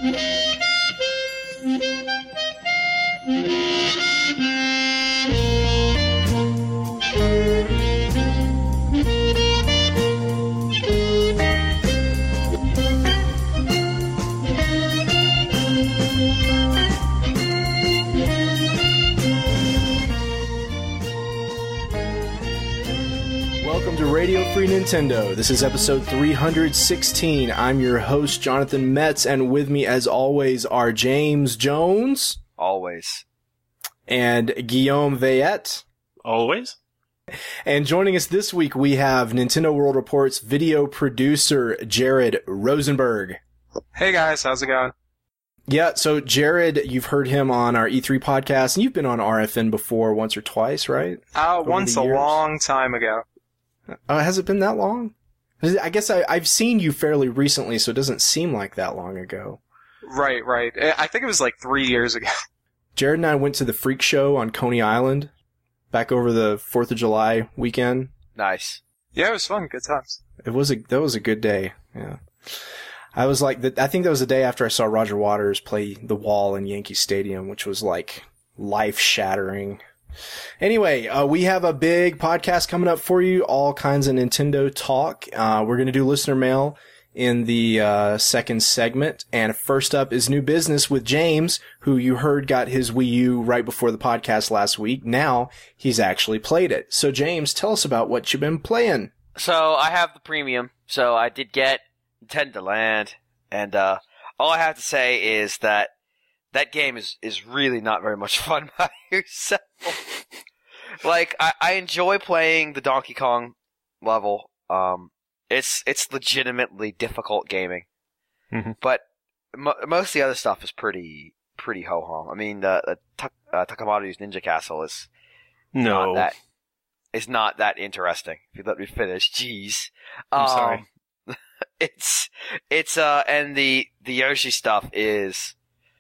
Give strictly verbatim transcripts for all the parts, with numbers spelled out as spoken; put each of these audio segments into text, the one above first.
Radio Free Nintendo. This is episode three hundred sixteen. I'm your host, Jonathan Metz, and with me, as always, are James Jones. Always. And Guillaume Veillette. Always. And joining us this week, we have Nintendo World Report's video producer, Jared Rosenberg. Hey guys, how's it going? Yeah, so Jared, you've heard him on our E three podcast, and you've been on R F N before once or twice, right? Uh, once a long time ago. Oh, has it been that long? I guess I, I've seen you fairly recently, so it doesn't seem like that long ago. Right, right. I think it was like three years ago. Jared and I went to the Freak Show on Coney Island back over the fourth of July weekend. Nice. Yeah, it was fun. Good times. It was a, that was a good day. Yeah. I was like, the, I think that was the day after I saw Roger Waters play The Wall in Yankee Stadium, which was like life-shattering. Anyway, uh, we have a big podcast coming up for you, all kinds of Nintendo talk. Uh, we're going to do listener mail in the uh, second segment. And first up is New Business with James, who you heard got his Wii U right before the podcast last week. Now he's actually played it. So, James, tell us about what you've been playing. So, I have the premium. So, I did get Nintendo Land. And uh, all I have to say is that that game is, is really not very much fun by yourself. Like, I, I enjoy playing the Donkey Kong level. Um, it's it's legitimately difficult gaming. Mm-hmm. But mo- most of the other stuff is pretty pretty ho-hum. I mean, the, the Ta- uh, Takamari's Ninja Castle is no not that is not that interesting. If you let me finish, jeez. I'm um, sorry. It's it's uh, and the the Yoshi stuff is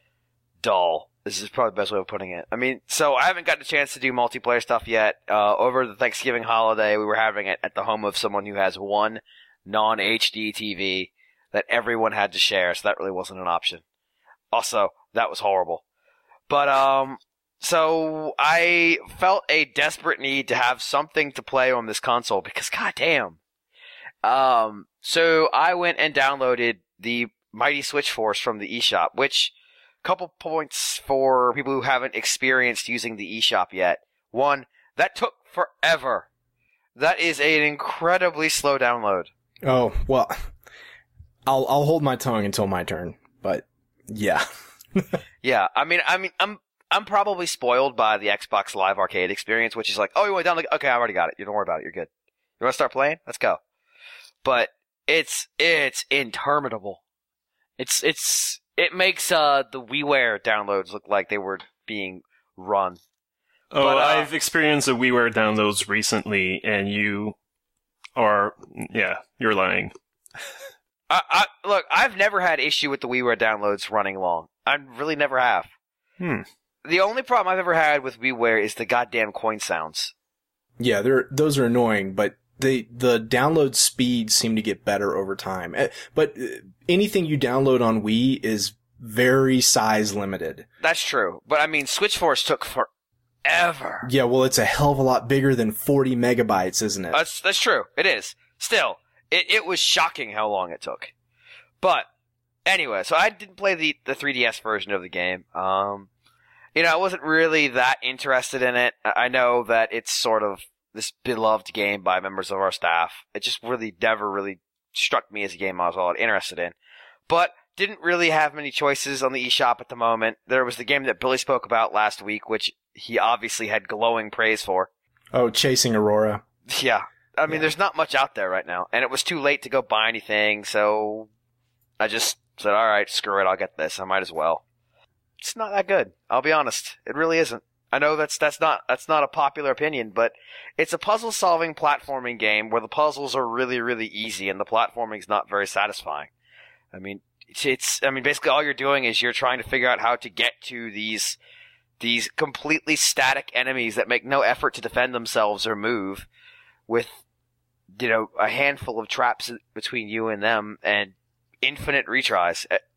dull. This is probably the best way of putting it. I mean, so I haven't gotten a chance to do multiplayer stuff yet. Uh, over the Thanksgiving holiday, we were having it at the home of someone who has one non-H D T V that everyone had to share, so that really wasn't an option. Also, that was horrible. But, um, so I felt a desperate need to have something to play on this console because, goddamn. Um, so I went and downloaded the Mighty Switch Force from the eShop, which... Couple points for people who haven't experienced using the eShop yet. One, that took forever. That is an incredibly slow download. Oh, well, I'll I'll hold my tongue until my turn, but yeah. Yeah, I mean, I mean, I'm I'm probably spoiled by the Xbox Live Arcade experience, which is like, oh, you want to download? Okay, I already got it. You don't worry about it. You're good. You want to start playing? Let's go. But it's it's interminable. It's it's. It makes uh, the WiiWare downloads look like they were being run. Oh, but, uh, I've experienced the WiiWare downloads recently, and you are, yeah, you're lying. I, I, look, I've never had issue with the WiiWare downloads running long. I really never have. Hmm. The only problem I've ever had with WiiWare is the goddamn coin sounds. Yeah, they're those are annoying, but the the download speeds seem to get better over time. But anything you download on Wii is very size limited. That's true. But I mean, Switch Force took forever. Yeah, well, it's a hell of a lot bigger than forty megabytes, isn't it? That's that's true. It is. Still, it, it was shocking how long it took. But anyway, so I didn't play the, the three D S version of the game. Um, you know, I wasn't really that interested in it. I know that it's sort of this beloved game by members of our staff. It just really never really struck me as a game I was all that interested in. But didn't really have many choices on the eShop at the moment. There was the game that Billy spoke about last week, which he obviously had glowing praise for. Oh, Chasing Aurora. Yeah. I mean, Yeah. there's not much out there right now. And it was too late to go buy anything, so I just said, alright, screw it, I'll get this. I might as well. It's not that good. I'll be honest. It really isn't. I know that's that's not that's not a popular opinion, but it's a puzzle-solving platforming game where the puzzles are really, really easy and the platforming's not very satisfying. I mean, it's, it's I mean, basically all you're doing is you're trying to figure out how to get to these these completely static enemies that make no effort to defend themselves or move, with, you know, a handful of traps between you and them and infinite retries.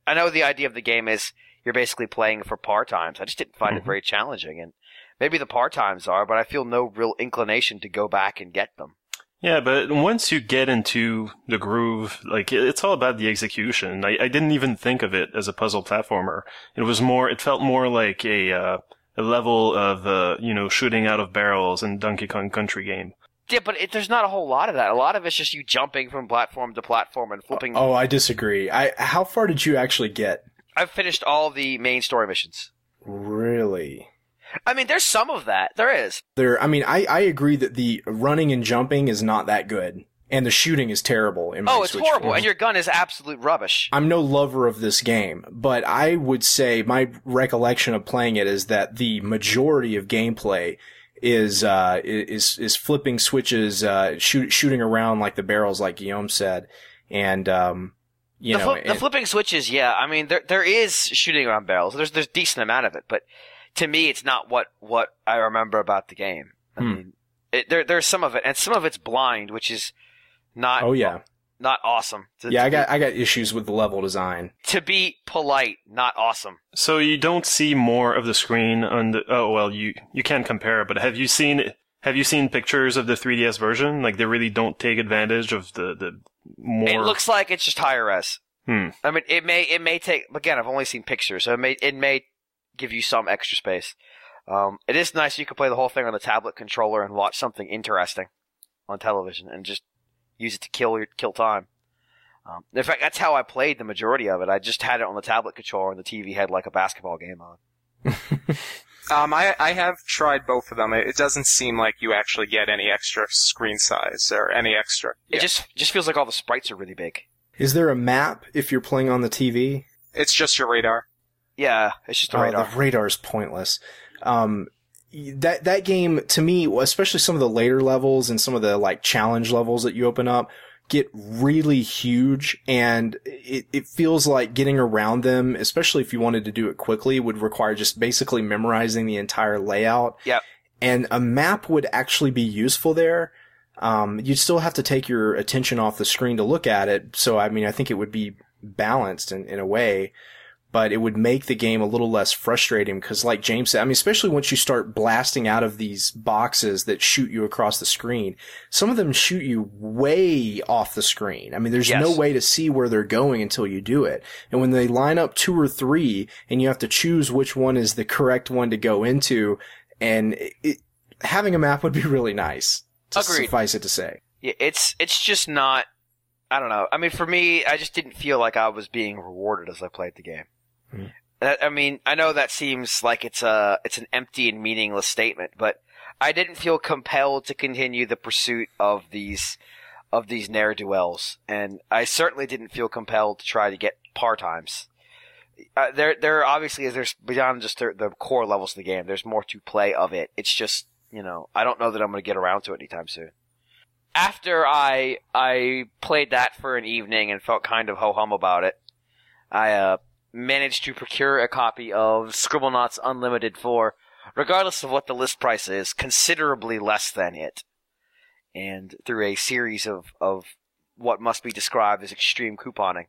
I know the idea of the game is you're basically playing for par times. I just didn't find Mhm. it very challenging, and maybe the par times are, but I feel no real inclination to go back and get them. Yeah, but once you get into the groove, like, it's all about the execution. I, I didn't even think of it as a puzzle platformer. It was more, it felt more like a, uh, a level of, uh, you know, shooting out of barrels in Donkey Kong Country game. Yeah, but it, there's not a whole lot of that. A lot of it's just you jumping from platform to platform and flipping. Oh, I disagree. I how far did you actually get? I've finished all the main story missions. Really? I mean, there's some of that. There is. There. I mean, I I agree that the running and jumping is not that good, and the shooting is terrible. In my Oh, it's Switch horrible, games. and your gun is absolute rubbish. I'm no lover of this game, but I would say my recollection of playing it is that the majority of gameplay is uh is is flipping switches, uh shoot, shooting around like the barrels, like Guillaume said, and um you the, know flip, the and- flipping switches, yeah. I mean, there there is shooting around barrels. There's there's a decent amount of it, but to me, it's not what what I remember about the game. I Hmm. mean, it, there there's some of it, and some of it's blind, which is not. oh yeah, not awesome. To, yeah. to I got be, I got issues with the level design. to be polite, not awesome. So you don't see more of the screen on the, oh, well, you, you can't compare, but have you seen, have you seen pictures of the three D S version? Like, they really don't take advantage of the, the more. It looks like it's just higher res. Hmm. I mean, it may it may take. Again, I've only seen pictures, so it may it may give you some extra space. Um, it is nice you can play the whole thing on the tablet controller and watch something interesting on television and just use it to kill your kill time. Um, in fact, that's how I played the majority of it. I just had it on the tablet controller, and the T V had like a basketball game on. Um, I, I have tried both of them. It, it doesn't seem like you actually get any extra screen size or any extra. It Yeah. just just feels like all the sprites are really big. Is there a map if you're playing on the T V? It's just your radar. Yeah, it's just a Oh, radar. the radar's pointless. Um, that that game to me, especially some of the later levels and some of the like challenge levels that you open up, get really huge, and it it feels like getting around them, especially if you wanted to do it quickly, would require just basically memorizing the entire layout. Yep. And a map would actually be useful there. Um, you'd still have to take your attention off the screen to look at it. So, I mean, I think it would be balanced in, in a way, but it would make the game a little less frustrating because, like James said, I mean, especially once you start blasting out of these boxes that shoot you across the screen, some of them shoot you way off the screen. I mean, there's Yes. no way to see where they're going until you do it. And when they line up two or three and you have to choose which one is the correct one to go into, and it, it, having a map would be really nice. To Agreed. Suffice it to say. Yeah, it's it's just not. I don't know. I mean, for me, I just didn't feel like I was being rewarded as I played the game. Mhm. That- I mean, I know that seems like it's a it's an empty and meaningless statement, but I didn't feel compelled to continue the pursuit of these of these ne'er-do-wells, and I certainly didn't feel compelled to try to get par times. Uh, there, there obviously is. There's beyond just the, the core levels of the game. There's more to play of it. It's just, you know, I don't know that I'm going to get around to it anytime soon. After I I played that for an evening and felt kind of ho-hum about it, I uh, managed to procure a copy of Scribblenauts Unlimited for, regardless of what the list price is, considerably less than it. And through a series of, of what must be described as extreme couponing.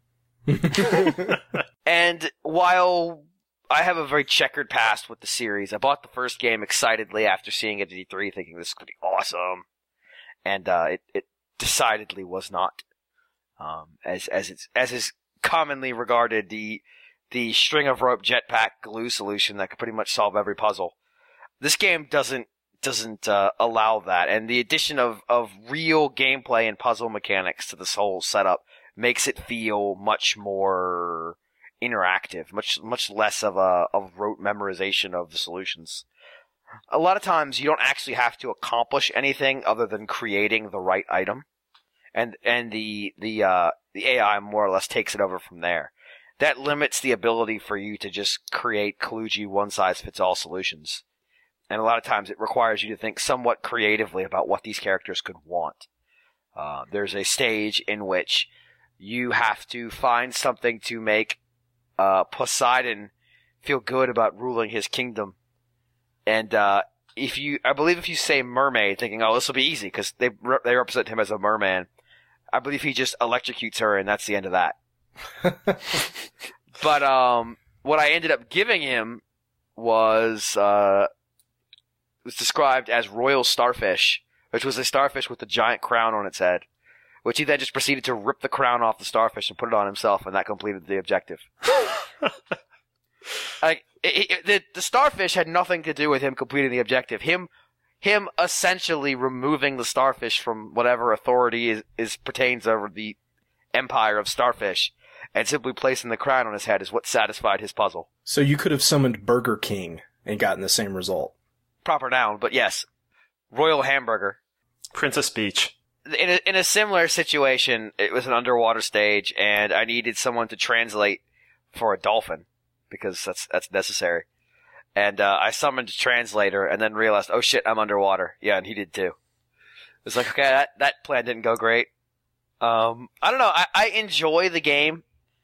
And while I have a very checkered past with the series, I bought the first game excitedly after seeing it at E three, thinking this could be awesome. And uh, it, it decidedly was not. Um, as as it's as is commonly regarded, the the string of rope jetpack glue solution that could pretty much solve every puzzle. This game doesn't doesn't uh, allow that, and the addition of of real gameplay and puzzle mechanics to this whole setup makes it feel much more interactive, much much less of a of rote memorization of the solutions. A lot of times you don't actually have to accomplish anything other than creating the right item, and and the the uh, the A I more or less takes it over from there. That limits the ability for you to just create kludgy one size fits all solutions, and a lot of times it requires you to think somewhat creatively about what these characters could want. Uh, there's a stage in which you have to find something to make uh, Poseidon feel good about ruling his kingdom. And uh, if you, I believe if you say mermaid, thinking, oh, this will be easy, because they re- they represent him as a merman, I believe he just electrocutes her, and that's the end of that. But um, what I ended up giving him was uh, was described as Royal Starfish, which was a starfish with a giant crown on its head, which he then just proceeded to rip the crown off the starfish and put it on himself, and that completed the objective. Like it, it, the the starfish had nothing to do with him completing the objective. Him him essentially removing the starfish from whatever authority is, is pertains over the empire of starfish, and simply placing the crown on his head is what satisfied his puzzle. So you could have summoned Burger King and gotten the same result. Proper noun, but yes, Royal Hamburger. Princess Peach. In a, in a similar situation, it was an underwater stage, and I needed someone to translate for a dolphin, because that's that's necessary. And uh, I summoned a translator, and then realized, oh shit, I'm underwater. Yeah, and he did too. It's like, okay, that, that plan didn't go great. Um, I don't know, I, I enjoy the game.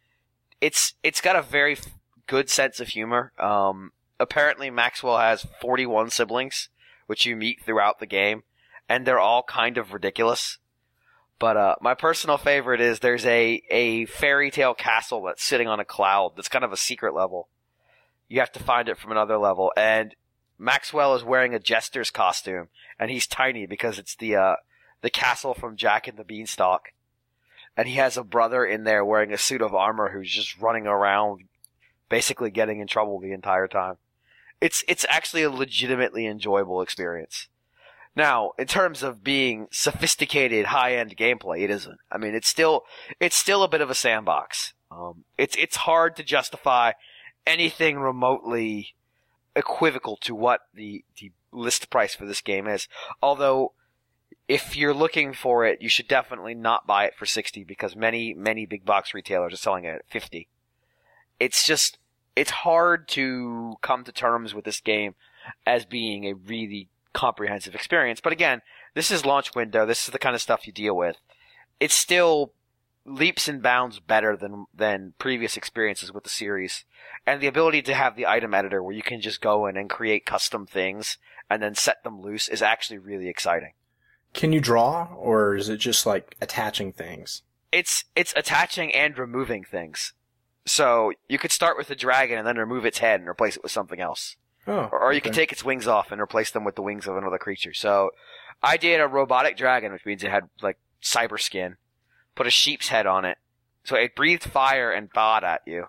It's It's got a very f- good sense of humor. Um, apparently Maxwell has forty-one siblings, which you meet throughout the game, and they're all kind of ridiculous. But uh, my personal favorite is there's a, a fairy tale castle that's sitting on a cloud that's kind of a secret level. You have to find it from another level, and Maxwell is wearing a jester's costume, and he's tiny because it's the uh, the castle from Jack and the Beanstalk. And he has a brother in there wearing a suit of armor who's just running around, basically getting in trouble the entire time. It's it's actually a legitimately enjoyable experience. Now, in terms of being sophisticated, high-end gameplay, it isn't. I mean, it's still it's still a bit of a sandbox. Um, it's it's hard to justify anything remotely equivocal to what the the list price for this game is. Although, if you're looking for it, you should definitely not buy it for sixty, because many many big box retailers are selling it at fifty. It's just it's hard to come to terms with this game as being a really comprehensive experience. But again, this is launch window. This is the kind of stuff you deal with. It's still leaps and bounds better than than previous experiences with the series. And the ability to have the item editor where you can just go in and create custom things and then set them loose is actually really exciting. Can you draw, or is it just like attaching things? It's it's attaching and removing things. So you could start with a dragon and then remove its head and replace it with something else. Oh, Or, or you okay. could take its wings off and replace them with the wings of another creature. So I did a robotic dragon, which means it had like cyber skin. Put a sheep's head on it. So it breathed fire and bawed at you.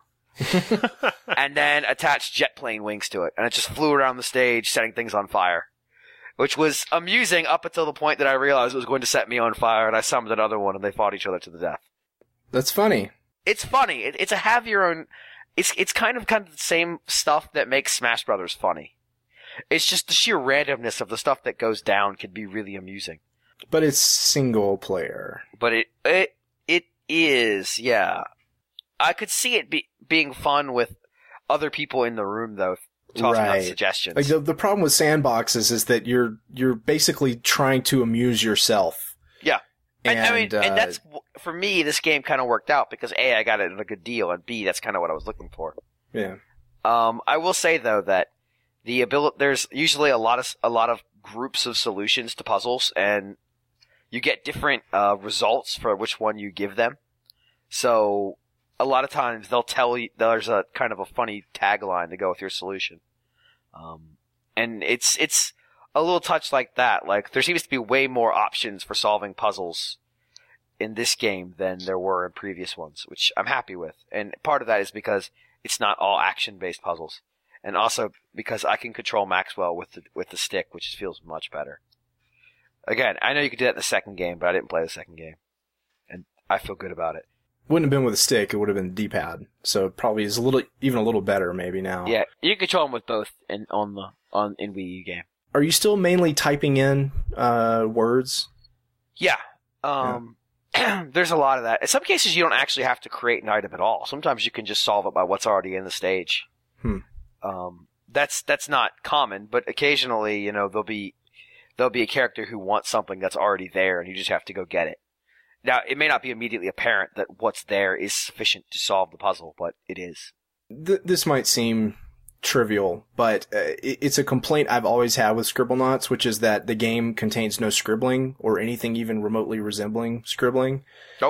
And then attached jet plane wings to it. And it just flew around the stage setting things on fire. Which was amusing up until the point that I realized it was going to set me on fire, and I summoned another one and they fought each other to the death. That's funny. It's funny. It, it's a have your own... It's it's kind of kind of the same stuff that makes Smash Brothers funny. It's just the sheer randomness of the stuff that goes down can be really amusing. But it's single player. But it it it is, yeah. I could see it be, being fun with other people in the room, though, tossing out Right. suggestions. Like the, the problem with sandboxes is that you're you're basically trying to amuse yourself. Yeah. And, And, I mean, uh, and that's, for me, this game kind of worked out because A, I got it at a good deal, and B, that's kind of what I was looking for. Yeah. Um, I will say though that the ability, there's usually a lot of, a lot of groups of solutions to puzzles, and you get different, uh, results for which one you give them. So, a lot of times they'll tell you, there's a kind of a funny tagline to go with your solution. Um, and it's, it's, a little touch like that. Like, there seems to be way more options for solving puzzles in this game than there were in previous ones, which I'm happy with. And part of that is because it's not all action-based puzzles. And also because I can control Maxwell with the, with the stick, which feels much better. Again, I know you could do that in the second game, but I didn't play the second game. And I feel good about it. Wouldn't have been with a stick, it would have been D-pad. So it probably is a little, even a little better maybe now. Yeah, you can control them with both in, on the, on, in Wii U game. Are you still mainly typing in, uh, words? Yeah. Um, yeah. There's a lot of that. In some cases, you don't actually have to create an item at all. Sometimes you can just solve it by what's already in the stage. Hmm. Um, that's, that's not common, but occasionally, you know, there'll be, there'll be a character who wants something that's already there and you just have to go get it. Now, it may not be immediately apparent that what's there is sufficient to solve the puzzle, but it is. Th- this might seem trivial, but uh, it- it's a complaint I've always had with Scribblenauts, which is that the game contains no scribbling or anything even remotely resembling scribbling. Nope.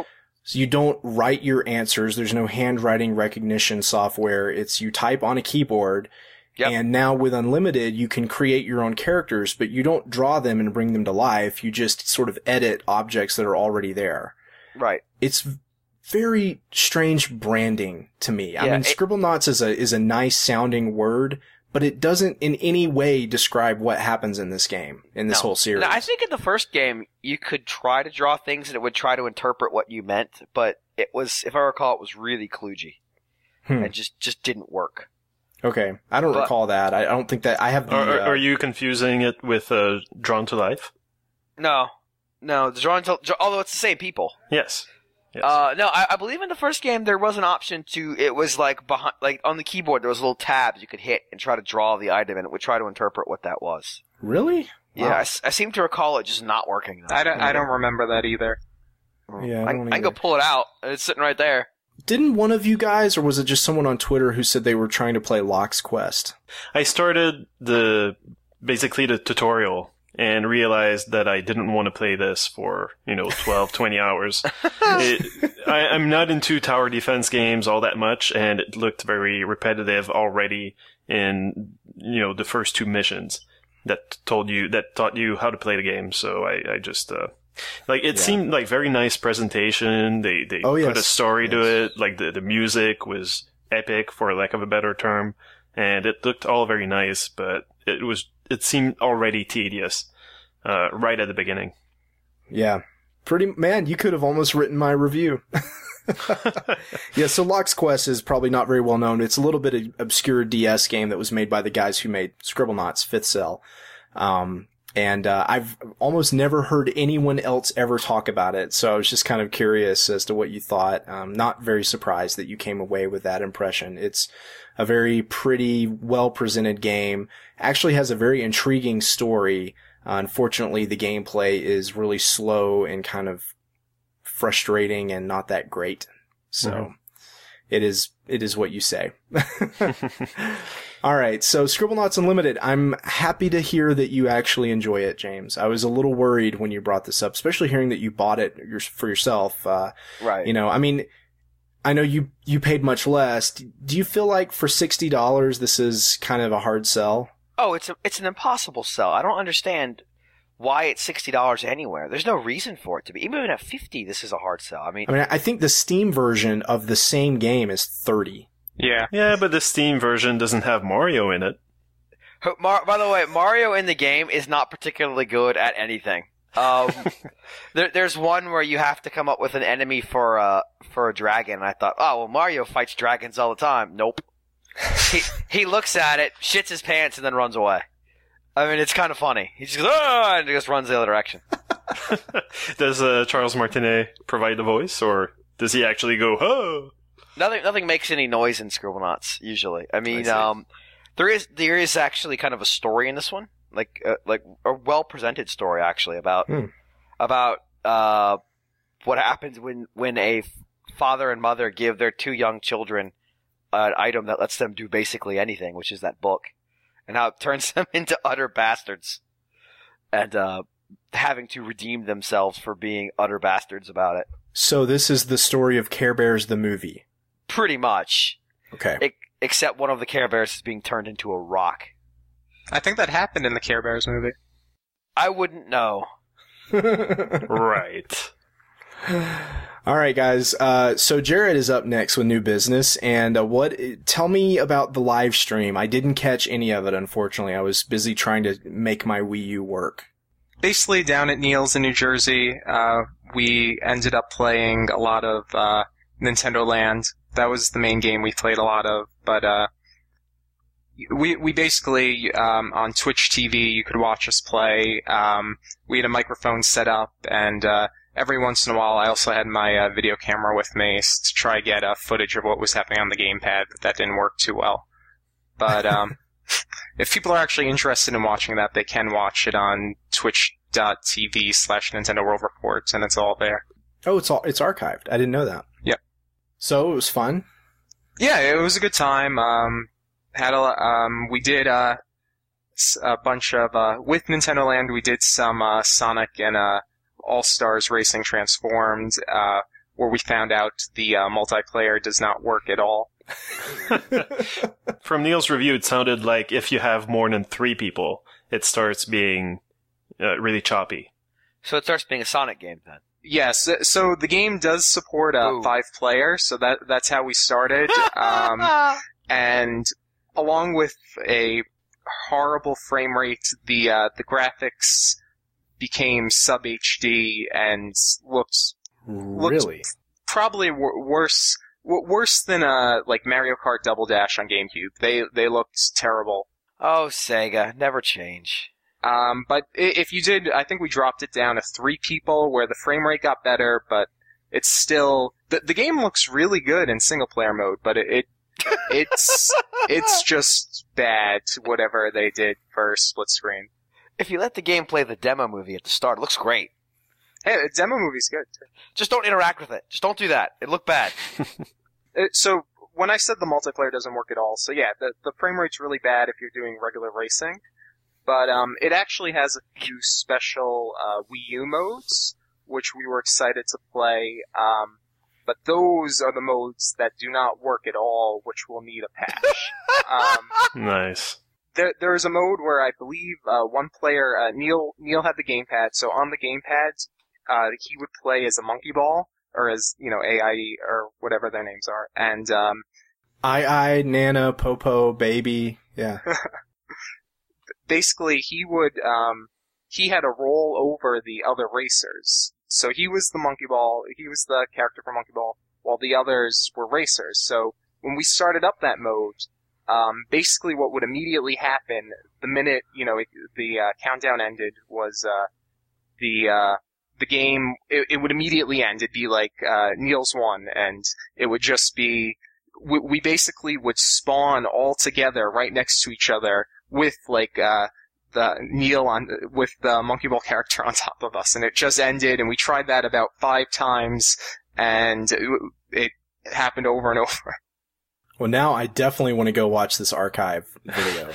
So you don't write your answers. There's no handwriting recognition software. It's you type on a keyboard. Yep. And now with Unlimited, you can create your own characters, but you don't draw them and bring them to life. You just sort of edit objects that are already there. Right. It's very strange branding to me. Yeah, I mean, it, Scribblenauts is a, is a nice sounding word, but it doesn't in any way describe what happens in this game, in this no. whole series. Now, I think in the first game, you could try to draw things and it would try to interpret what you meant, but it was, if I recall, it was really kludgy. Hmm. And just, just didn't work. Okay. I don't But- recall that. I don't think that I have the, Are, uh, are you confusing it with uh, Drawn to Life? No. No, the drawing, to, although it's the same people. Yes. Yes. Uh, no, I, I believe in the first game there was an option to, it was like behind, like on the keyboard there was little tabs you could hit and try to draw the item and it would try to interpret what that was. really? Yeah, Wow. I, s- I seem to recall it just not working. Though. I don't, I don't remember that either. Yeah, I I, don't I can go either. pull it out. It's sitting right there. Didn't one of you guys, or was it just someone on Twitter who said they were trying to play Locke's Quest? I started the basically the tutorial and realized that I didn't want to play this for, you know, twelve, twenty hours. It, I, I'm not into tower defense games all that much, and it looked very repetitive already in, you know, the first two missions that told you, that taught you how to play the game. So I, I just, uh, like, it Yeah. seemed like very nice presentation. They, they Oh, put a yes. story to Yes. it. Like, the, the music was epic, for lack of a better term. And it looked all very nice, but it was, it seemed already tedious, uh, right at the beginning. Yeah. Pretty, man, you could have almost written my review. Yeah, so Locke's Quest is probably not very well known. It's a little bit of obscure D S game that was made by the guys who made Scribblenauts, Fifth Cell. Um, and, uh, I've almost never heard anyone else ever talk about it. So I was just kind of curious as to what you thought. Um, not very surprised that you came away with that impression. It's a very pretty, well-presented game. Actually has a very intriguing story. Uh, unfortunately, the gameplay is really slow and kind of frustrating and not that great. So Mhm. it is, it is what you say. All right. So Scribblenauts Unlimited, I'm happy to hear that you actually enjoy it, James. I was a little worried when you brought this up, especially hearing that you bought it your, for yourself. Uh, Right. you know, I mean, I know you, you paid much less. Do you feel like for sixty dollars, this is kind of a hard sell? Oh, it's a, it's an impossible sell. I don't understand why it's sixty dollars anywhere. There's no reason for it to be. Even at fifty, this is a hard sell. I mean, I mean, I think the Steam version of the same game is thirty. Yeah. Yeah, but the Steam version doesn't have Mario in it. Mar- by the way, Mario in the game is not particularly good at anything. Um, there, there's one where you have to come up with an enemy for uh for a dragon. And I thought, oh well, Mario fights dragons all the time. Nope. he he looks at it, shits his pants, and then runs away. I mean, it's kind of funny. He just goes, oh, and just runs the other direction. Does uh, Charles Martinet provide the voice, or does he actually go, oh? Nothing nothing makes any noise in Scribblenauts usually. I mean, I see. um, there is there is actually kind of a story in this one, like uh, like a well presented story actually about Hmm. about uh what happens when when a f- father and mother give their two young children an item that lets them do basically anything, which is that book, and how it turns them into utter bastards, and uh, having to redeem themselves for being utter bastards about it. So this is the story of Care Bears the movie. Pretty much. Okay. It, except one of the Care Bears is being turned into a rock. I think that happened in the Care Bears movie. I wouldn't know. Right. All right, guys. Uh, so Jared is up next with new business, and uh, what? Tell me about the live stream. I didn't catch any of it, unfortunately. I was busy trying to make my Wii U work. Basically, down at Neil's in New Jersey, uh, we ended up playing a lot of uh, Nintendo Land. That was the main game we played a lot of, but uh, we we basically um, on Twitch T V you could watch us play. Um, we had a microphone set up, and uh, every once in a while I also had my uh, video camera with me to try to get uh, footage of what was happening on the gamepad, but that didn't work too well. But um, if people are actually interested in watching that, they can watch it on twitch.tv slash Nintendo World Report, and it's all there. Oh, it's all it's archived. I didn't know that. Yep. So it was fun. Yeah, it was a good time. Um, had a um, we did uh, s- a bunch of uh, with Nintendo Land. We did some uh, Sonic and uh, All Stars Racing Transformed. Uh, where we found out the uh, multiplayer does not work at all. From Neil's review, it sounded like if you have more than three people, it starts being uh, really choppy. So it starts being a Sonic game then. Yes, so the game does support a Ooh. five player, so that that's how we started. Um, and along with a horrible frame rate, the uh, the graphics became sub H D and looked Really? probably w- worse w- worse than uh like Mario Kart Double Dash on GameCube. They they looked terrible. Oh, Sega, never change. Um, but i- if you did, I think we dropped it down to three people, where the frame rate got better, but it's still the the game looks really good in single player mode, but it, it it's it's just bad. Whatever they did for split screen. If you let the game play the demo movie at the start, it looks great. Hey, the demo movie's good too. Just don't interact with it. Just don't do that. It looked bad. Uh, so when I said the multiplayer doesn't work at all, so yeah, the the frame rate's really bad if you're doing regular racing, but um, it actually has a few special uh, Wii U modes, which we were excited to play. Um, but those are the modes that do not work at all, which will need a patch. um, Nice. there there is a mode where I believe uh, one player, uh, Neil Neil had the gamepad, so on the gamepad, uh, he would play as a monkey ball, or as, you know, A I E, or whatever their names are, and um, I I Nana Popo Baby. Yeah. basically he would um, he had to roll over the other racers. So he was the monkey ball, he was the character for Monkey Ball, while the others were racers. So when we started up that mode, um, basically what would immediately happen the minute, you know, it, the uh, countdown ended was uh, the uh, the game, it, it would immediately end. It'd be like uh, Neil's won, and it would just be, we, we basically would spawn all together right next to each other with like uh, the Neil on with the Monkey Ball character on top of us, and it just ended. And we tried that about five times, and it, it happened over and over. Well, now I definitely want to go watch this archive video.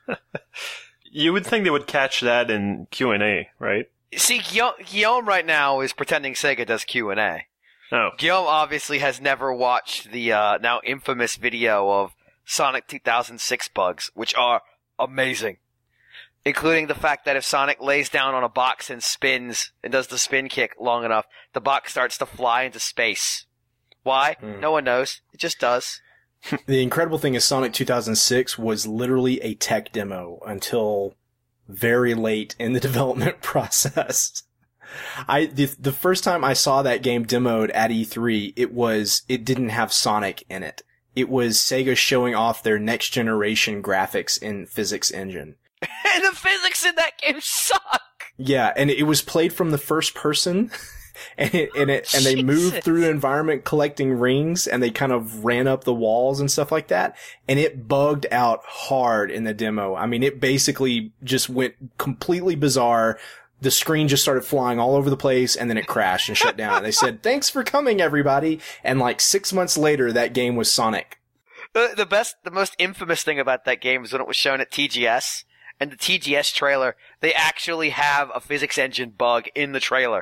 You would think they would catch that in Q and A, right? See, Guillaume, Guillaume right now is pretending Sega does Q and A. Oh. Guillaume obviously has never watched the uh, now infamous video of Sonic two thousand six bugs, which are amazing. Including the fact that if Sonic lays down on a box and spins, and does the spin kick long enough, the box starts to fly into space. Why? Mm. No one knows. It just does. The incredible thing is Sonic two thousand six was literally a tech demo until very late in the development process. I the, the first time I saw that game demoed at E three, it was it didn't have Sonic in it. It was Sega showing off their next generation graphics in Physics Engine. And the physics in that game suck! Yeah, and it was played from the first person. And it, and it, and they moved Jesus. through the environment collecting rings, and they kind of ran up the walls and stuff like that. And it bugged out hard in the demo. I mean, it basically just went completely bizarre. The screen just started flying all over the place, and then it crashed and shut down. And they said, "Thanks for coming, everybody." And like six months later, that game was Sonic. The, the best, the most infamous thing about that game is when it was shown at T G S, and the T G S trailer, they actually have a physics engine bug in the trailer.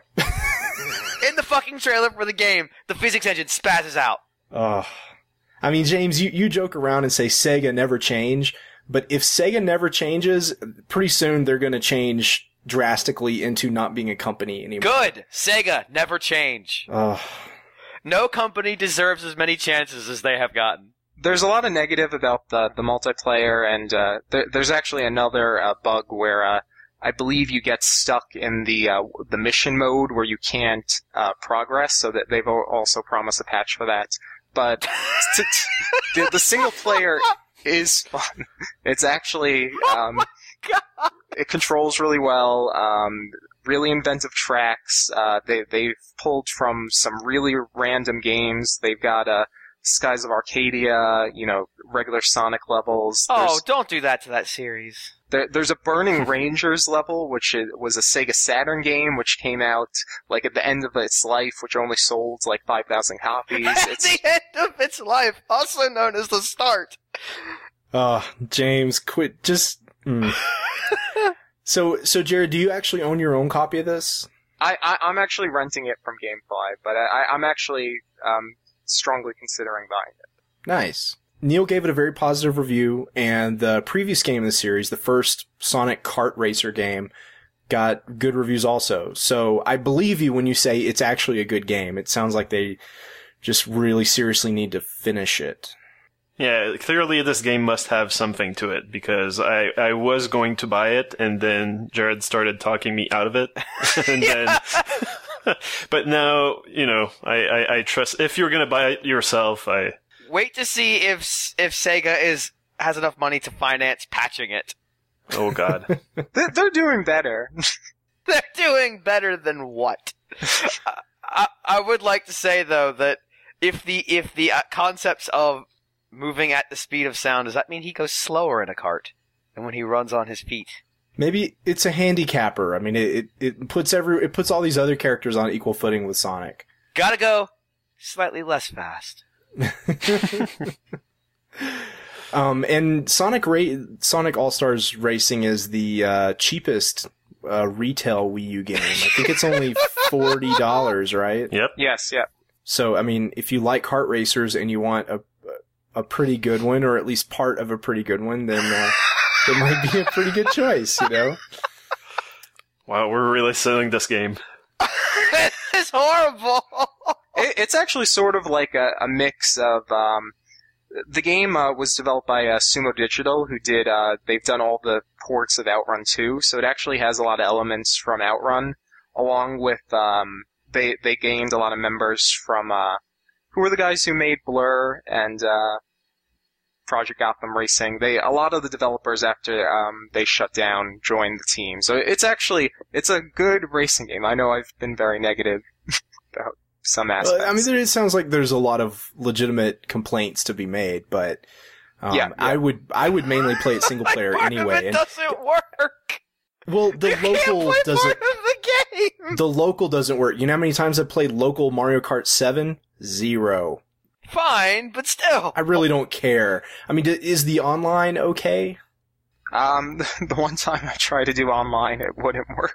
In the fucking trailer for the game, the physics engine spazzes out. Oh, I mean, James, you, you joke around and say Sega never change, but if Sega never changes, pretty soon they're going to change drastically into not being a company anymore. Good! Sega, never change. Oh. No company deserves as many chances as they have gotten. There's a lot of negative about the the multiplayer, and uh, there, there's actually another uh, bug where uh, I believe you get stuck in the uh, the mission mode where you can't uh, progress. So that they've al- also promised a patch for that. But t- t- the, the single player is fun. It's actually um, it controls really well. Um, really inventive tracks. Uh, they they've pulled from some really random games. They've got a uh, Skies of Arcadia, you know, regular Sonic levels. Oh, There's, don't do that to that series. there, there's a Burning Rangers level, which is, was a Sega Saturn game, which came out, like, at the end of its life, which only sold, like, five thousand copies. At It's, the end of its life, also known as the start. Oh, James, quit. Just. Mm. so, so Jared, do you actually own your own copy of this? I, I I'm actually renting it from GameFly, but I, I'm actually um strongly considering buying it. Nice. Neil gave it a very positive review, and the previous game in the series, the first Sonic Kart Racer game, got good reviews also. So I believe you when you say it's actually a good game. It sounds like they just really seriously need to finish it. Yeah, clearly this game must have something to it, because I, I was going to buy it, and then Jared started talking me out of it. and then, but now, you know, I, I, I trust, if you're going to buy it yourself, I... Wait to see if if Sega is has enough money to finance patching it. Oh, God. They're, they're doing better. They're doing better than what? I, I would like to say, though, that if the if the uh, concepts of moving at the speed of sound, does that mean he goes slower in a cart than when he runs on his feet? Maybe it's a handicapper. I mean, it, it, it puts every it puts all these other characters on equal footing with Sonic. Gotta go slightly less fast. um, and Sonic Ra- Sonic All-Stars Racing is the uh, cheapest uh, retail Wii U game. I think it's only forty dollars, right? Yep. Yes, yeah. So, I mean, if you like kart racers and you want a a pretty good one, or at least part of a pretty good one, then uh, it might be a pretty good choice, you know? Wow, we're really selling this game. It's horrible. It, it's actually sort of like a, a mix of, um, the game uh, was developed by uh, Sumo Digital, who did, uh, they've done all the ports of Outrun two, so it actually has a lot of elements from Outrun, along with, um, they, they gained a lot of members from, uh, who were the guys who made Blur and, uh, Project Gotham Racing. They, a lot of the developers after, um, they shut down joined the team. So it's actually, it's a good racing game. I know I've been very negative about some aspects. Well, I mean, there, it sounds like there's a lot of legitimate complaints to be made, but, um, Yeah, yeah. I would, I would mainly play it single player Part of anyway. it And, doesn't work. well, the You can't local play doesn't, part of the game. the local doesn't work. You know how many times I've played local Mario Kart seven? Zero. Fine, but still. I really don't care. I mean, d- is the online okay? Um, the one time I tried to do online, it wouldn't work.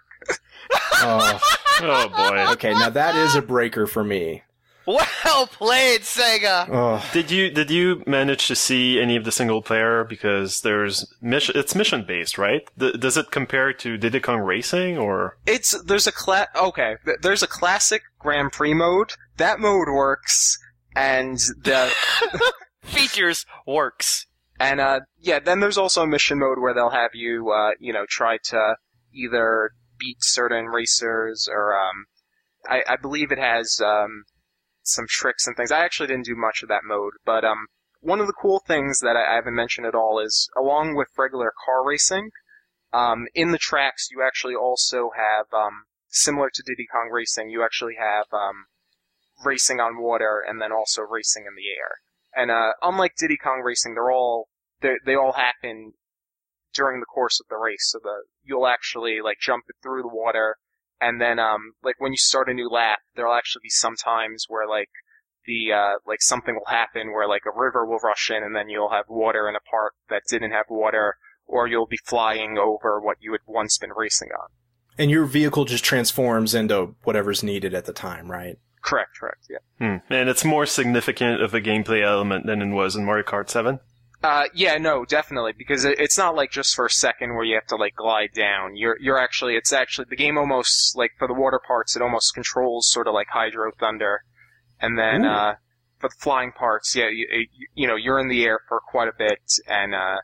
Oh, Oh, boy. okay. Now that is a breaker for me. Well played, Sega. Oh. Did you did you manage to see any of the single player? Because there's mission. It's mission based, right? Th- does it compare to Diddy Kong Racing or? It's, there's a cla- okay, th- there's a classic Grand Prix mode. That mode works, and the, Features works. and, uh, yeah, then there's also a mission mode where they'll have you, uh, you know, try to either beat certain racers or, um, I, I believe it has, um, some tricks and things. I actually didn't do much of that mode, but, um, one of the cool things that I, I haven't mentioned at all is, along with regular car racing, um, in the tracks you actually also have, um, similar to Diddy Kong Racing, you actually have, um, racing on water and then also racing in the air. And, uh, unlike Diddy Kong Racing, they're all, they they all happen during the course of the race, so the, you'll actually, like, jump through the water, and then, um, like, when you start a new lap, there'll actually be some times where, like, the, uh, like, something will happen where, like, a river will rush in, and then you'll have water in a part that didn't have water, or you'll be flying over what you had once been racing on. And your vehicle just transforms into whatever's needed at the time, right? Correct, correct, yeah. Hmm. And it's more significant of a gameplay element than it was in Mario Kart seven. Uh, yeah, no, definitely, because it, it's not like just for a second where you have to, like, glide down. You're, you're actually, it's actually, the game almost, like, for the water parts, it almost controls sort of like Hydro Thunder. And then, Ooh. uh, for the flying parts, yeah, you, you, you know, you're in the air for quite a bit, and, uh,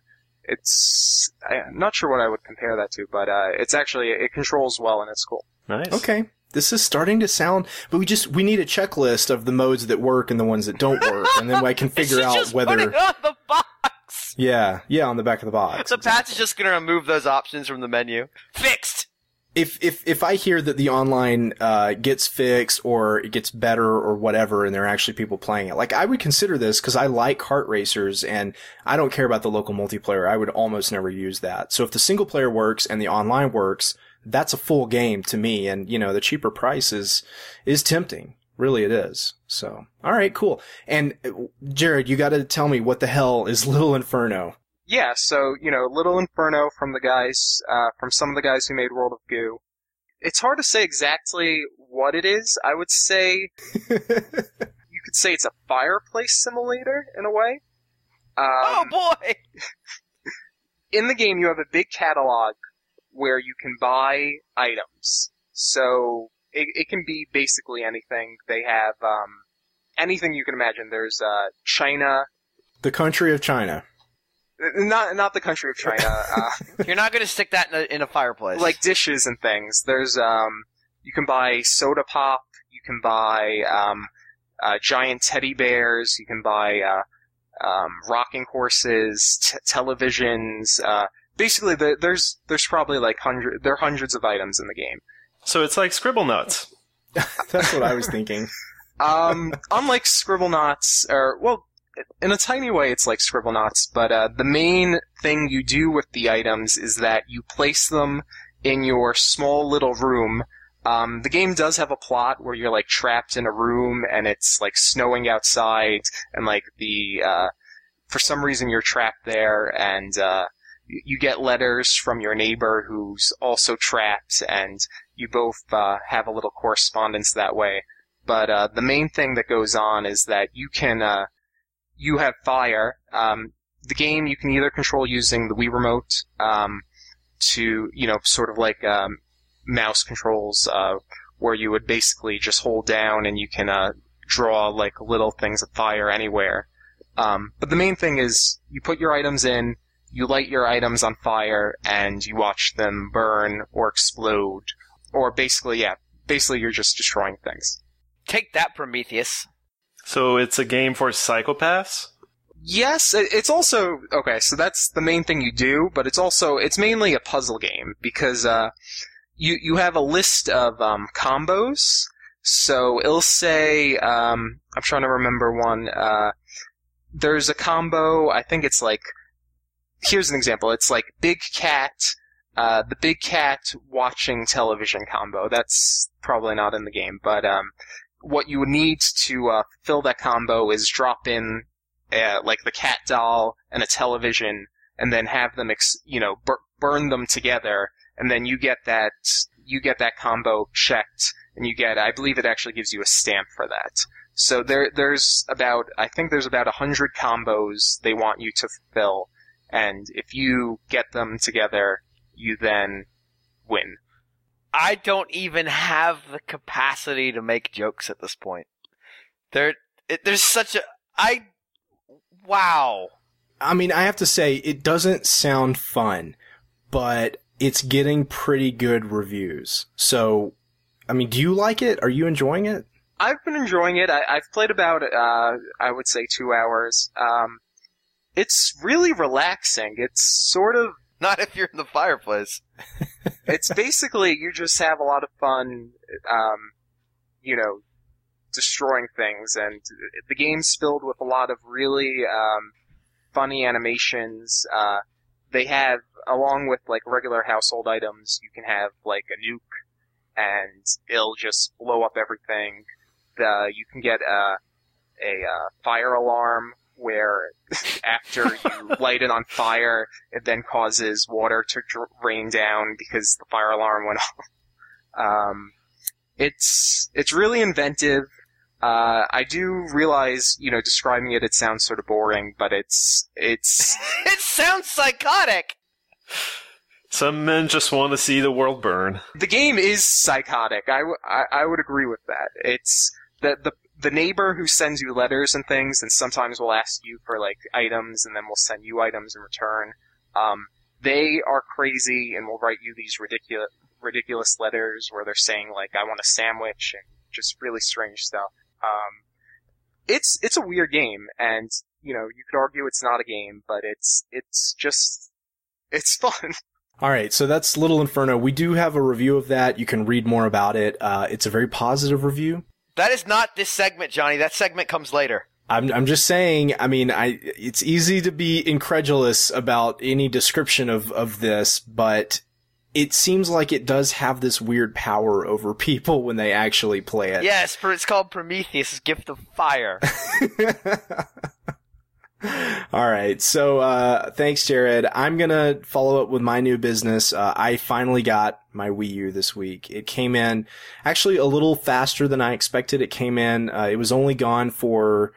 it's, I'm not sure what I would compare that to, but, uh, it's actually, it controls well and it's cool. Nice. Okay. This is starting to sound, but we just, we need a checklist of the modes that work and the ones that don't work, and then I can figure It's out just whether, put it on the box. yeah, yeah, on the back of the box. The patch is just gonna remove those options from the menu. Fixed. If, if, if I hear that the online, uh, gets fixed or it gets better or whatever and there are actually people playing it, like I would consider this because I like kart racers and I don't care about the local multiplayer. I would almost never use that. So if the single player works and the online works, that's a full game to me. And, you know, the cheaper price is, is tempting. Really it is. So, all right, cool. And uh, Jared, you got to tell me what the hell is Little Inferno? Yeah, so, you know, Little Inferno from the guys, uh, from some of the guys who made World of Goo. it's hard to say exactly what it is. I would say you could say it's a fireplace simulator in a way. Um, oh boy! In the game, you have a big catalog where you can buy items. So it, it can be basically anything. They have um, anything you can imagine. There's uh, China. The country of China. Not not the country of China. Uh, You're not going to stick that in a, in a fireplace. like dishes and things. There's um, you can buy soda pop. You can buy um, uh, giant teddy bears. You can buy uh, um, rocking horses, t- televisions. Uh, basically, the, there's there's probably like hundred. There are hundreds of items in the game. So it's like Scribblenauts. That's what I was thinking. Um, unlike Scribblenauts, or well, in a tiny way, it's like Scribblenauts. But uh, the main thing you do with the items is that you place them in your small little room. Um, the game does have a plot where you're like trapped in a room and it's like snowing outside, and like the uh, for some reason you're trapped there, and uh, you, you get letters from your neighbor who's also trapped, and you both uh, have a little correspondence that way. But uh, the main thing that goes on is that you can uh, you have fire. Um, the game you can either control using the Wii Remote um, to you know sort of like um, mouse controls, uh, where you would basically just hold down and you can uh, draw like little things of fire anywhere. Um, but the main thing is you put your items in, you light your items on fire, and you watch them burn or explode, or basically, yeah, basically you're just destroying things. Take that, Prometheus. So it's a game for psychopaths? Yes, it- it's also, okay, so that's the main thing you do, but it's also, it's mainly a puzzle game, because, uh, you, you have a list of, um, combos, so it'll say, um, I'm trying to remember one, uh, there's a combo, I think it's like, here's an example, it's like Big Cat, uh, the Big Cat watching television combo, that's probably not in the game, but, um, what you would need to, uh, fill that combo is drop in Uh, like the cat doll and a television, and then have them, ex- you know, bur- burn them together, and then you get that, you get that combo checked, and you get, I believe it actually gives you a stamp for that. So there, there's about, I think there's about a hundred combos they want you to fulfill, and if you get them together, you then win. I don't even have the capacity to make jokes at this point. There, it, there's such a, I, wow. I mean, I have to say, it doesn't sound fun, but it's getting pretty good reviews. So, I mean, do you like it? Are you enjoying it? I've been enjoying it. I, I've played about, uh, I would say two hours. Um, it's really relaxing. It's sort of, Not if you're in the fireplace. it's basically, you just have a lot of fun, um, you know, destroying things, and the game's filled with a lot of really, um, funny animations. Uh, they have, along with, like, regular household items, you can have, like, a nuke, and it'll just blow up everything. The, you can get a, a, uh, fire alarm, where after you light it on fire, it then causes water to dr- rain down because the fire alarm went off. Um, it's, it's really inventive. Uh, I do realize, you know, describing it, it sounds sort of boring, but it's, it's, It sounds psychotic! Some men just want to see the world burn. the game is psychotic. I, w- I, I would agree with that. It's, the, the, the neighbor who sends you letters and things, and sometimes will ask you for, like, items, and then will send you items in return, um, they are crazy and will write you these ridiculous, ridiculous letters where they're saying, like, I want a sandwich, and just really strange stuff. Um, it's, it's a weird game, and, you know, you could argue it's not a game, but it's, it's just, it's fun. All right, so that's Little Inferno. We do have a review of that. You can read more about it. Uh, it's a very positive review. That is not this segment, Johnny. That segment comes later. I'm I'm just saying, I mean, I it's easy to be incredulous about any description of, of this, but it seems like it does have this weird power over people when they actually play it. Yes, for it's called Prometheus' Gift of Fire. All right. So, uh, thanks, Jared. I'm going to follow up with my new business. Uh, I finally got my Wii U this week. It came in actually a little faster than I expected. It came in, uh, it was only gone for,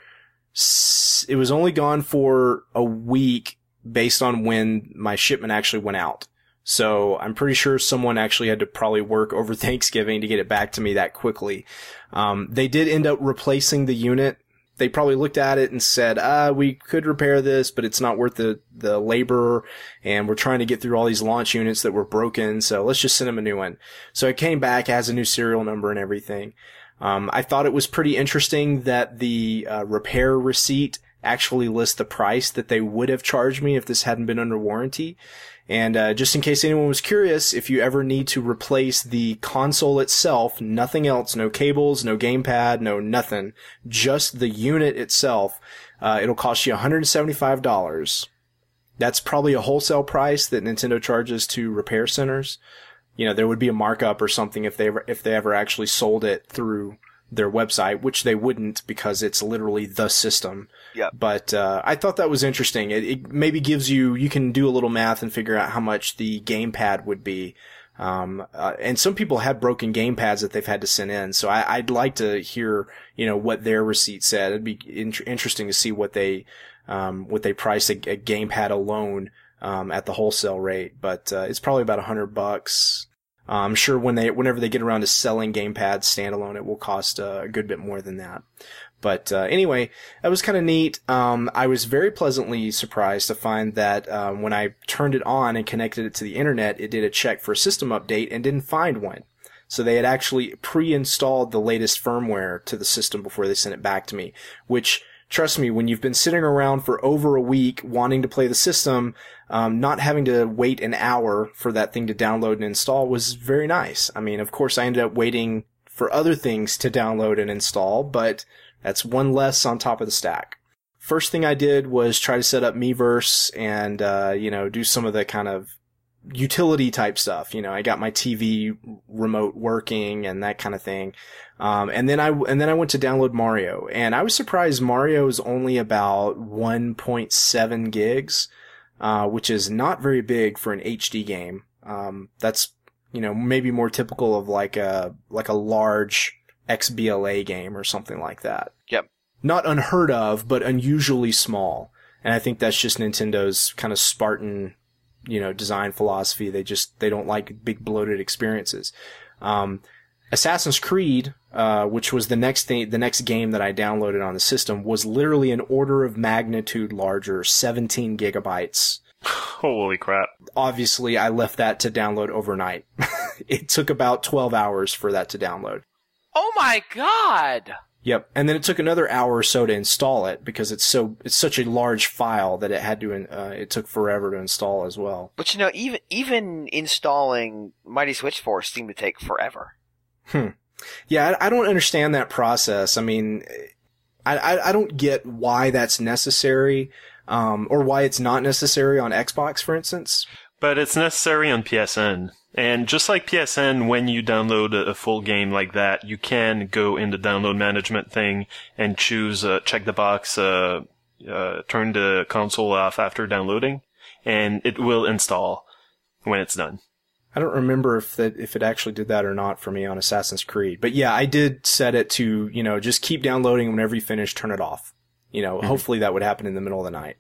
it was only gone for a week based on when my shipment actually went out. So I'm pretty sure someone actually had to probably work over Thanksgiving to get it back to me that quickly. Um, they did end up replacing the unit. They probably looked at it and said, uh, we could repair this, but it's not worth the, the labor. And we're trying to get through all these launch units that were broken. So let's just send them a new one. So it came back, has a new serial number and everything. Um, I thought it was pretty interesting that the uh, repair receipt actually lists the price that they would have charged me if this hadn't been under warranty. And uh, just in case anyone was curious, if you ever need to replace the console itself, nothing else, no cables, no gamepad, no nothing, just the unit itself, uh, it'll cost you one hundred seventy-five dollars. That's probably a wholesale price that Nintendo charges to repair centers. You know, there would be a markup or something if they ever, if they ever actually sold it through their website, which they wouldn't because it's literally the system. Yeah. But uh, I thought that was interesting. It, it maybe gives you, you can do a little math and figure out how much the gamepad would be. Um, uh, and some people have broken gamepads that they've had to send in. So I, I'd like to hear, you know, what their receipt said. It'd be in- interesting to see what they, um, what they price a, a gamepad alone, um, at the wholesale rate. But, uh, it's probably about a hundred bucks. I'm sure when they, whenever they get around to selling gamepads standalone, it will cost uh, a good bit more than that. But uh, anyway, that was kind of neat. Um, I was very pleasantly surprised to find that um, when I turned it on and connected it to the internet, it did a check for a system update and didn't find one. So they had actually pre-installed the latest firmware to the system before they sent it back to me, which, trust me, when you've been sitting around for over a week wanting to play the system, um, not having to wait an hour for that thing to download and install was very nice. I mean, of course, I ended up waiting for other things to download and install, but that's one less on top of the stack. First thing I did was try to set up Miiverse and, uh, you know, do some of the kind of utility type stuff. You know, I got my T V remote working and that kind of thing. Um, and then I, and then I went to download Mario, and I was surprised Mario is only about one point seven gigs, uh, which is not very big for an H D game. Um, that's, you know, maybe more typical of like a, like a large X B L A game or something like that. Yep. Not unheard of, but unusually small. And I think that's just Nintendo's kind of Spartan, you know, design philosophy. They just, they don't like big bloated experiences. Um, Assassin's Creed, uh, which was the next thing, the next game that I downloaded on the system, was literally an order of magnitude larger, seventeen gigabytes. Holy crap. Obviously, I left that to download overnight. It took about twelve hours for that to download. Oh my god! Yep. And then it took another hour or so to install it because it's so, it's such a large file that it had to, uh, it took forever to install as well. But you know, even, even installing Mighty Switch Force seemed to take forever. Hmm. Yeah, I, I don't understand that process. I mean, I, I, I don't get why that's necessary, um, or why it's not necessary on Xbox, for instance. But it's necessary on P S N. And just like P S N, when you download a, a full game like that, you can go in the download management thing and choose, uh, check the box, uh, uh, turn the console off after downloading, and it will install when it's done. I don't remember if that, if it actually did that or not for me on Assassin's Creed. But yeah, I did set it to, you know, just keep downloading. Whenever you finish, turn it off. You know, mm-hmm. Hopefully that would happen in the middle of the night.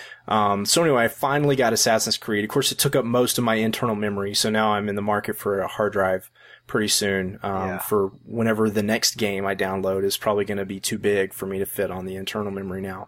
Um, so anyway, I finally got Assassin's Creed. Of course, it took up most of my internal memory. So now I'm in the market for a hard drive pretty soon. Um, Yeah. for whenever the next game I download is probably going to be too big for me to fit on the internal memory now.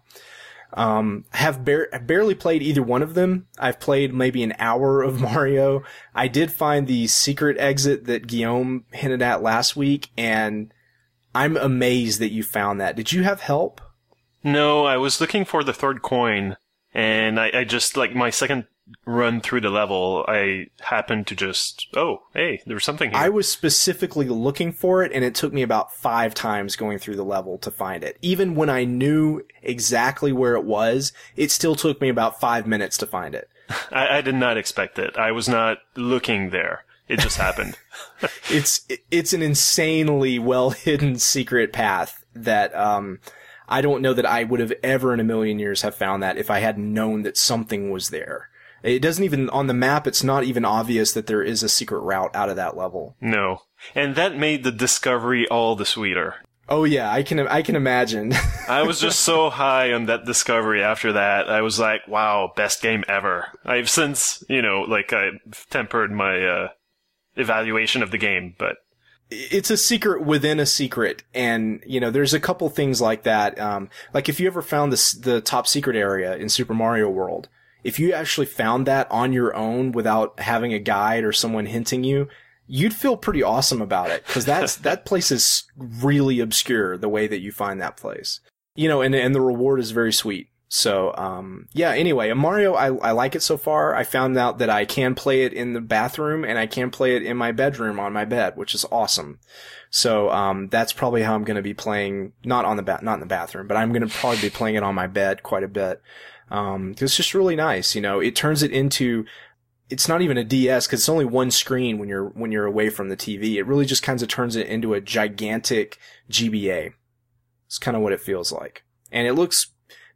Um, have bar- barely played either one of them. I've played maybe an hour of Mario. I did find the secret exit that Guillaume hinted at last week, and I'm amazed that you found that. Did you have help? No, I was looking for the third coin, and I, I just, like, my second run through the level, I happened to just, oh, hey, there's something here. I was specifically looking for it, and it took me about five times going through the level to find it. Even when I knew exactly where it was, it still took me about five minutes to find it. I, I did not expect it. I was not looking there. It just happened. It's it's an insanely well hidden secret path that um I don't know that I would have ever in a million years have found that if I had known that something was there. It doesn't even, on the map, it's not even obvious that there is a secret route out of that level. No. And that made the discovery all the sweeter. Oh yeah, I can, I can imagine. I was just so high on that discovery after that. I was like, wow, best game ever. I've since, you know, like, I've tempered my, uh, evaluation of the game, but. It's a secret within a secret, and, you know, there's a couple things like that. Um, like if you ever found this, the top secret area in Super Mario World, if you actually found that on your own without having a guide or someone hinting you, you'd feel pretty awesome about it, because that's, that place is really obscure, the way that you find that place. You know, and, and the reward is very sweet. So, um, yeah, anyway, Mario, I, I like it so far. I found out that I can play it in the bathroom and I can play it in my bedroom on my bed, which is awesome. So, um, that's probably how I'm going to be playing, not on the ba- not in the bathroom, but I'm going to probably be playing it on my bed quite a bit. Um, it's just really nice. You know, it turns it into, it's not even a D S because it's only one screen when you're, when you're away from the T V. It really just kind of turns it into a gigantic G B A. It's kind of what it feels like. And it looks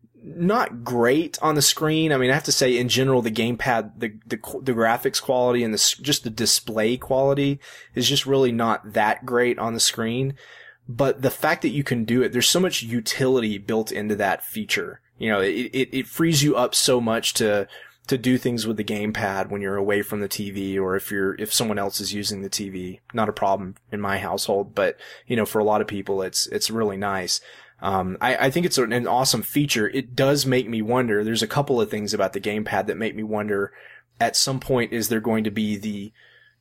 not great on the screen. I mean, I have to say, in general, the gamepad, the, the, the graphics quality and the, just the display quality is just really not that great on the screen. But the fact that you can do it, there's so much utility built into that feature. You know, it, it, it frees you up so much to, to do things with the gamepad when you're away from the T V, or if you're, if someone else is using the T V. Not a problem in my household, but, you know, for a lot of people, it's, it's really nice. Um, I, I think it's an awesome feature. It does make me wonder. There's a couple of things about the gamepad that make me wonder, at some point, is there going to be the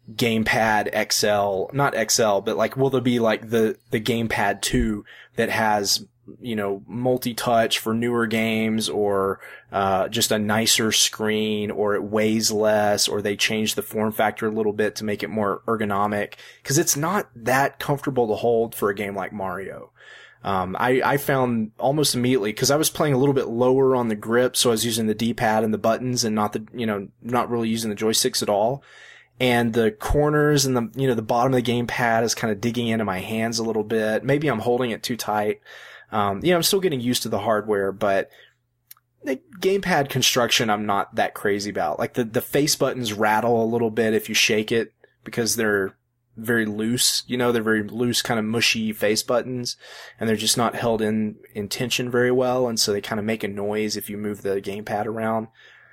gamepad X L, not X L, but like, will there be like the, the gamepad two that has, you know, multi-touch for newer games, or, uh, just a nicer screen, or it weighs less, or they change the form factor a little bit to make it more ergonomic? Cause it's not that comfortable to hold for a game like Mario. Um, I, I found almost immediately, cause I was playing a little bit lower on the grip, so I was using the D-pad and the buttons and not the, you know, not really using the joysticks at all. And the corners and the, you know, the bottom of the gamepad is kind of digging into my hands a little bit. Maybe I'm holding it too tight. Um, you know, I'm still getting used to the hardware, but the gamepad construction I'm not that crazy about. Like the, the face buttons rattle a little bit if you shake it, because they're very loose, you know, they're very loose, kind of mushy face buttons, and they're just not held in, in tension very well, and so they kind of make a noise if you move the gamepad around.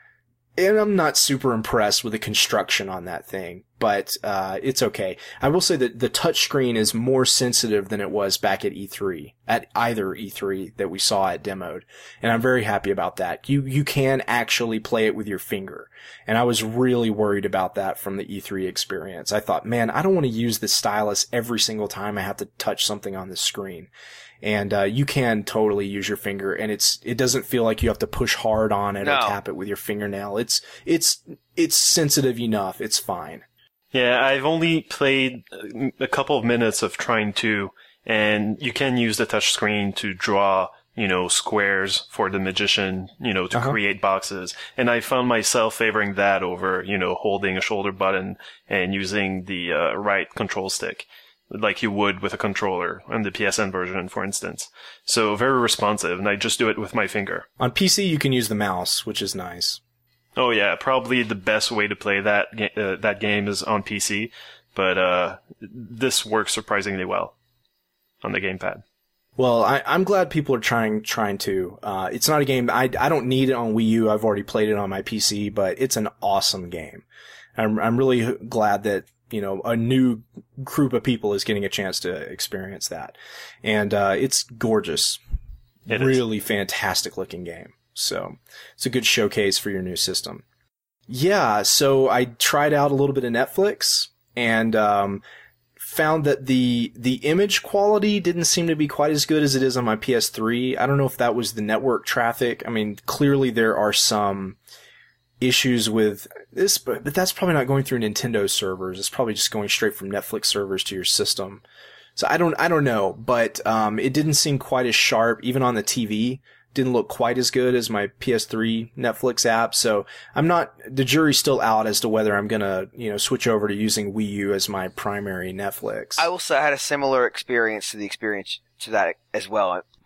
And I'm not super impressed with the construction on that thing, but, uh, it's okay. I will say that the touchscreen is more sensitive than it was back at E three, at either E three that we saw it demoed. And I'm very happy about that. You, you can actually play it with your finger. And I was really worried about that from the E three experience. I thought, man, I don't want to use the stylus every single time I have to touch something on the screen. And, uh, you can totally use your finger, and it's, it doesn't feel like you have to push hard on it No. or tap it with your fingernail. It's, it's, it's sensitive enough. It's fine. Yeah, I've only played a couple of minutes of Trine two, and you can use the touchscreen to draw, you know, squares for the magician, you know, to Uh-huh. create boxes. And I found myself favoring that over, you know, holding a shoulder button and using the uh, right control stick, like you would with a controller on the P S N version, for instance. So very responsive, and I just do it with my finger. On P C, you can use the mouse, which is nice. Oh yeah, probably the best way to play that ga- uh, that game is on P C, but uh, this works surprisingly well on the gamepad. Well, I, I'm glad people are trying trying to. Uh, it's not a game I I don't need it on Wii U. I've already played it on my P C, but it's an awesome game. I'm I'm really glad that, you know, a new group of people is getting a chance to experience that, and uh, it's gorgeous, It is. really fantastic looking game. So it's a good showcase for your new system. Yeah, so I tried out a little bit of Netflix, and um, found that the the image quality didn't seem to be quite as good as it is on my P S three. I don't know if that was the network traffic. I mean, clearly there are some issues with this, but, but that's probably not going through Nintendo servers. It's probably just going straight from Netflix servers to your system. So I don't I don't know, but um, it didn't seem quite as sharp, even on the T V. Didn't look quite as good as my P S three Netflix app. So I'm not, the jury's still out as to whether I'm going to, you know, switch over to using Wii U as my primary Netflix. I will say I had a similar experience to the experience to that as well.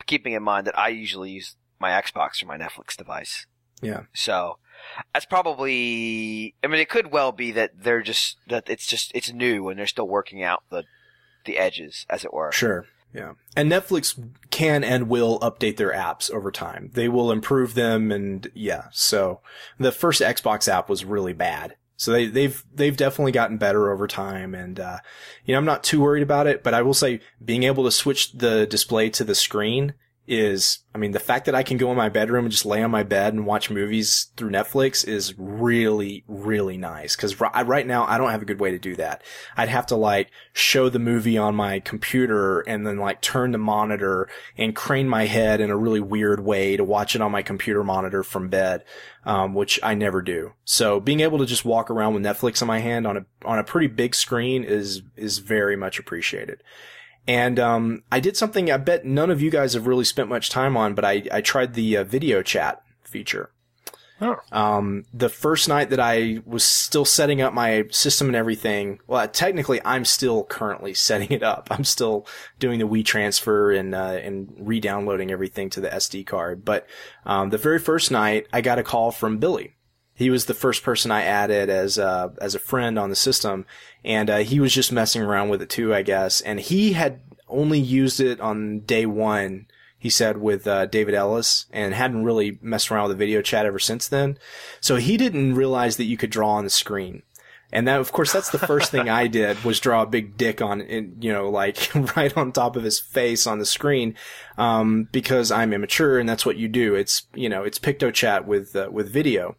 keeping in mind that I usually use my Xbox or my Netflix device. Yeah. So that's probably. I mean, it could well be that they're just that it's just it's new and they're still working out the the edges, as it were. Sure. Yeah. And Netflix can and will update their apps over time. They will improve them, and yeah. So the first Xbox app was really bad. So they, they've, they've definitely gotten better over time. And, uh, you know, I'm not too worried about it, but I will say being able to switch the display to the screen is, I mean, the fact that I can go in my bedroom and just lay on my bed and watch movies through Netflix is really, really nice. Cause r- right now I don't have a good way to do that. I'd have to like show the movie on my computer and then like turn the monitor and crane my head in a really weird way to watch it on my computer monitor from bed. Um, which I never do. So being able to just walk around with Netflix in my hand on a, on a pretty big screen is, is very much appreciated. And, um, I did something I bet none of you guys have really spent much time on, but I, I tried the uh, video chat feature. Oh. Um, the first night that I was still setting up my system and everything, well, technically I'm still currently setting it up. I'm still doing the WeTransfer and, uh, and re-downloading everything to the S D card. But, um, the very first night I got a call from Billy. He was the first person I added as a, as a friend on the system. And, uh, he was just messing around with it too, I guess. And he had only used it on day one, he said, with uh, David Ellis, and hadn't really messed around with the video chat ever since then. So he didn't realize that you could draw on the screen. And that, of course, that's the first thing I did, was draw a big dick on, you know, like right on top of his face on the screen, um, because I'm immature and that's what you do. It's, you know, it's PictoChat with, uh, with video.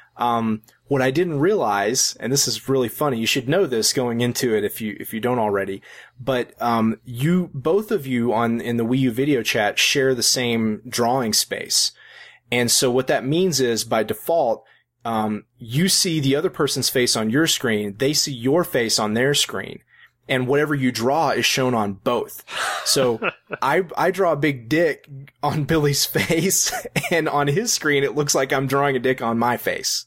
Um, what I didn't realize, and this is really funny, you should know this going into it if you, if you don't already, but, um, you, both of you on, in the Wii U video chat share the same drawing space. And so what that means is by default, um, you see the other person's face on your screen, they see your face on their screen. And whatever you draw is shown on both. So I, I draw a big dick on Billy's face, and on his screen it looks like I'm drawing a dick on my face.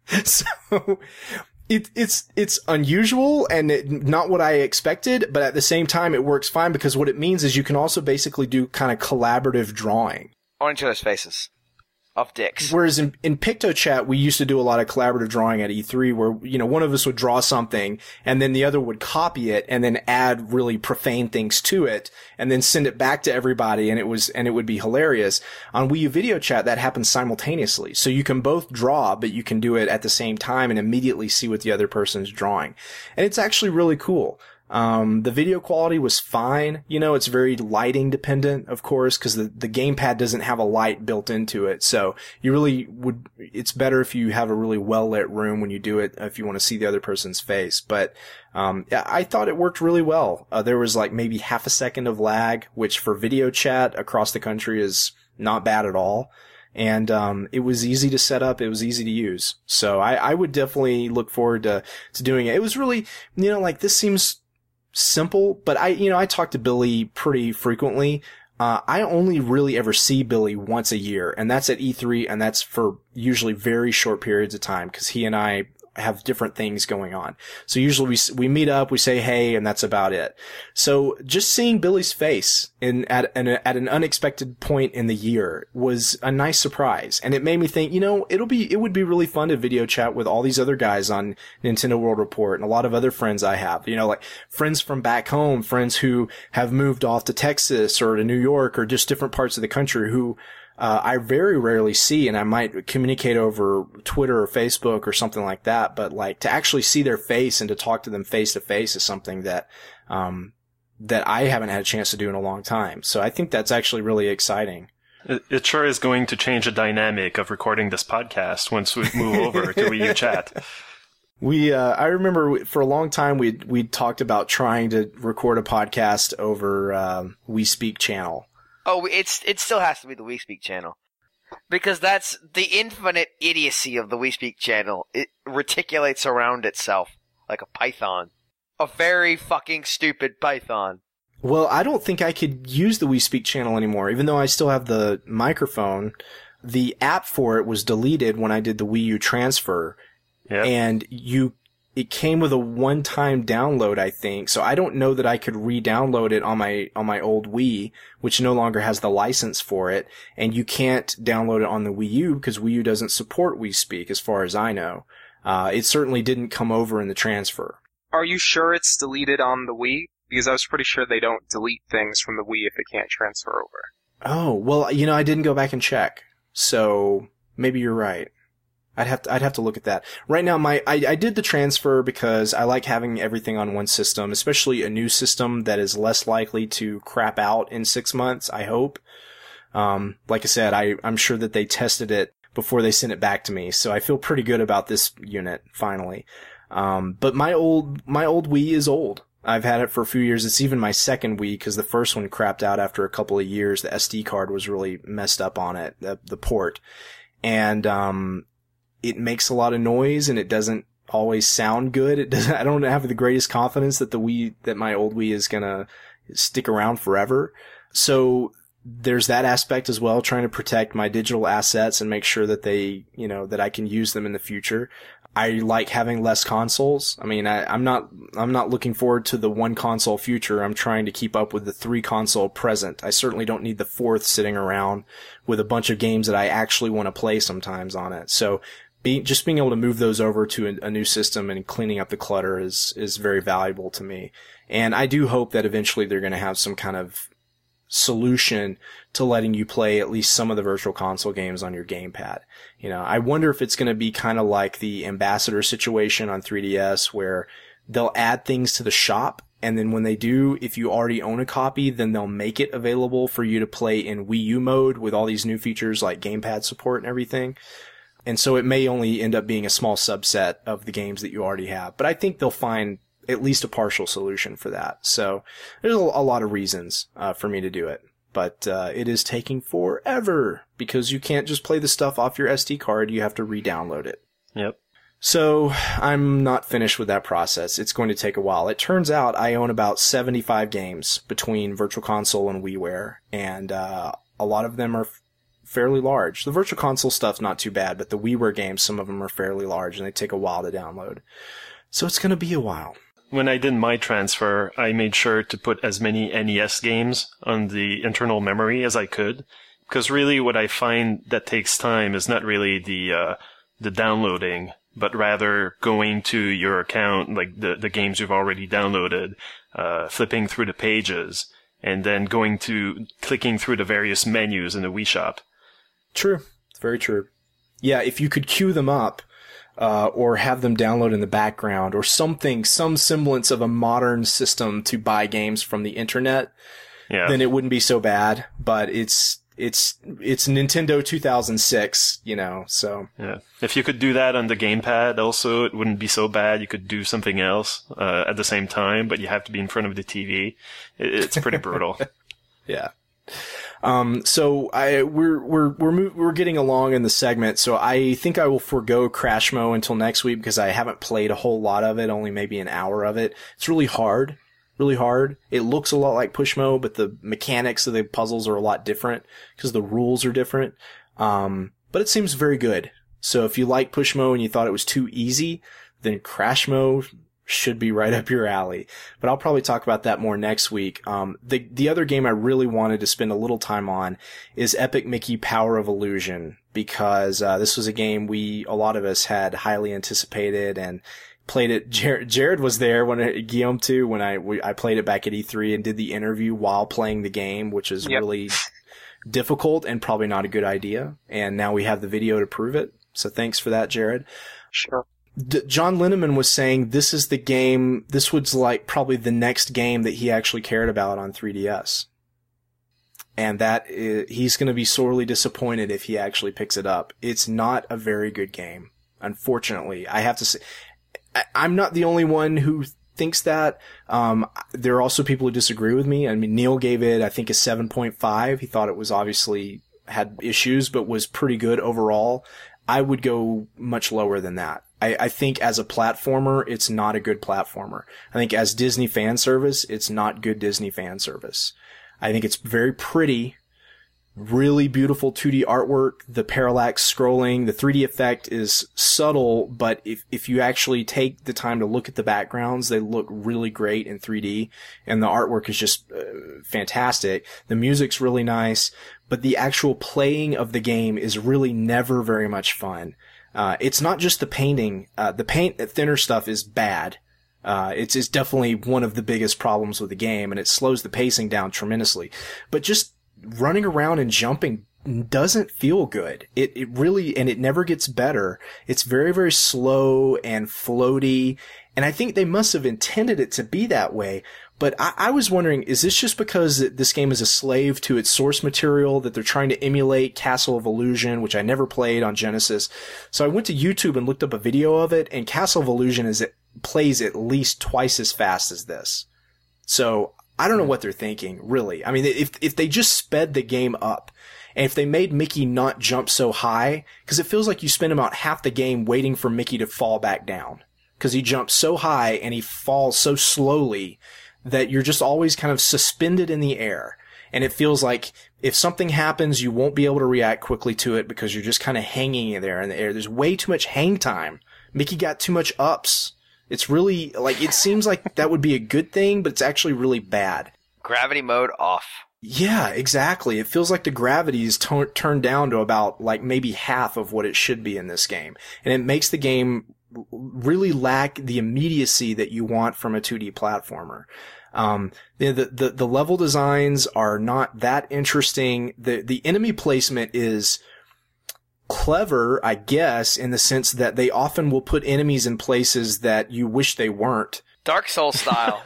So it, it's, it's unusual and it, not what I expected, but at the same time it works fine because what it means is you can also basically do kind of collaborative drawing. On each other's faces. Of dicks. Whereas in, in PictoChat, we used to do a lot of collaborative drawing at E three where, you know, one of us would draw something and then the other would copy it and then add really profane things to it and then send it back to everybody, and it was, and it would be hilarious. On Wii U Video Chat, that happens simultaneously. So you can both draw, but you can do it at the same time and immediately see what the other person's drawing. And it's actually really cool. Um, the video quality was fine. You know, it's very lighting dependent, of course, because the, the gamepad doesn't have a light built into it. So you really would, it's better if you have a really well lit room when you do it, if you want to see the other person's face. But, um, yeah, I thought it worked really well. Uh, there was like maybe half a second of lag, which for video chat across the country is not bad at all. And, um, it was easy to set up. It was easy to use. So I, I would definitely look forward to, to doing it. It was really, you know, like this seems simple, but I, you know, I talk to Billy pretty frequently. Uh, I only really ever see Billy once a year, and that's at E three, and that's for usually very short periods of time, because he and I have different things going on. So usually we, we meet up, we say hey, and that's about it. So just seeing Billy's face in, at an, at an unexpected point in the year was a nice surprise. And it made me think, you know, it'll be, it would be really fun to video chat with all these other guys on Nintendo World Report and a lot of other friends I have, you know, like friends from back home, friends who have moved off to Texas or to New York or just different parts of the country who, Uh, I very rarely see, and I might communicate over Twitter or Facebook or something like that, but like to actually see their face and to talk to them face to face is something that, um, that I haven't had a chance to do in a long time. So I think that's actually really exciting. It, it sure is going to change the dynamic of recording this podcast once we move over to Wii U Chat. We, uh, I remember for a long time we we talked about trying to record a podcast over, um, We Speak channel. Oh, it's it still has to be the We Speak channel. Because that's the infinite idiocy of the We Speak channel. It reticulates around itself like a python. A very fucking stupid python. Well, I don't think I could use the We Speak channel anymore, even though I still have the microphone. The app for it was deleted when I did the Wii U transfer. Yep. And you it came with a one-time download, I think. So I don't know that I could re-download it on my, on my old Wii, which no longer has the license for it. And you can't download it on the Wii U because Wii U doesn't support Wii Speak as far as I know. Uh, it certainly didn't come over in the transfer. Are you sure it's deleted on the Wii? Because I was pretty sure they don't delete things from the Wii if it can't transfer over. Oh, well, you know, I didn't go back and check. So maybe you're right. I'd have to, I'd have to look at that. Right now, my, I, I did the transfer because I like having everything on one system, especially a new system that is less likely to crap out in six months, I hope. Um, like I said, I, I'm sure that they tested it before they sent it back to me, so I feel pretty good about this unit, finally. Um, but my old, my old Wii is old. I've had it for a few years. It's even my second Wii because the first one crapped out after a couple of years. The S D card was really messed up on it, the, the port. And, um, it makes a lot of noise and it doesn't always sound good. It doesn't, I don't have the greatest confidence that the Wii, that my old Wii is gonna stick around forever. So there's that aspect as well, trying to protect my digital assets and make sure that they, you know, that I can use them in the future. I like having less consoles. I mean, I, I'm not, I'm not looking forward to the one console future. I'm trying to keep up with the three console present. I certainly don't need the fourth sitting around with a bunch of games that I actually want to play sometimes on it. So being, just being able to move those over to a, a new system and cleaning up the clutter is, is very valuable to me. And I do hope that eventually they're going to have some kind of solution to letting you play at least some of the virtual console games on your gamepad. You know, I wonder if it's going to be kind of like the Ambassador situation on three D S where they'll add things to the shop, and then when they do, if you already own a copy, then they'll make it available for you to play in Wii U mode with all these new features like gamepad support and everything. And so it may only end up being a small subset of the games that you already have. But I think they'll find at least a partial solution for that. So there's a, a lot of reasons uh, for me to do it. But uh, it is taking forever because you can't just play the stuff off your S D card. You have to re-download it. Yep. So I'm not finished with that process. It's going to take a while. It turns out I own about seventy-five games between Virtual Console and WiiWare, and uh, a lot of them are f- fairly large. The Virtual Console stuff's not too bad, but the WiiWare games, some of them are fairly large, and they take a while to download. So it's going to be a while. When I did my transfer, I made sure to put as many N E S games on the internal memory as I could, because really what I find that takes time is not really the uh, the downloading, but rather going to your account, like the, the games you've already downloaded, uh, flipping through the pages, and then going to clicking through the various menus in the Wii Shop. True. It's very true. Yeah, if you could queue them up, Uh, or have them download in the background, or something, some semblance of a modern system to buy games from the internet, yeah. then it wouldn't be so bad. But it's it's it's Nintendo two thousand six, you know. So yeah, if you could do that on the gamepad, also it wouldn't be so bad. You could do something else uh, at the same time, but you have to be in front of the T V. It, it's pretty brutal. Yeah. Um, so I, we're, we're, we're, mo- we're getting along in the segment. So I think I will forego Crashmo until next week because I haven't played a whole lot of it, only maybe an hour of it. It's really hard, really hard. It looks a lot like Pushmo, but the mechanics of the puzzles are a lot different because the rules are different. Um, but it seems very good. So if you like Pushmo and you thought it was too easy, then Crashmo should be right up your alley. But I'll probably talk about that more next week. Um, the, the other game I really wanted to spend a little time on is Epic Mickey Power of Illusion, because, uh, this was a game we, a lot of us had highly anticipated and played it. Jared, Jared was there when it, Guillaume too, when I, we, I played it back at E three and did the interview while playing the game, which is Yep. really difficult and probably not a good idea. And now we have the video to prove it. So thanks for that, Jared. Sure. D- John Linneman was saying this is the game, this was like probably the next game that he actually cared about on three D S. And that is, he's going to be sorely disappointed if he actually picks it up. It's not a very good game. Unfortunately, I have to say, I, I'm not the only one who thinks that. Um, there are also people who disagree with me. I mean, Neil gave it, I think, a seven point five. He thought it was obviously had issues, but was pretty good overall. I would go much lower than that. I, I think as a platformer, it's not a good platformer. I think as Disney fan service, it's not good Disney fan service. I think it's very pretty, really beautiful two D artwork, the parallax scrolling, the three D effect is subtle, but if, if you actually take the time to look at the backgrounds, they look really great in three D, and the artwork is just uh, fantastic. The music's really nice, but the actual playing of the game is really never very much fun. Uh, it's not just the painting, uh, the paint thinner stuff is bad. Uh, it's, it's definitely one of the biggest problems with the game, and it slows the pacing down tremendously. But just running around and jumping doesn't feel good. It, it really, and it never gets better. It's very, very slow and floaty. And I think they must have intended it to be that way. But I, I was wondering, is this just because this game is a slave to its source material, that they're trying to emulate Castle of Illusion, which I never played on Genesis? So I went to YouTube and looked up a video of it, and Castle of Illusion is, it plays at least twice as fast as this. So I don't know what they're thinking, really. I mean, if if they just sped the game up, and if they made Mickey not jump so high, because it feels like you spend about half the game waiting for Mickey to fall back down, because he jumps so high and he falls so slowly that you're just always kind of suspended in the air. And it feels like if something happens, you won't be able to react quickly to it because you're just kind of hanging there in the air. There's way too much hang time. Mickey got too much ups. It's really, like, it seems like that would be a good thing, but it's actually really bad. Gravity mode off. Yeah, exactly. It feels like the gravity is t- turned down to about, like, maybe half of what it should be in this game. And it makes the game really lack the immediacy that you want from a two D platformer. Um, the, the, the level designs are not that interesting. The, the enemy placement is clever, I guess, in the sense that they often will put enemies in places that you wish they weren't. Dark Souls style.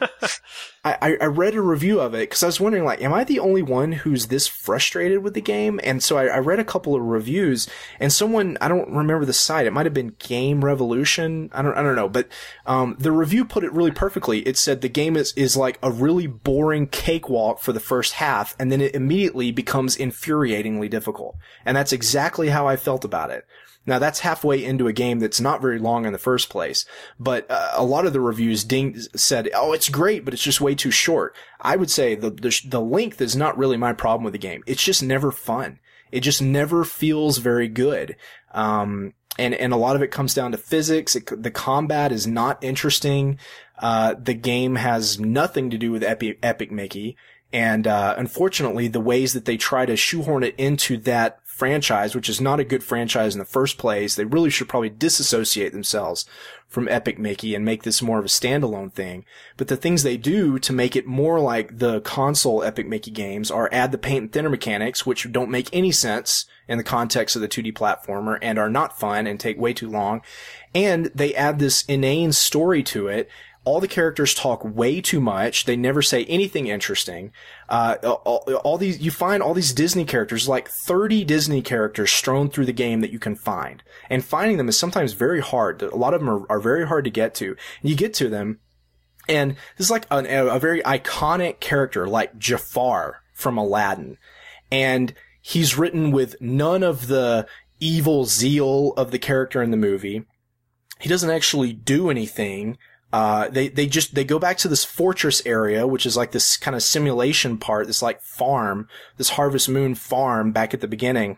I, I read a review of it because I was wondering, like, am I the only one who's this frustrated with the game? And so I, I read a couple of reviews, and someone, I don't remember the site, it might have been Game Revolution, I don't I don't know, but um the review put it really perfectly. It said the game is, is like a really boring cakewalk for the first half, and then it immediately becomes infuriatingly difficult. And that's exactly how I felt about it. Now, that's halfway into a game that's not very long in the first place, but uh, a lot of the reviews ding- said, oh, it's great, but it's just way too short. I would say the, the the length is not really my problem with the game. It's just never fun. It just never feels very good. Um, and, and a lot of it comes down to physics. It, the combat is not interesting. Uh, the game has nothing to do with Epic, Epic Mickey. And, uh, unfortunately, the ways that they try to shoehorn it into that franchise, which is not a good franchise in the first place, they really should probably disassociate themselves from Epic Mickey and make this more of a standalone thing. But the things they do to make it more like the console Epic Mickey games are add the paint and thinner mechanics, which don't make any sense in the context of the two D platformer and are not fun and take way too long. And they add this inane story to it. All the characters talk way too much. They never say anything interesting. Uh, all, all these, you find all these Disney characters, like thirty Disney characters strewn through the game that you can find. And finding them is sometimes very hard. A lot of them are, are very hard to get to. And you get to them, and this is like an, a very iconic character like Jafar from Aladdin. And he's written with none of the evil zeal of the character in the movie. He doesn't actually do anything. Uh, they, they just, they go back to this fortress area, which is like this kind of simulation part, this like farm, this Harvest Moon farm back at the beginning.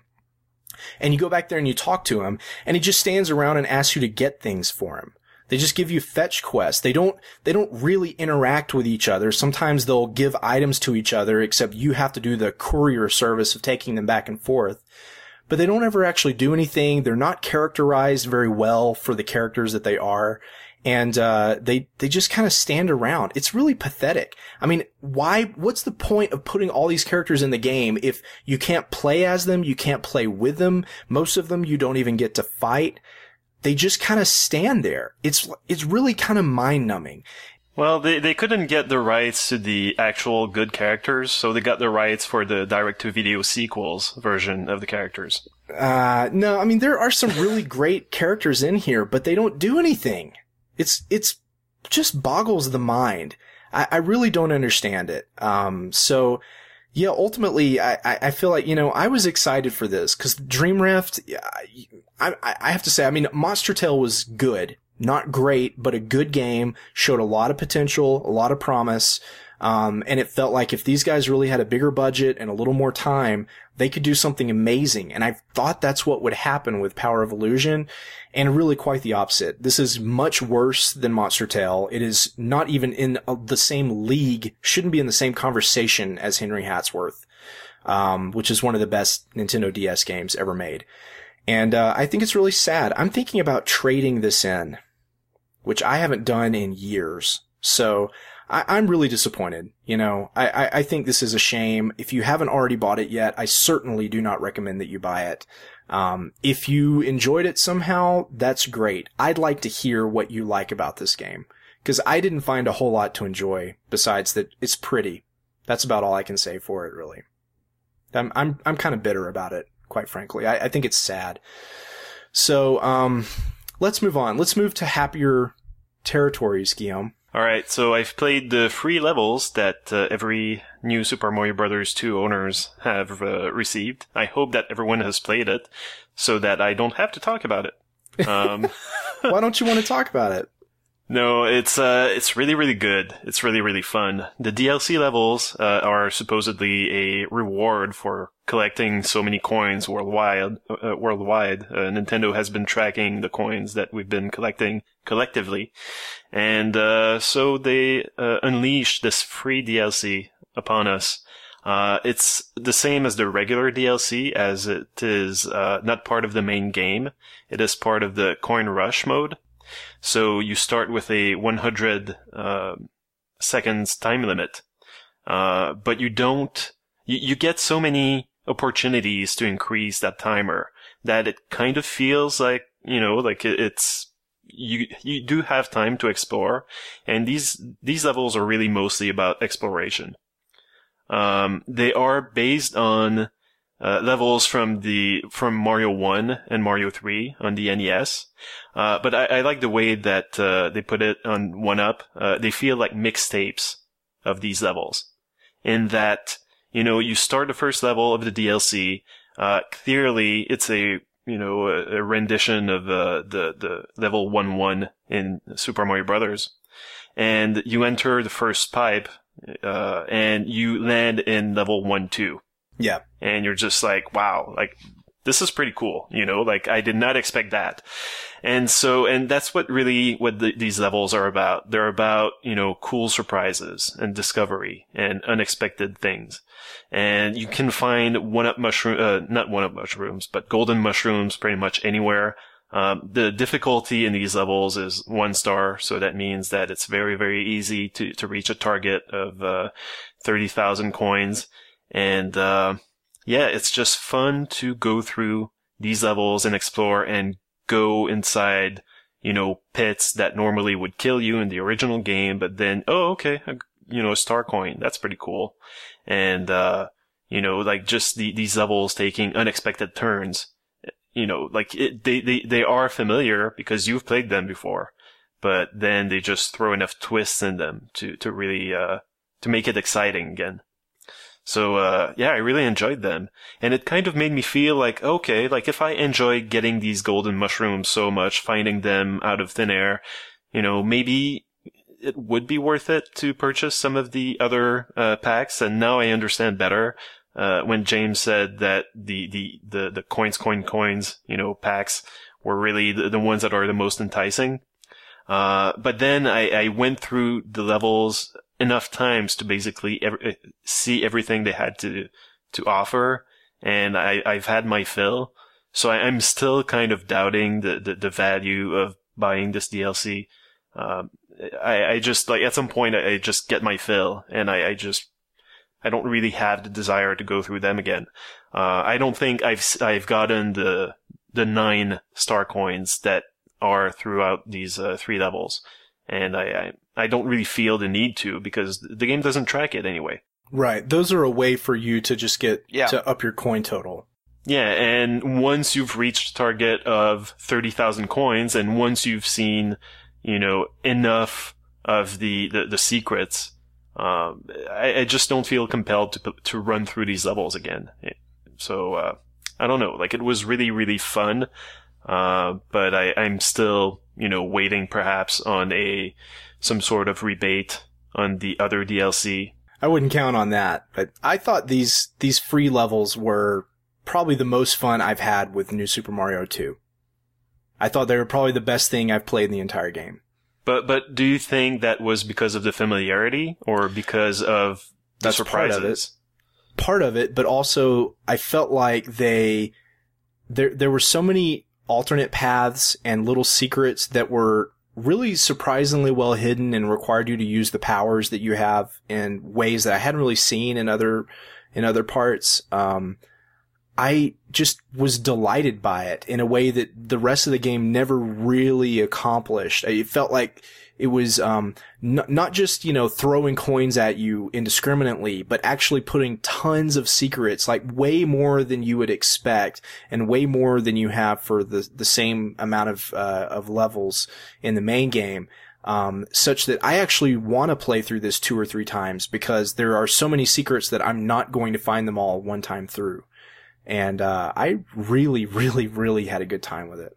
And you go back there and you talk to him, and he just stands around and asks you to get things for him. They just give you fetch quests. They don't, they don't really interact with each other. Sometimes they'll give items to each other, except you have to do the courier service of taking them back and forth. But they don't ever actually do anything. They're not characterized very well for the characters that they are. And, uh, they, they just kind of stand around. It's really pathetic. I mean, why, what's the point of putting all these characters in the game if you can't play as them, you can't play with them, most of them you don't even get to fight? They just kind of stand there. It's, it's really kind of mind-numbing. Well, they, they couldn't get the rights to the actual good characters, so they got the rights for the direct-to-video sequels version of the characters. Uh, no, I mean, there are some really great characters in here, but they don't do anything. It's, it's just boggles the mind. I, I really don't understand it. Um, so, yeah, ultimately, I, I feel like, you know, I was excited for this, cause Dream Rift, I, I, I have to say, I mean, Monster Tale was good, Not great, but a good game, showed a lot of potential, a lot of promise. Um, and it felt like if these guys really had a bigger budget and a little more time, they could do something amazing. And I thought that's what would happen with Power of Illusion, and really quite the opposite. This is much worse than Monster Tale. It is not even in the same league, shouldn't be in the same conversation as Henry Hatsworth, um, which is one of the best Nintendo D S games ever made. And, uh, I think it's really sad. I'm thinking about trading this in, which I haven't done in years. So, I, I'm really disappointed. You know, I, I, I think this is a shame. If you haven't already bought it yet, I certainly do not recommend that you buy it. Um, if you enjoyed it somehow, that's great. I'd like to hear what you like about this game, because I didn't find a whole lot to enjoy besides that it's pretty. That's about all I can say for it, really. I'm, I'm, I'm kind of bitter about it, quite frankly. I, I think it's sad. So, um, let's move on. Let's move to happier territories, Guillaume. Alright, so I've played the free levels that uh, every new Super Mario Bros. two owners have uh, received. I hope that everyone has played it, so that I don't have to talk about it. Um, Why don't you want to talk about it? No, it's uh, it's really, really good. It's really, really fun. The D L C levels uh, are supposedly a reward for collecting so many coins worldwide. Uh, worldwide, uh, Nintendo has been tracking the coins that we've been collecting collectively, and uh, so they uh, unleashed this free D L C upon us. Uh, it's the same as the regular D L C, as it is uh, not part of the main game. It is part of the Coin Rush mode. So you start with a one hundred uh, seconds time limit, uh, but you don't. You, you get so many opportunities to increase that timer that it kind of feels like, you know, like it, it's you. You do have time to explore, and these these levels are really mostly about exploration. Um, they are based on uh, levels from the from Mario one and Mario three on the N E S. Uh, but I, I like the way that uh, they put it on one up. Uh, they feel like mixtapes of these levels, in that, you know, you start the first level of the D L C. Uh, clearly, it's a you know a, a rendition of uh, the the level one one in Super Mario Brothers, and you enter the first pipe, uh, and you land in level one two. Yeah, and you're just like, wow, like. This is pretty cool, you know, like I did not expect that. And so, and that's what really, what the, these levels are about. They're about, you know, cool surprises and discovery and unexpected things. And you can find one-up mushroom, uh, not one-up mushrooms, but golden mushrooms pretty much anywhere. Um, the difficulty in these levels is one star, so that means that it's very, very easy to, to reach a target of, uh, thirty thousand coins. And, uh, yeah, it's just fun to go through these levels and explore and go inside, you know, pits that normally would kill you in the original game, but then, oh, okay, you know, a star coin, that's pretty cool. And, uh, you know, like just the, these levels taking unexpected turns, you know, like it, they, they, they are familiar because you've played them before, but then they just throw enough twists in them to, to really, uh, to make it exciting again. So, uh, yeah, I really enjoyed them. And it kind of made me feel like, okay, like if I enjoy getting these golden mushrooms so much, finding them out of thin air, you know, maybe it would be worth it to purchase some of the other, uh, packs. And now I understand better, uh, when James said that the, the, the, the coins, coin, coins, you know, packs were really the, the ones that are the most enticing. Uh, but then I, I went through the levels enough times to basically every, see everything they had to to offer, and I, I've had my fill. So I, I'm still kind of doubting the, the, the value of buying this D L C. Um, I, I just, like, at some point I, I just get my fill, and I, I just, I don't really have the desire to go through them again. Uh, I don't think I've, I've gotten the, the nine star coins that are throughout these, uh, three levels. And I, I, I don't really feel the need to, because the game doesn't track it anyway. Right. Those are a way for you to just get, yeah. to up your coin total. Yeah, and once you've reached a target of thirty thousand coins, and once you've seen, you know, enough of the, the, the secrets, um, I, I just don't feel compelled to, to run through these levels again. So, uh, I don't know, like, it was really, really fun. Uh, but I, I'm still you know, waiting perhaps on a some sort of rebate on the other D L C. I wouldn't count on that, but I thought these these free levels were probably the most fun I've had with New Super Mario two. I thought they were probably the best thing I've played in the entire game. But but do you think that was because of the familiarity or because of the That's surprises? part of it. Part of it, but also I felt like they there there were so many alternate paths and little secrets that were really surprisingly well hidden and required you to use the powers that you have in ways that I hadn't really seen in other in other parts. Um, I just was delighted by it in a way that the rest of the game never really accomplished. It felt like it was um, n- not just, you know, throwing coins at you indiscriminately, but actually putting tons of secrets, like way more than you would expect and way more than you have for the the same amount of uh, of levels in the main game. Um, such that I actually want to play through this two or three times because there are so many secrets that I'm not going to find them all one time through. And, uh, I really, really, really had a good time with it.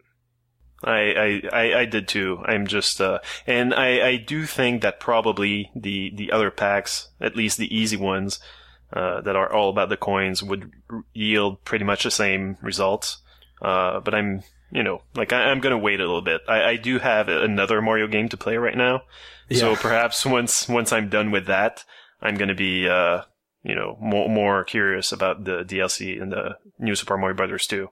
I, I, I, I did too. I'm just, uh, and I, I do think that probably the, the other packs, at least the easy ones, uh, that are all about the coins would yield pretty much the same results. Uh, but I'm, you know, like I, I'm gonna wait a little bit. I, I do have another Mario game to play right now. Yeah. So perhaps once, once I'm done with that, I'm gonna be, uh, you know, more, more curious about the D L C and the New Super Mario Brothers two.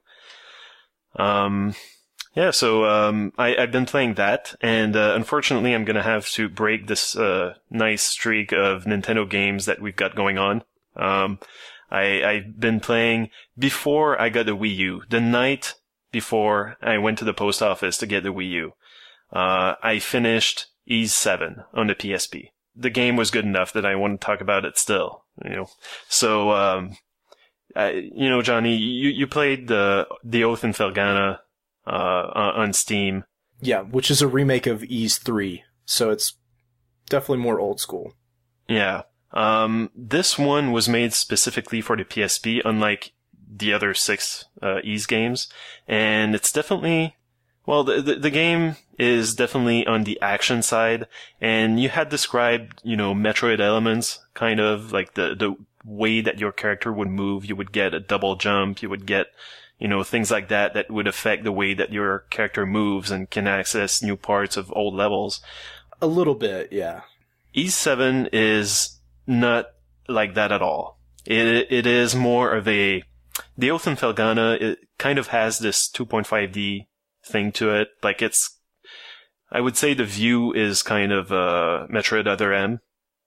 Um, yeah, so, um, I, I've been playing that, and, uh, unfortunately I'm gonna have to break this, uh, nice streak of Nintendo games that we've got going on. Um, I, I've been playing before I got the Wii U, the night before I went to the post office to get the Wii U. Uh, I finished Ys seven on the P S P. The game was good enough that I want to talk about it still, you know. So, um, I, you know, Johnny, you, you played the, the Oath in Felghana, uh, on Steam. Yeah, which is a remake of Ys three. So it's definitely more old school. Yeah. Um, this one was made specifically for the P S P, unlike the other six, uh, Ys games. And it's definitely, well, the, the, the game is definitely on the action side, and you had described, you know, Metroid elements, kind of like the, the way that your character would move. You would get a double jump, you would get, you know, things like that that would affect the way that your character moves and can access new parts of old levels. A little bit, yeah. Ys seven is not like that at all. It, it is more of a, the Oath in Felghana, it kind of has this two point five D thing to it. Like it's, I would say the view is kind of, uh, Metroid Other M.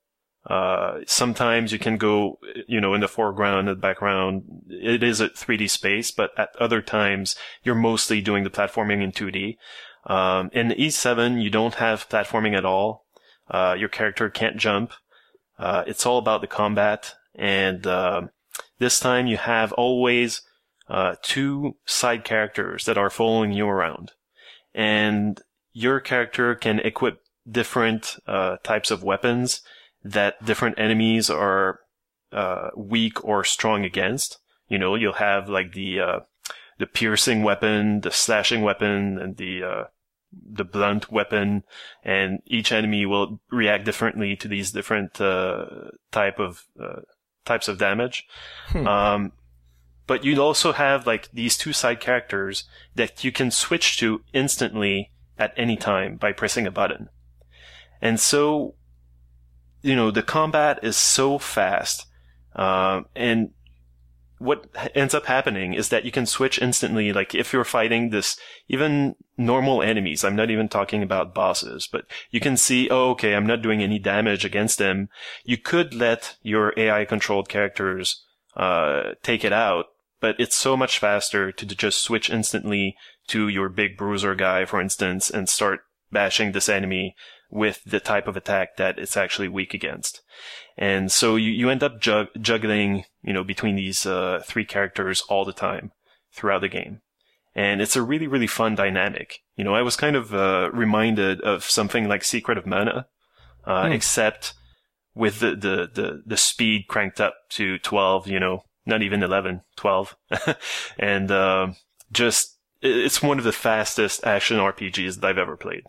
Uh, sometimes you can go, you know, in the foreground and the background. It is a three D space, but at other times you're mostly doing the platforming in two D. Um, in Ys seven, you don't have platforming at all. Uh, your character can't jump. Uh, it's all about the combat. And, uh, this time you have always, uh, two side characters that are following you around. And your character can equip different, uh, types of weapons that different enemies are, uh, weak or strong against. You know, you'll have like the, uh, the piercing weapon, the slashing weapon, and the, uh, the blunt weapon, and each enemy will react differently to these different, uh, type of, uh, types of damage. Hmm. Um, but you'd also have like these two side characters that you can switch to instantly at any time by pressing a button. And so, you know, the combat is so fast, um, and what ends up happening is that you can switch instantly. Like if you're fighting this, even normal enemies, I'm not even talking about bosses, but you can see, oh, okay, I'm not doing any damage against them. You could let your A I controlled characters, uh, take it out, but it's so much faster to just switch instantly to your big bruiser guy, for instance, and start bashing this enemy with the type of attack that it's actually weak against. And so you, you end up jug- juggling, you know, between these, uh, three characters all the time throughout the game. And it's a really, really fun dynamic. You know, I was kind of, uh, reminded of something like Secret of Mana, uh, mm. except with the, the, the, the speed cranked up to twelve, you know, not even eleven, twelve. And, uh, just, it's one of the fastest action R P Gs that I've ever played.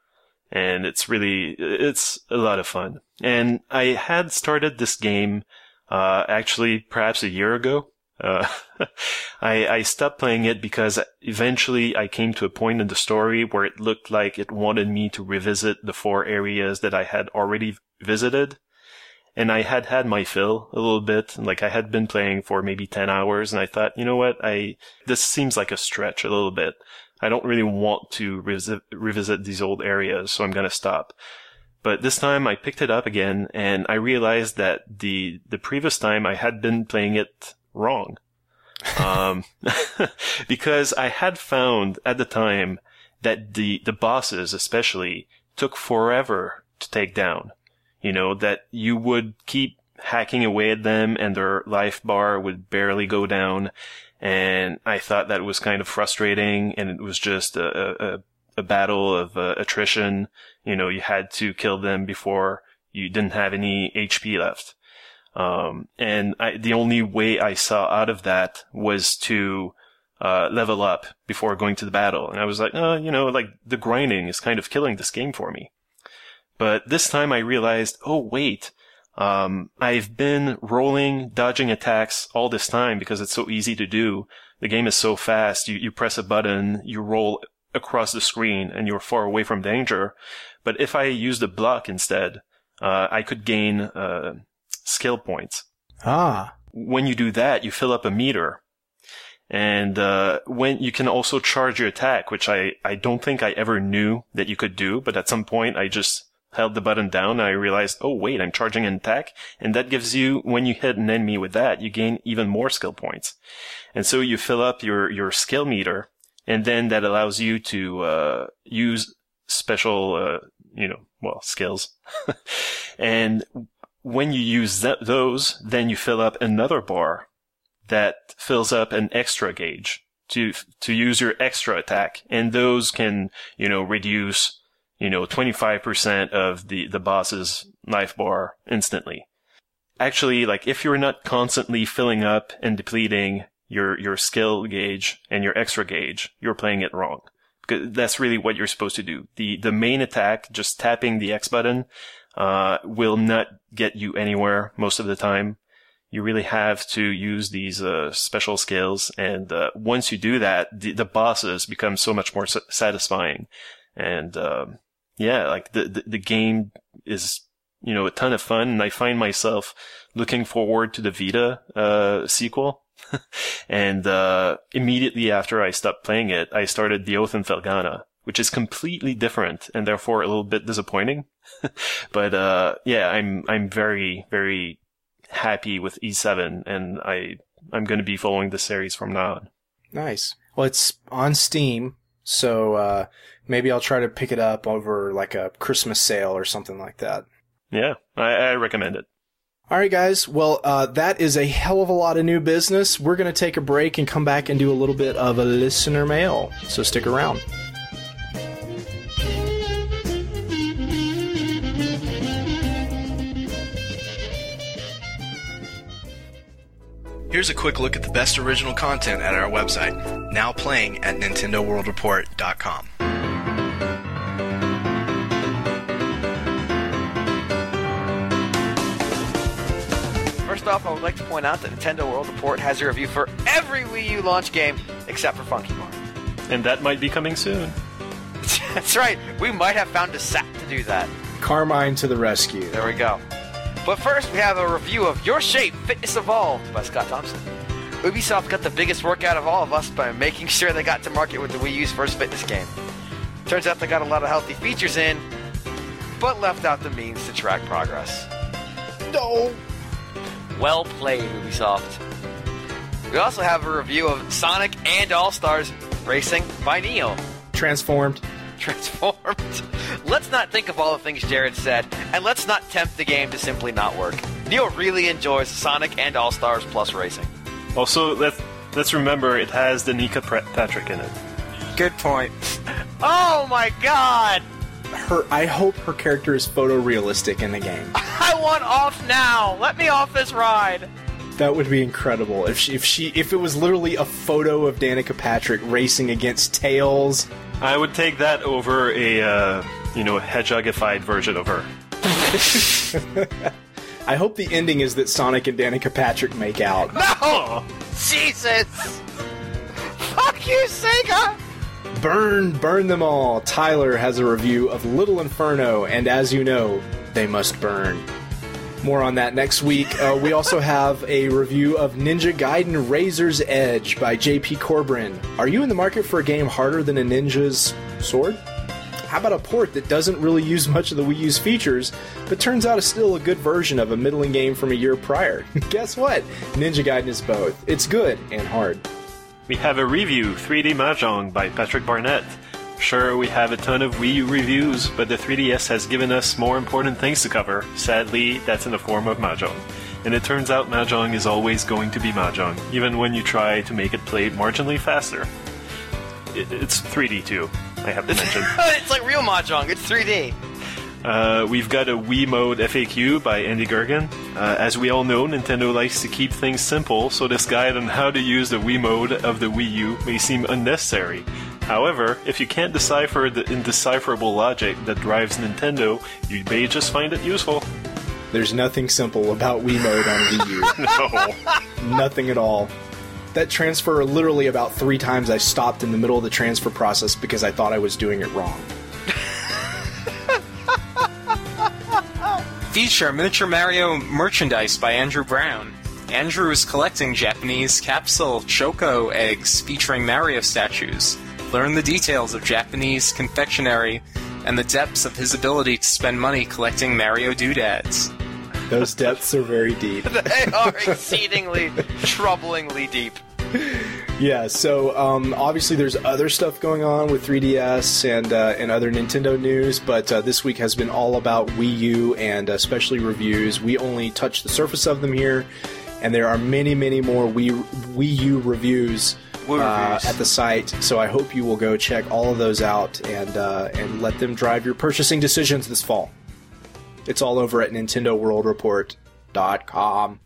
And it's really, it's a lot of fun. And I had started this game, uh, actually perhaps a year ago. Uh, I, I stopped playing it because eventually I came to a point in the story where it looked like it wanted me to revisit the four areas that I had already visited. And I had had my fill a little bit. Like I had been playing for maybe ten hours and I thought, you know what? I, this seems like a stretch a little bit. I don't really want to revisit, revisit these old areas, so I'm gonna stop. But this time I picked it up again and I realized that the, the previous time I had been playing it wrong. Um, because I had found at the time that the, the bosses especially took forever to take down. You know, that you would keep hacking away at them and their life bar would barely go down. And I thought that was kind of frustrating and it was just a, a, a battle of uh, attrition. You know, you had to kill them before you didn't have any H P left. Um, and I, the only way I saw out of that was to, uh, level up before going to the battle. And I was like, oh, you know, like the grinding is kind of killing this game for me. But this time I realized, oh, wait, um, I've been rolling, dodging attacks all this time because it's so easy to do. The game is so fast. You, you press a button, you roll across the screen and you're far away from danger. But if I used a block instead, uh, I could gain, uh, skill points. Ah. When you do that, you fill up a meter. And, uh, when you can also charge your attack, which I, I don't think I ever knew that you could do, but at some point I just held the button down and I realized, oh wait, I'm charging an attack. And that gives you, when you hit an enemy with that, you gain even more skill points. And so you fill up your, your skill meter and then that allows you to, uh, use special, uh, you know, well, skills. And when you use th- those, then you fill up another bar that fills up an extra gauge to, to use your extra attack. And those can, you know, reduce, you know, twenty-five percent of the, the boss's life bar instantly. Actually, like, if you're not constantly filling up and depleting your, your skill gauge and your extra gauge, you're playing it wrong. Because that's really what you're supposed to do. The, the main attack, just tapping the X button, uh, will not get you anywhere most of the time. You really have to use these, uh, special skills. And, uh, once you do that, the, the bosses become so much more s- satisfying. And, um, yeah, like the, the, the game is, you know, a ton of fun. And I find myself looking forward to the Vita, uh, sequel. And, uh, immediately after I stopped playing it, I started The Oath in Felghana, which is completely different and therefore a little bit disappointing. But, uh, yeah, I'm, I'm very, very happy with E seven and I, I'm going to be following the series from now on. Nice. Well, it's on Steam. So, uh, maybe I'll try to pick it up over like a Christmas sale or something like that. Yeah, I, I recommend it. All right, guys. Well, uh, that is a hell of a lot of new business. We're going to take a break and come back and do a little bit of a listener mail. So stick around. Here's a quick look at the best original content at our website, now playing at Nintendo World Report dot com. First off, I would like to point out that Nintendo World Report has a review for every Wii U launch game except for Funky Bar. And that might be coming soon. That's right. We might have found a sack to do that. Carmine to the rescue. There we go. But first, we have a review of Your Shape Fitness Evolved by Scott Thompson. Ubisoft got the biggest work out of all of us by making sure they got to market with the Wii U's first fitness game. Turns out they got a lot of healthy features in, but left out the means to track progress. No. Well played, Ubisoft. We also have a review of Sonic and All-Stars Racing by Neo. Transformed. Transformed. Let's not think of all the things Jared said, and let's not tempt the game to simply not work. Neo really enjoys Sonic and All-Stars plus racing. Also, let's, let's remember it has Danica Patrick in it. Good point. Oh my god! Her, I hope her character is photorealistic in the game. I want off now! Let me off this ride! That would be incredible if she, if she if it was literally a photo of Danica Patrick racing against Tails. I would take that over a uh, you know hedgehogified version of her. I hope the ending is that Sonic and Danica Patrick make out. No! Jesus! Fuck you, Sega! Burn, burn them all. Tyler has a review of Little Inferno, and as you know, they must burn. More on that next week. Uh, we also have a review of Ninja Gaiden Razor's Edge by J P Corbin. Are you in the market for a game harder than a ninja's sword? How about a port that doesn't really use much of the Wii U's features, but turns out is still a good version of a middling game from a year prior? Guess what? Ninja Gaiden is both. It's good and hard. We have a review, three D Mahjong by Patrick Barnett. Sure, we have a ton of Wii U reviews, but the three D S has given us more important things to cover. Sadly, that's in the form of Mahjong. And it turns out Mahjong is always going to be Mahjong, even when you try to make it play marginally faster. It, it's three D too, I have to mention. It's like real Mahjong, it's three D. Uh, we've got a Wii Mode F A Q by Andy Gergen. Uh, as we all know, Nintendo likes to keep things simple, so this guide on how to use the Wii Mode of the Wii U may seem unnecessary. However, if you can't decipher the indecipherable logic that drives Nintendo, you may just find it useful. There's nothing simple about Wii Mode on Wii U. No. Nothing at all. That transfer, literally about three times I stopped in the middle of the transfer process because I thought I was doing it wrong. Feature Miniature Mario merchandise by Andrew Brown. Andrew is collecting Japanese capsule Choco eggs featuring Mario statues. Learn the details of Japanese confectionery and the depths of his ability to spend money collecting Mario doodads. Those depths are very deep. They are exceedingly, troublingly deep. Yeah, so um, obviously there's other stuff going on with three D S and uh, and other Nintendo news, but uh, this week has been all about Wii U and especially reviews. We only touched the surface of them here, and there are many, many more Wii, Wii U reviews, uh, at the site, so I hope you will go check all of those out and uh, and let them drive your purchasing decisions this fall. It's all over at Nintendo World Report dot com.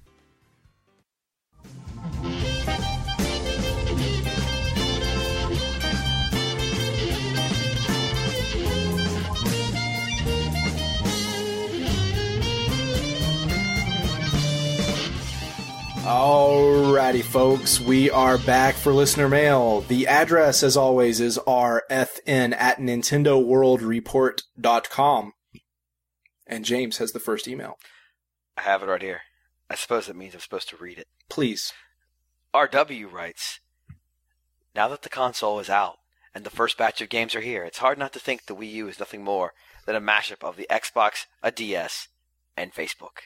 Alrighty, folks, we are back for listener mail. The address, as always, is r f n at Nintendo World Report dot com. And James has the first email. I have it right here. I suppose that means I'm supposed to read it. Please. R W writes, now that the console is out and the first batch of games are here, it's hard not to think the Wii U is nothing more than a mashup of the Xbox, a D S, and Facebook.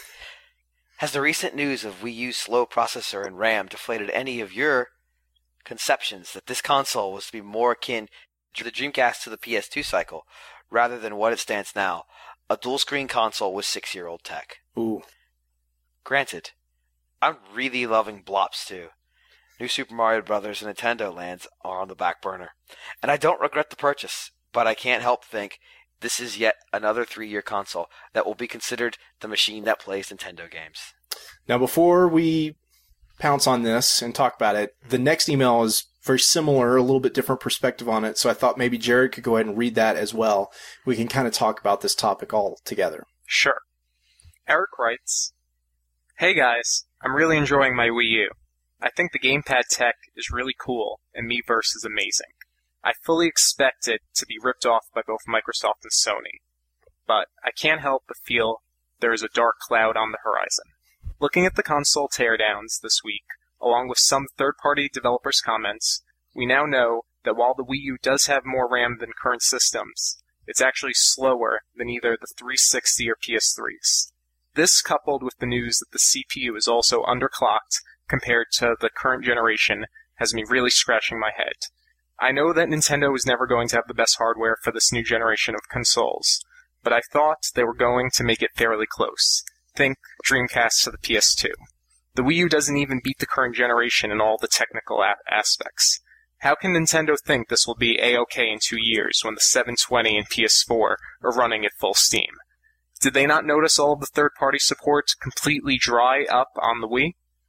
Has the recent news of Wii U's slow processor and RAM deflated any of your conceptions that this console was to be more akin to the Dreamcast to the P S two cycle, rather than what it stands now, a dual-screen console with six-year-old tech? Ooh. Granted, I'm really loving Blops too. New Super Mario Brothers and Nintendo Lands are on the back burner, and I don't regret the purchase, but I can't help think this is yet another three-year console that will be considered the machine that plays Nintendo games. Now, before we pounce on this and talk about it, the next email is very similar, a little bit different perspective on it, so I thought maybe Jared could go ahead and read that as well. We can kind of talk about this topic all together. Sure. Eric writes, hey guys, I'm really enjoying my Wii U. I think the gamepad tech is really cool, and Miiverse is amazing. I fully expect it to be ripped off by both Microsoft and Sony, but I can't help but feel there is a dark cloud on the horizon. Looking at the console teardowns this week, along with some third-party developers' comments, we now know that while the Wii U does have more RAM than current systems, it's actually slower than either the three sixty or P S threes. This, coupled with the news that the C P U is also underclocked compared to the current generation, has me really scratching my head. I know that Nintendo is never going to have the best hardware for this new generation of consoles, but I thought they were going to make it fairly close. Think Dreamcast to the P S two. The Wii U doesn't even beat the current generation in all the technical a- aspects. How can Nintendo think this will be A-okay in two years when the seven twenty and P S four are running at full steam? Did they not notice all of the third-party support completely dry up on the Wii?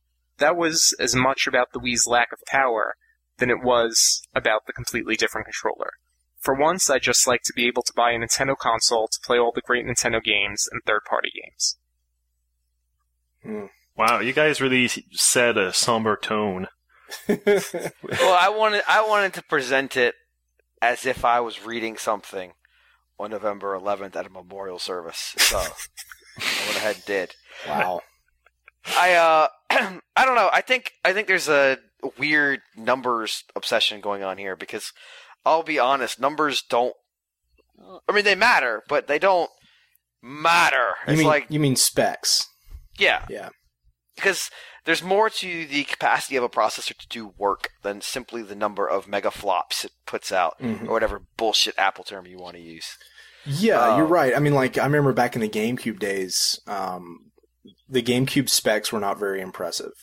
that was as much about the Wii's lack of power than it was about the completely different controller. For once, I'd just like to be able to buy a Nintendo console to play all the great Nintendo games and third-party games. Hmm. Wow, you guys really set a somber tone. Well, I wanted I wanted to present it as if I was reading something on November eleventh at a memorial service. So I went ahead and did. Wow. I uh I don't know. I think I think there's a weird numbers obsession going on here because I'll be honest, numbers don't I mean they matter, but they don't matter. You It's mean like you mean specs? yeah. Yeah. Because there's more to the capacity of a processor to do work than simply the number of megaflops it puts out, Mhm. or whatever bullshit Apple term you want to use. Yeah, Oh. you're right. I mean, like, I remember back in the GameCube days, um, the GameCube specs were not very impressive.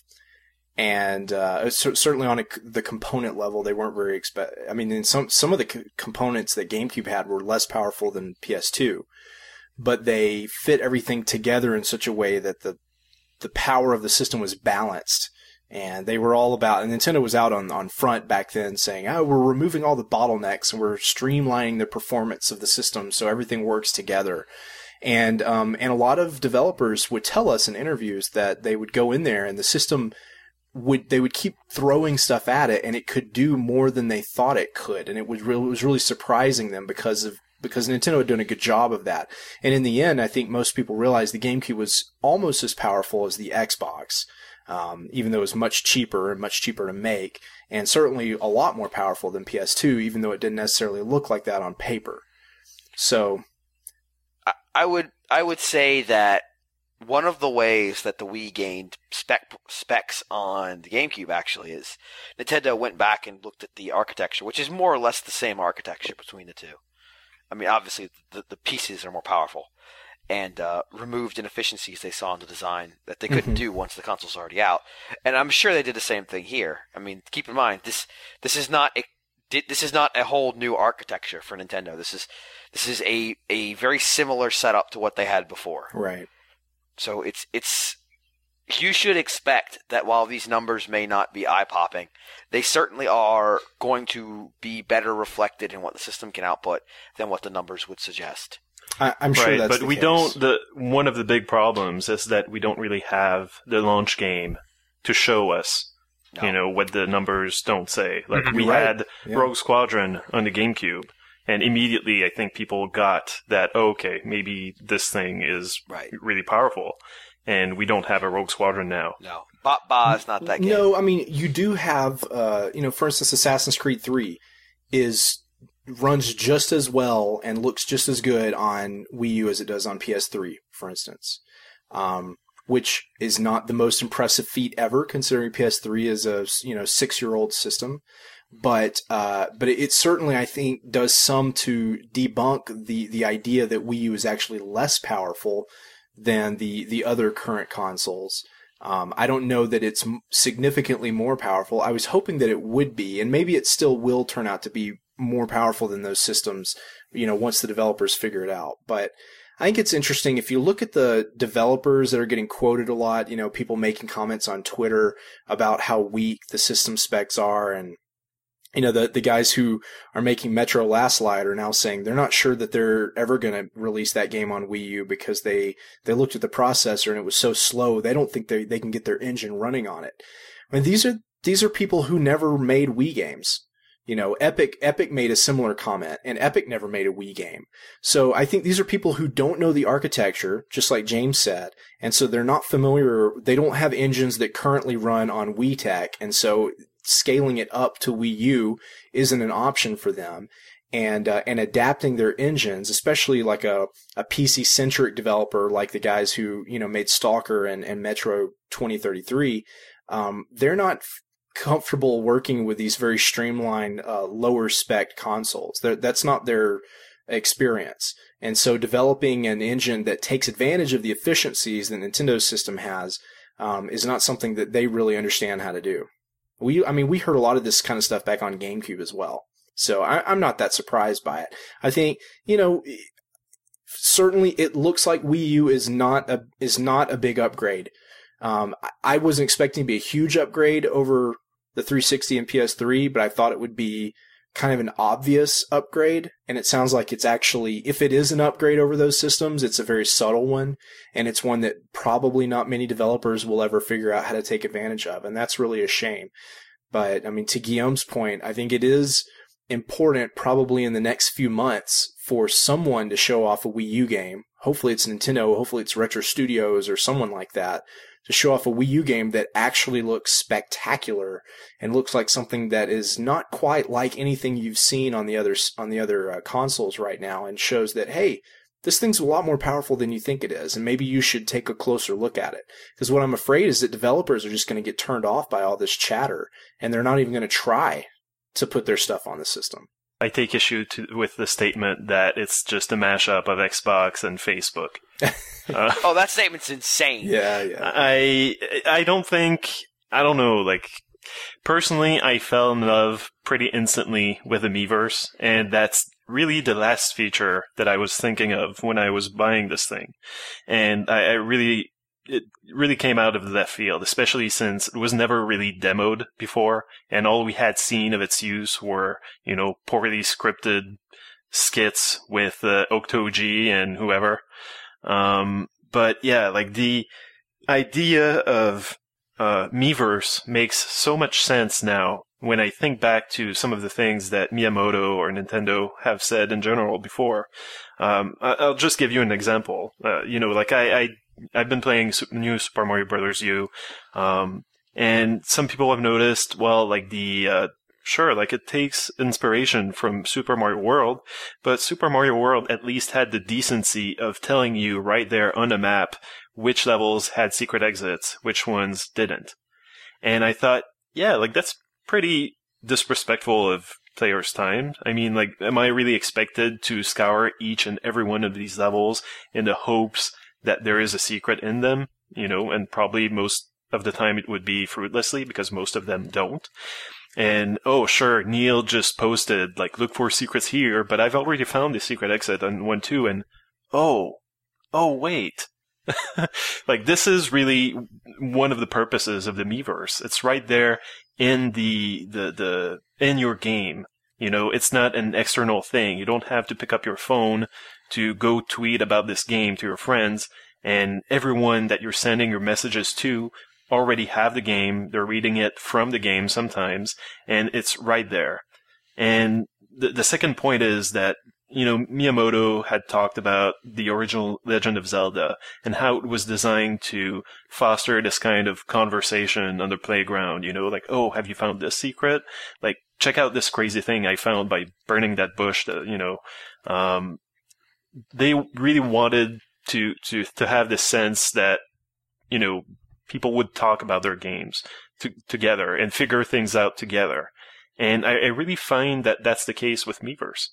And uh, cer- certainly on a c the component level, they weren't very expe- I mean, in some some of the c components that GameCube had were less powerful than P S two, but they fit everything together in such a way that the the power of the system was balanced. And they were all about, and Nintendo was out on, on front back then saying, oh, we're removing all the bottlenecks and we're streamlining the performance of the system so everything works together. And, um, and a lot of developers would tell us in interviews that they would go in there and the system would, they would keep throwing stuff at it and it could do more than they thought it could. And it was really, it was really surprising them because of, because Nintendo had done a good job of that. And in the end, I think most people realized the GameCube was almost as powerful as the Xbox. Um, even though it was much cheaper and much cheaper to make, and certainly a lot more powerful than P S two, even though it didn't necessarily look like that on paper. So, I, I would I would say that one of the ways that the Wii gained spec specs on the GameCube actually is Nintendo went back and looked at the architecture, which is more or less the same architecture between the two. I mean, obviously the, the pieces are more powerful. And uh, removed inefficiencies they saw in the design that they couldn't Mhm. do once the console's already out. And I'm sure they did the same thing here. I mean, keep in mind this this is not a this is not a whole new architecture for Nintendo. This is this is a, a very similar setup to what they had before. right. So it's it's you should expect that while these numbers may not be eye popping, they certainly are going to be better reflected in what the system can output than what the numbers would suggest. I, I'm sure right, that's but the we case. don't. The one of the big problems is that we don't really have the launch game to show us, No. you know, what the numbers don't say. Like Mhm. we Right. had Yeah. Rogue Squadron on the GameCube, and immediately I think people got that. Oh, okay, maybe this thing is Right. really powerful, and we don't have a Rogue Squadron now. No. Ba Ba is not that game. No, I mean, you do have, uh, you know, for instance, Assassin's Creed three is runs just as well and looks just as good on Wii U as it does on P S three, for instance. Um, which is not the most impressive feat ever, considering P S three is a, you know, six-year-old system. But, uh, but it certainly, I think, does some to debunk the, the idea that Wii U is actually less powerful than the, the other current consoles. Um, I don't know that it's m- significantly more powerful. I was hoping that it would be, and maybe it still will turn out to be more powerful than those systems, you know, once the developers figure it out. But I think it's interesting if you look at the developers that are getting quoted a lot, you know, people making comments on Twitter about how weak the system specs are, and you know, the the guys who are making Metro Last Light are now saying they're not sure that they're ever going to release that game on Wii U because they, they looked at the processor and it was so slow. They don't think they, they can get their engine running on it. I mean, these are, these are people who never made Wii games. You know, Epic, Epic made a similar comment, and Epic never made a Wii game. So I think these are people who don't know the architecture, just like James said, and so they're not familiar, they don't have engines that currently run on Wii tech, and so scaling it up to Wii U isn't an option for them. And, uh, and adapting their engines, especially like a, a P C-centric developer like the guys who, you know, made Stalker and, and Metro twenty thirty-three, um, they're not comfortable working with these very streamlined, uh, lower spec consoles. They're, that's not their experience. And so developing an engine that takes advantage of the efficiencies that Nintendo's system has, um, is not something that they really understand how to do. We, I mean, we heard a lot of this kind of stuff back on GameCube as well. So I, I'm not that surprised by it. I think, you know, certainly it looks like Wii U is not a, is not a big upgrade. Um, I, I wasn't expecting to be a huge upgrade over the three sixty and P S three, but I thought it would be kind of an obvious upgrade. And it sounds like it's actually, if it is an upgrade over those systems, it's a very subtle one. And it's one that probably not many developers will ever figure out how to take advantage of. And that's really a shame. But I mean, to Guillaume's point, I think it is important probably in the next few months for someone to show off a Wii U game. Hopefully it's Nintendo, hopefully it's Retro Studios or someone like that, to show off a Wii U game that actually looks spectacular and looks like something that is not quite like anything you've seen on the other on the other uh, consoles right now, and shows that, hey, this thing's a lot more powerful than you think it is, and maybe you should take a closer look at it. Because what I'm afraid is that developers are just going to get turned off by all this chatter, and they're not even going to try to put their stuff on the system. I take issue to, with the statement that it's just a mashup of Xbox and Facebook. uh, Oh, that statement's insane. Yeah, yeah. I I don't think I don't know. Like personally, I fell in love pretty instantly with the Miiverse, and that's really the last feature that I was thinking of when I was buying this thing. And I, I really. It really came out of the left field, especially since it was never really demoed before, and all we had seen of its use were, you know, poorly scripted skits with uh, Octo-G and whoever. Um, but yeah, like the idea of uh, Miiverse makes so much sense now when I think back to some of the things that Miyamoto or Nintendo have said in general before. Um, I'll just give you an example. Uh, you know, like I, I I've been playing new Super Mario Brothers U, um, and some people have noticed, well, like the, uh, sure, like it takes inspiration from Super Mario World, but Super Mario World at least had the decency of telling you right there on the map which levels had secret exits, which ones didn't. And I thought, yeah, like that's pretty disrespectful of players' time. I mean, like, am I really expected to scour each and every one of these levels in the hopes that there is a secret in them, you know, and probably most of the time it would be fruitlessly because most of them don't. And, oh, sure, Neil just posted, like, look for secrets here, but I've already found the secret exit on one, two, and, oh, oh, wait. Like, this is really one of the purposes of the Miiverse. It's right there in the, the, the, in your game. You know, it's not an external thing. You don't have to pick up your phone to go tweet about this game to your friends, and everyone that you're sending your messages to already have the game. They're reading it from the game sometimes, and it's right there. And the, the second point is that, you know, Miyamoto had talked about the original Legend of Zelda and how it was designed to foster this kind of conversation on the playground, you know, like, oh, have you found this secret? Like, check out this crazy thing I found by burning that bush that, you know, um, they really wanted to, to, to have this sense that, you know, people would talk about their games to, together and figure things out together. And I, I really find that that's the case with Miiverse.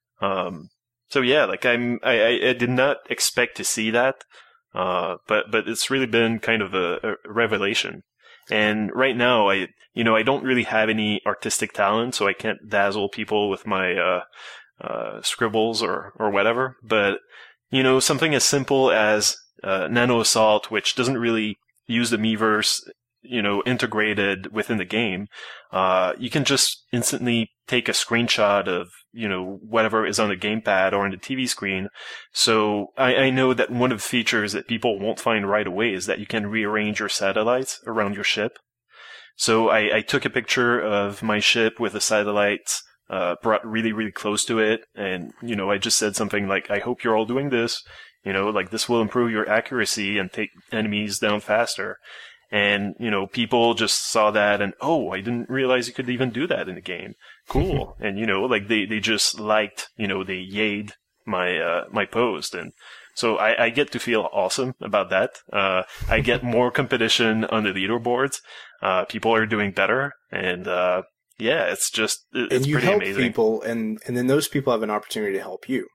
Um, so yeah, like I'm, I, I did not expect to see that. Uh, but, but it's really been kind of a, a revelation. And right now, I, you know, I don't really have any artistic talent, so I can't dazzle people with my, uh, uh, scribbles or, or whatever. But, you know, something as simple as, uh, Nano Assault, which doesn't really use the Miiverse, you know, integrated within the game, uh, you can just instantly take a screenshot of, you know, whatever is on the gamepad or on the T V screen. So I, I know that one of the features that people won't find right away is that you can rearrange your satellites around your ship. So I, I took a picture of my ship with the satellites, uh, brought really, really close to it. And, you know, I just said something like, I hope you're all doing this. You know, like this will improve your accuracy and take enemies down faster. And, you know, people just saw that and, oh, I didn't realize you could even do that in the game. Cool. And, you know, like they, they just liked, you know, they yayed my, uh, my post. And so I, I get to feel awesome about that. Uh, I get more competition on the leaderboards. Uh, people are doing better. And, uh, yeah, it's just, it, it's and you pretty help amazing. people, and, and then those people have an opportunity to help you.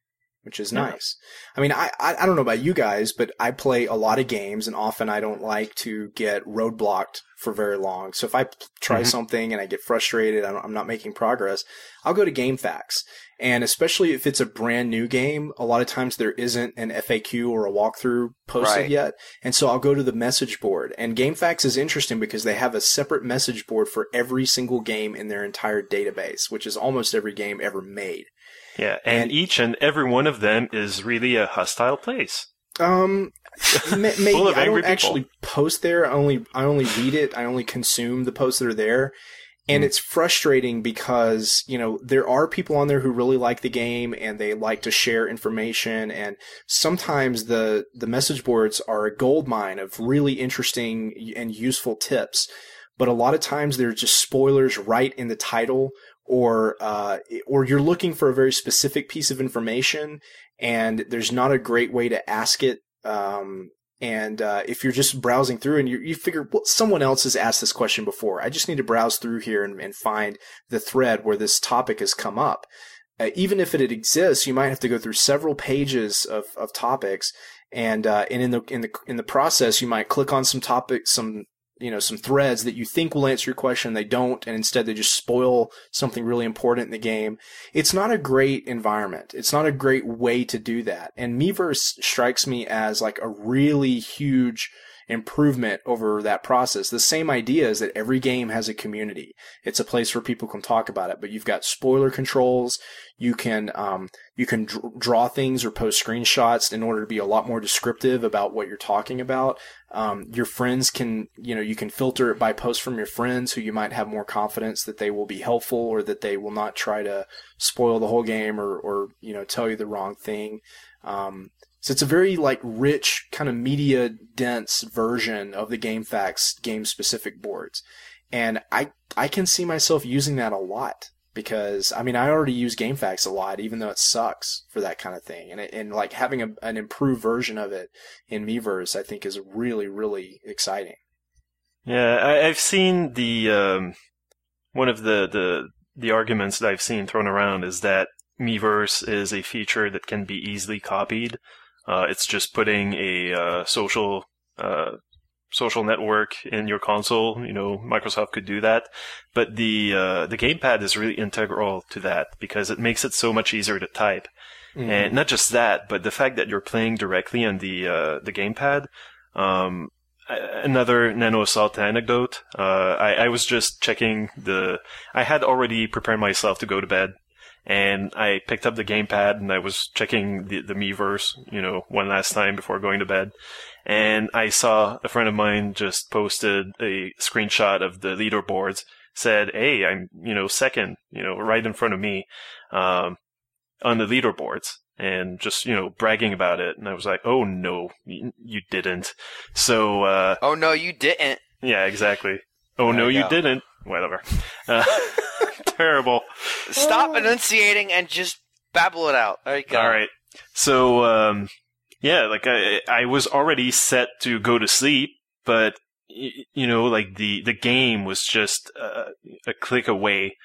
which is Yeah. nice. I mean, I, I I don't know about you guys, but I play a lot of games, and often I don't like to get roadblocked for very long. So if I p- try Mhm. something and I get frustrated, I don't, I'm not making progress, I'll go to GameFAQs. And especially if it's a brand new game, a lot of times there isn't an F A Q or a walkthrough posted Right. yet. And so I'll go to the message board. And GameFAQs is interesting because they have a separate message board for every single game in their entire database, which is almost every game ever made. Yeah, and, And- each and every one of them is really a hostile place. Um, ma- maybe Full of I angry don't people. actually post there. I only I only read it. I only consume the posts that are there, and Mm. it's frustrating because you know there are people on there who really like the game and they like to share information. And sometimes the the message boards are a gold mine of really interesting and useful tips, but a lot of times they're just spoilers right in the title. Or, uh, or you're looking for a very specific piece of information, and there's not a great way to ask it. Um, and uh, if you're just browsing through and you, you figure, well, someone else has asked this question before. I just need to browse through here and, and find the thread where this topic has come up. Uh, even if it exists, you might have to go through several pages of, of topics, and uh, and in the in the in the process, you might click on some topics, some you know, some threads that you think will answer your question. They don't, and instead they just spoil something really important in the game. It's not a great environment. It's not a great way to do that. And Miiverse strikes me as like a really huge improvement over that process. The same idea is that every game has a community. It's a place where people can talk about it, but you've got spoiler controls. You can, um, you can dr- draw things or post screenshots in order to be a lot more descriptive about what you're talking about. Um, your friends can, you know, you can filter it by posts from your friends who you might have more confidence that they will be helpful or that they will not try to spoil the whole game or, or, you know, tell you the wrong thing. Um, so it's a very like rich kind of media dense version of the GameFAQs game specific boards. And I, I can see myself using that a lot because I mean, I already use GameFAQs a lot, even though it sucks for that kind of thing. And, it, and like having a, an improved version of it in Miiverse, I think is really, really exciting. Yeah, I, I've seen the, um, one of the, the, the arguments that I've seen thrown around is that Miiverse is a feature that can be easily copied. Uh, it's just putting a uh, social uh, social network in your console. You know, Microsoft could do that, but the uh, the gamepad is really integral to that because it makes it so much easier to type. Mm-hmm. And not just that, but the fact that you're playing directly on the uh, the gamepad. Um, another Nano Assault anecdote. Uh, I, I was just checking the. I had already prepared myself to go to bed. And I picked up the gamepad and I was checking the, the Miiverse, you know, one last time before going to bed. And I saw a friend of mine just posted a screenshot of the leaderboards, said, hey, I'm, you know, second, you know, right in front of me, um, on the leaderboards. And just, you know, bragging about it. And I was like, oh no, you, you didn't. So, uh, Oh no, you didn't. yeah, exactly. Oh There no, you you go. didn't. Whatever. Uh, terrible. Stop enunciating and just babble it out. There you go. All right. So, um, yeah, like I, I was already set to go to sleep, but y- you know, like the, the game was just uh, a click away.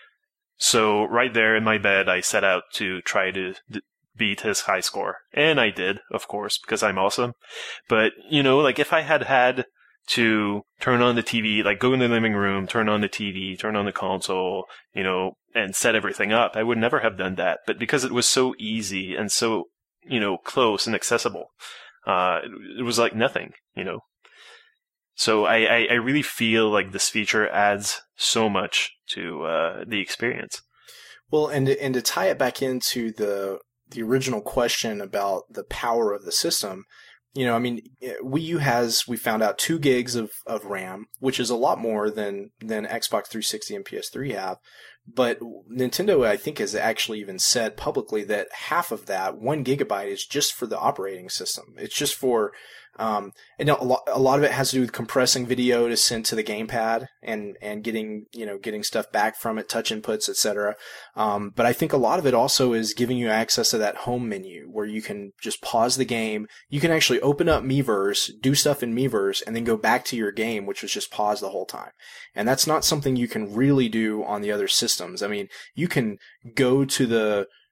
So right there in my bed, I set out to try to d- beat his high score. And I did, of course, because I'm awesome. But, you know, like if I had had to turn on the T V, like go in the living room, turn on the T V, turn on the console, you know, and set everything up, I would never have done that. But because it was so easy and so, you know, close and accessible, uh, it, it was like nothing, you know. So I, I, I really feel like this feature adds so much to uh, the experience. Well, and to, and to tie it back into the the original question about the power of the system, you know, I mean, Wii U has, we found out, two gigs of, of RAM, which is a lot more than than Xbox three sixty and P S three have. But Nintendo, I think, has actually even said publicly that half of that, one gigabyte, is just for the operating system. It's just for, um, and a lot, a lot of it has to do with compressing video to send to the gamepad and, and getting, you know, getting stuff back from it, touch inputs, et cetera. Um, but I think a lot of it also is giving you access to that home menu where you can just pause the game. You can actually open up Miiverse, do stuff in Miiverse, and then go back to your game, which was just paused the whole time. And that's not something you can really do on the other systems. I mean, you can go to the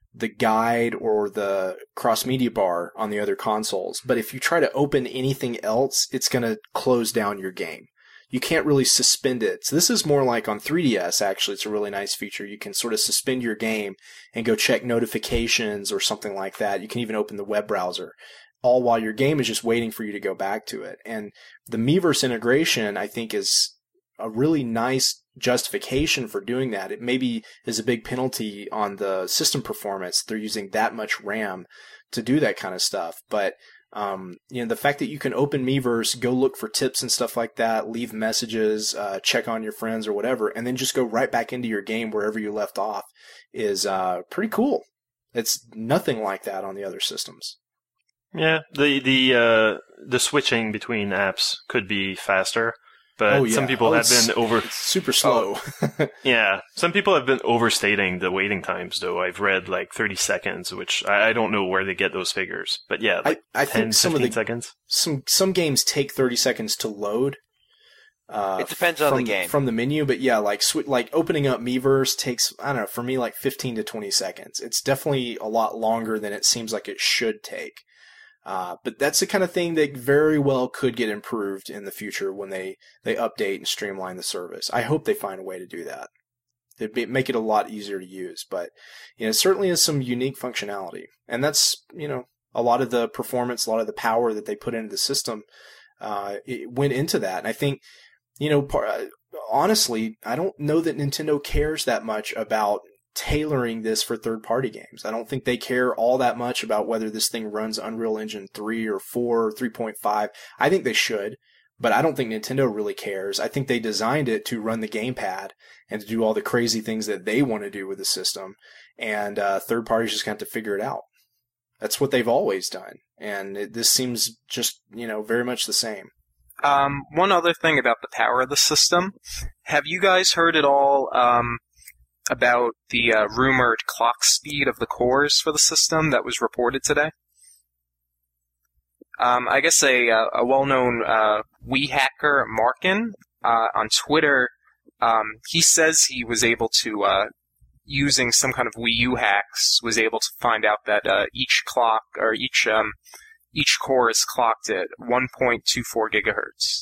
the guide or the cross media bar on the other consoles. But if you try to open anything else, it's going to close down your game. You can't really suspend it. So this is more like on three D S, actually. It's a really nice feature. You can sort of suspend your game and go check notifications or something like that. You can even open the web browser, all while your game is just waiting for you to go back to it. And the Miiverse integration, I think, is a really nice justification for doing that. It maybe is a big penalty on the system performance. They're using that much RAM to do that kind of stuff. But Um, you know, the fact that you can open Miiverse, go look for tips and stuff like that, leave messages, uh, check on your friends or whatever, and then just go right back into your game wherever you left off is, uh, pretty cool. It's nothing like that on the other systems. Yeah, the, the, uh, the switching between apps could be faster. But oh, yeah. some people oh, have been over. It's super slow. Oh, yeah, some people have been overstating the waiting times. Though I've read like thirty seconds, which I, I don't know where they get those figures. But yeah, like I, I ten, think some of the seconds. Some some games take thirty seconds to load. Uh, it depends on from, the game from the menu, but yeah, like sw- like opening up Miiverse takes I don't know for me like fifteen to twenty seconds. It's definitely a lot longer than it seems like it should take. Uh, but that's the kind of thing that very well could get improved in the future when they, they update and streamline the service. I hope they find a way to do that. It'd make it a lot easier to use, but you know, it certainly is some unique functionality. And that's, you know, a lot of the performance, a lot of the power that they put into the system, uh, it went into that. And I think, you know, par- honestly, I don't know that Nintendo cares that much about tailoring this for third-party games. I don't think they care all that much about whether this thing runs Unreal Engine three or four or three point five. I think they should, but I don't think Nintendo really cares. I think they designed it to run the gamepad and to do all the crazy things that they want to do with the system, and uh, third parties just got to figure it out. That's what they've always done, and it, this seems just, you know, very much the same. Um, one other thing about the power of the system. Have you guys heard at all um, about the uh, rumored clock speed of the cores for the system that was reported today? Um, I guess a, a well-known uh, Wii hacker, Markin, uh, on Twitter, um, he says he was able to, uh, using some kind of Wii U hacks, was able to find out that uh, each clock, or each um, each core is clocked at one point two four gigahertz.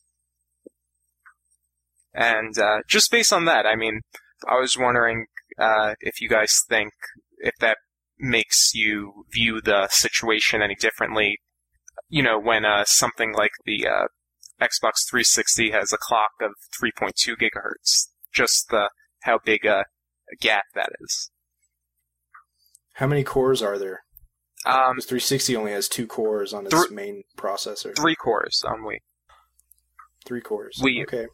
And uh, just based on that, I mean, I was wondering uh, if you guys think if that makes you view the situation any differently. You know, when uh, something like the uh, Xbox three sixty has a clock of three point two gigahertz, just the how big a, a gap that is. How many cores are there? Um, The three sixty only has two cores on its Thr- main processor. three cores on Wii. Three cores. Wii U. Okay.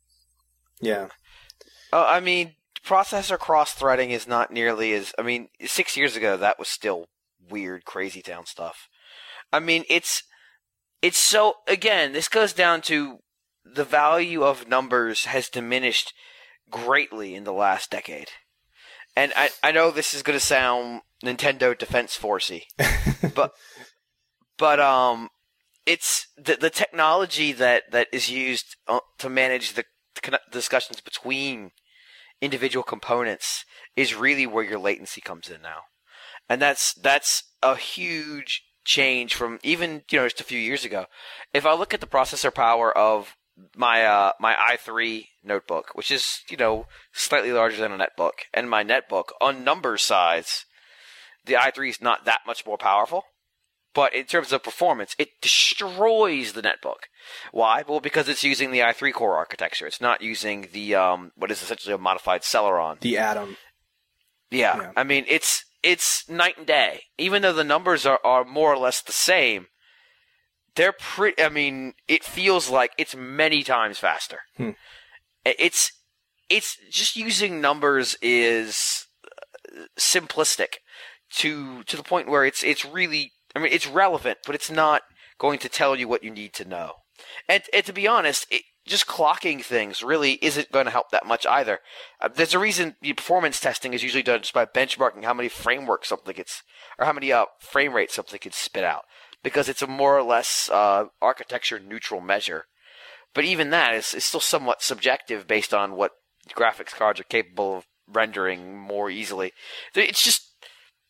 Yeah. Uh, I mean, processor cross-threading is not nearly as... I mean, six years ago, that was still weird, crazy town stuff. I mean, it's... It's so... Again, this goes down to the value of numbers has diminished greatly in the last decade. And I, I know this is going to sound Nintendo Defense Forcey, but... But, um... It's... The, the technology that, that is used uh, to manage the discussions between individual components is really where your latency comes in now. And that's that's a huge change from even, you know, just a few years ago. If I look at the processor power of my uh, my i three notebook, which is, you know, slightly larger than a netbook, and my netbook, on number size, the i three is not that much more powerful. But in terms of performance, it destroys the netbook. Why? Well, because it's using the i three core architecture. It's not using the um, what is essentially a modified Celeron. The Atom. Yeah. Yeah. I mean, it's it's night and day. Even though the numbers are, are more or less the same, they're pretty. I mean, it feels like it's many times faster. Hmm. It's it's just using numbers is simplistic to to the point where it's it's really. I mean, it's relevant, but it's not going to tell you what you need to know. And, and to be honest, it, just clocking things really isn't going to help that much either. Uh, there's a reason the performance testing is usually done just by benchmarking how many frameworks something gets, or how many uh, frame rates something can spit out, because it's a more or less uh, architecture neutral measure. But even that is, is still somewhat subjective based on what graphics cards are capable of rendering more easily. It's just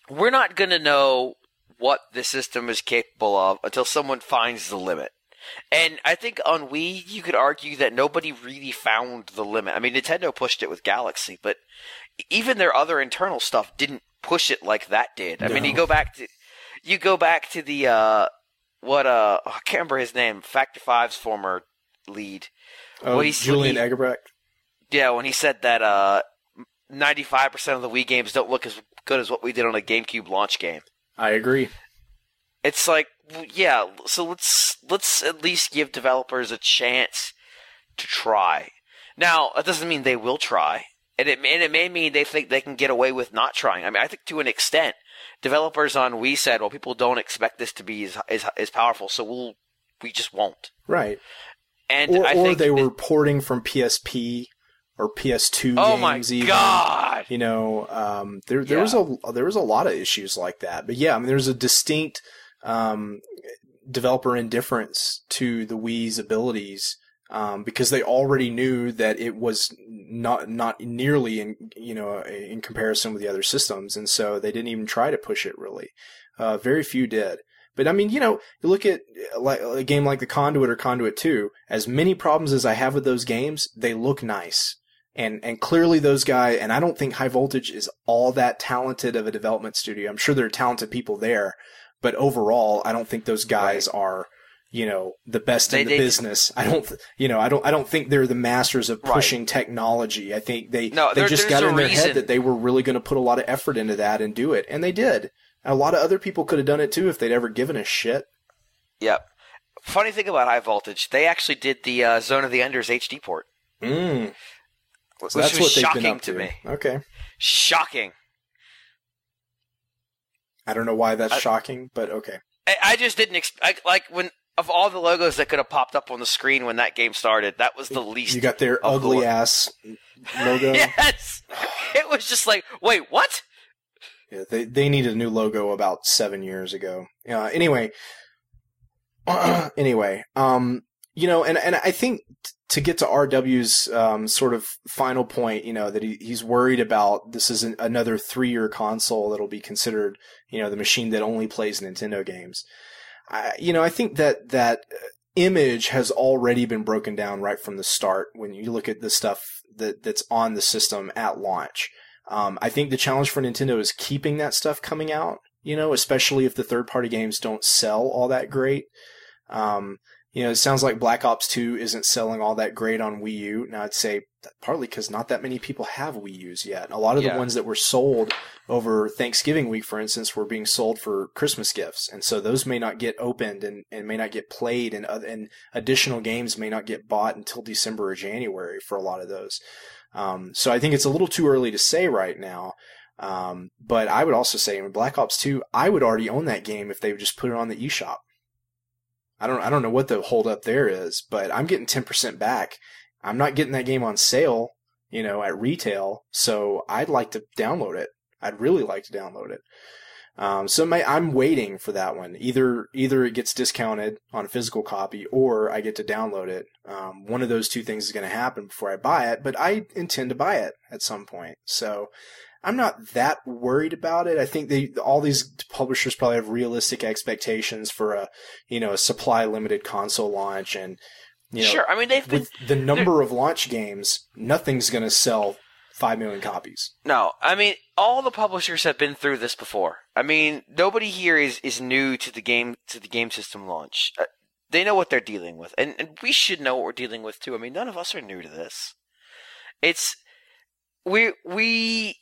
we're not going to know what the system is capable of until someone finds the limit. And I think on Wii, you could argue that nobody really found the limit. I mean, Nintendo pushed it with Galaxy, but even their other internal stuff didn't push it like that did. I No. mean, you go back to you go back to the uh, what uh, I can't remember his name, Factor Five's former lead. Oh, What he- Julian he- Egerbrecht. Yeah, when he said that uh, ninety-five percent of the Wii games don't look as good as what we did on a GameCube launch game. I agree. It's like, well, yeah, so let's let's at least give developers a chance to try. Now, that doesn't mean they will try, and it and it may mean they think they can get away with not trying. I mean, I think to an extent, developers on Wii said, "Well, people don't expect this to be as as, as powerful, so we'll we just won't." Right. And Or, I or think they that- were porting from P S P or P S two oh games my even. god, You know, um, there there Yeah. was a there was a lot of issues like that. But yeah, I mean, there's a distinct um, developer indifference to the Wii's abilities um, because they already knew that it was not not nearly in you know in comparison with the other systems, and so they didn't even try to push it really. Uh, very few did. But I mean, you know, you look at like a game like the Conduit or Conduit two. As many problems as I have with those games, they look nice. And and clearly those guys, and I don't think High Voltage is all that talented of a development studio. I'm sure there are talented people there, but overall, I don't think those guys are, you know, the best They- in the they- business. I don't, th- you know, I don't, I don't think they're the masters of Right. pushing technology. I think they No, they there- just there's got a in their reason. head that they were really going to put a lot of effort into that and do it, and they did. A lot of other people could have done it too if they'd ever given a shit. Yep. Funny thing about High Voltage, they actually did the uh, Zone of the Enders H D port, Mm. which So that's was what they've shocking been up to to. me. Okay. Shocking. I don't know why that's I- shocking, but okay. I, I just didn't expect, like, when, of all the logos that could have popped up on the screen when that game started, that was the least. You got their of the ugly lo- ass logo. Yes! It was just like, wait, what? Yeah, they they needed a new logo about seven years ago. Uh, anyway, anyway, um, you know, and and I think t- to get to R W's um, sort of final point, you know, that he, he's worried about this is an, another three year console that'll be considered, you know, the machine that only plays Nintendo games. I, you know, I think that that image has already been broken down right from the start when you look at the stuff that that's on the system at launch. Um, I think the challenge for Nintendo is keeping that stuff coming out, you know, especially if the third-party games don't sell all that great. Um, you know, it sounds like Black Ops two isn't selling all that great on Wii U. Now, I'd say partly because not that many people have Wii U's yet. A lot of Yeah. the ones that were sold over Thanksgiving week, for instance, were being sold for Christmas gifts. And so those may not get opened and, and may not get played, and, other, and additional games may not get bought until December or January for a lot of those. Um, so I think it's a little too early to say right now. Um, but I would also say in Black Ops two, I would already own that game if they would just put it on the eShop. I don't, I don't know what the holdup there is, but I'm getting ten percent back. I'm not getting that game on sale, you know, at retail. So I'd like to download it. I'd really like to download it. Um, so my, I'm waiting for that one. Either, either it gets discounted on a physical copy or I get to download it. Um, one of those two things is going to happen before I buy it, but I intend to buy it at some point. So I'm not that worried about it. I think they, all these publishers probably have realistic expectations for a, you know, a supply limited console launch, and, you know, Sure, I mean, they've been. with the number of launch games, nothing's going to sell five million copies. No, I mean, all the publishers have been through this before. I mean, nobody here is, is new to the game to the game system launch. Uh, they know what they're dealing with, and, and we should know what we're dealing with too. I mean, none of us are new to this. It's we we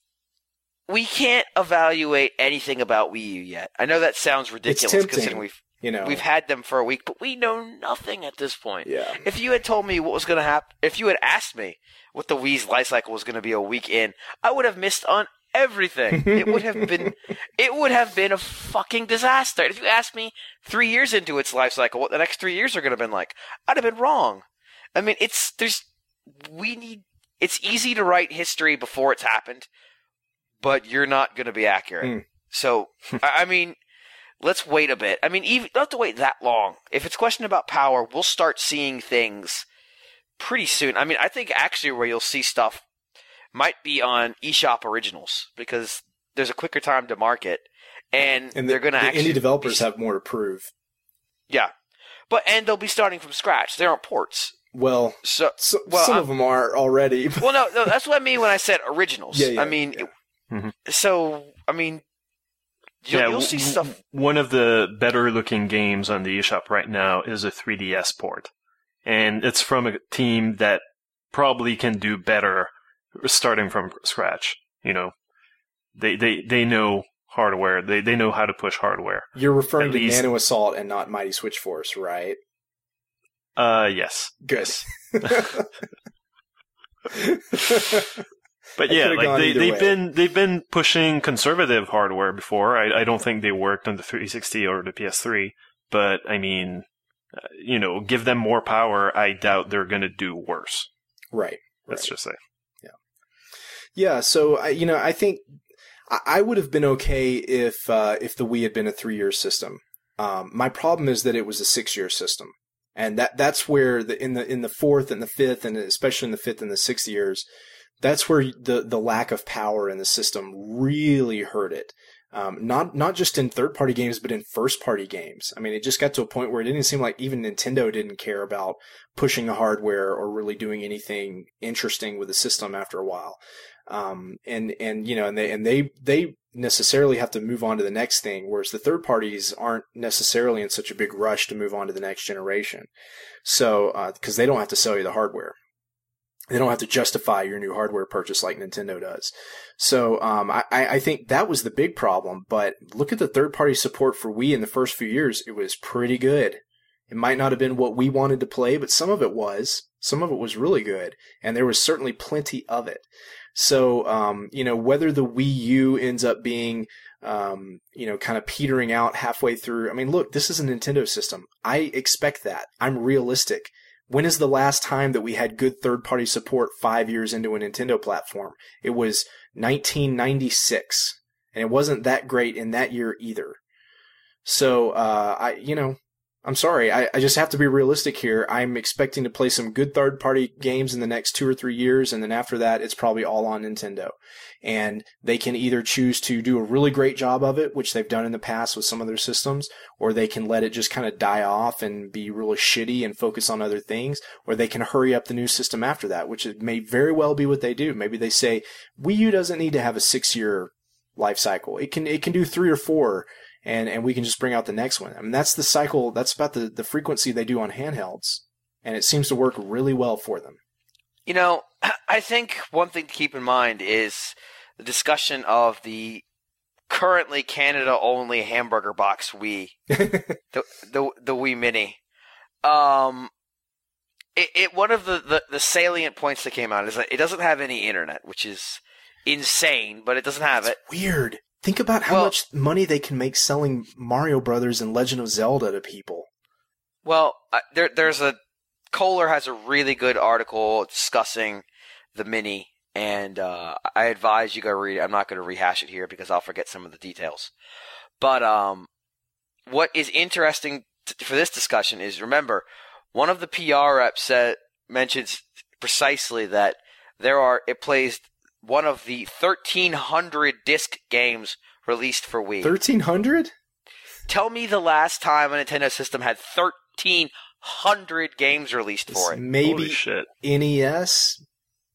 we can't evaluate anything about Wii U yet. I know that sounds ridiculous tempting. considering we've You know, we've had them for a week, but we know nothing at this point. yeah. If you had told me what was going to happen, if you had asked me what the Wii's life cycle was going to be a week in, I would have missed on everything. It would have been, it would have been a fucking disaster. If you asked me three years into its life cycle what the next three years are going to have been like, I'd have been wrong. I mean, it's there's we need. It's easy to write history before it's happened, but you're not going to be accurate. Mm. So, I I mean. Let's wait a bit. I mean, even don't have to wait that long. If it's a question about power, we'll start seeing things pretty soon. I mean, I think actually where you'll see stuff might be on eShop Originals, because there's a quicker time to market, and, And they're the, going to the actually indie developers be, have more to prove. yeah, but and they'll be starting from scratch. They aren't ports. Well, So, so well, some I'm- of them are already. but- well, no, no, that's what I mean when I said originals. Yeah, yeah, I mean, yeah. Mhm. so I mean, you'll, yeah, you'll w- see w- stuff. One of the better looking games on the eShop right now is a three D S port. And it's from a team that probably can do better starting from scratch. You know, they, they, they know hardware. They, they know how to push hardware. You're referring At to least- Nano Assault and not Mighty Switch Force, right? Uh, yes. Good. But I yeah, could've like gone they, either they've way. been they've been pushing conservative hardware before. I, I don't think they worked on the three sixty or the P S three, but I mean, uh, you know, give them more power. I doubt they're going to do worse. Right. Let's right. just say. Yeah, so I, you know, I think I, I would have been okay if uh, if the Wii had been a three-year system. Um, my problem is that it was a six-year system, and that that's where the in the in the fourth and the fifth, and especially in the fifth and the sixth years, that's where the the lack of power in the system really hurt it. Um, not not just in third-party games, but in first-party games. I mean, it just got to a point where it didn't seem like even Nintendo didn't care about pushing the hardware or really doing anything interesting with the system after a while. Um, and, and, you know, and they, and they, they necessarily have to move on to the next thing, whereas the third parties aren't necessarily in such a big rush to move on to the next generation. So, uh, cause they don't have to sell you the hardware. They don't have to justify your new hardware purchase like Nintendo does. So, um, I, I think that was the big problem, but look at the third party support for Wii in the first few years. It was pretty good. It might not have been what we wanted to play, but some of it was. Some of it was really good, and there was certainly plenty of it. So, um, you know, whether the Wii U ends up being, um, you know, kind of petering out halfway through. I mean, look, this is a Nintendo system. I expect that. I'm realistic. When is the last time that we had good third-party support five years into a Nintendo platform? It was nineteen ninety-six, and it wasn't that great in that year either. So, uh, I, you know, I'm sorry. I, I just have to be realistic here. I'm expecting to play some good third-party games in the next two or three years, and then after that, it's probably all on Nintendo. And they can either choose to do a really great job of it, which they've done in the past with some of their systems, or they can let it just kind of die off and be really shitty and focus on other things, or they can hurry up the new system after that, which it may very well be what they do. Maybe they say, Wii U doesn't need to have a six-year life cycle. It can, it can do three or four. And, and we can just bring out the next one. I mean, that's the cycle, that's about the, the frequency they do on handhelds. And it seems to work really well for them. You know, I think one thing to keep in mind is the discussion of the currently Canada-only hamburger box Wii, the, the the Wii Mini. Um, it, it one of the, the, the salient points that came out is that it doesn't have any internet, which is insane, but it doesn't have It's it. weird. Think about how Well- much money they can make selling Mario Brothers and Legend of Zelda to people. Well, uh, there there's a Kohler has a really good article discussing the Mini, and uh, I advise you go read it. I'm not going to rehash it here because I'll forget some of the details. But um, what is interesting t- for this discussion is, remember, one of the P R reps said, mentions precisely that there are it plays one of the thirteen hundred disc games released for Wii. thirteen hundred? Tell me the last time a Nintendo system had thirteen hundred games released for it. Holy Maybe shit. N E S?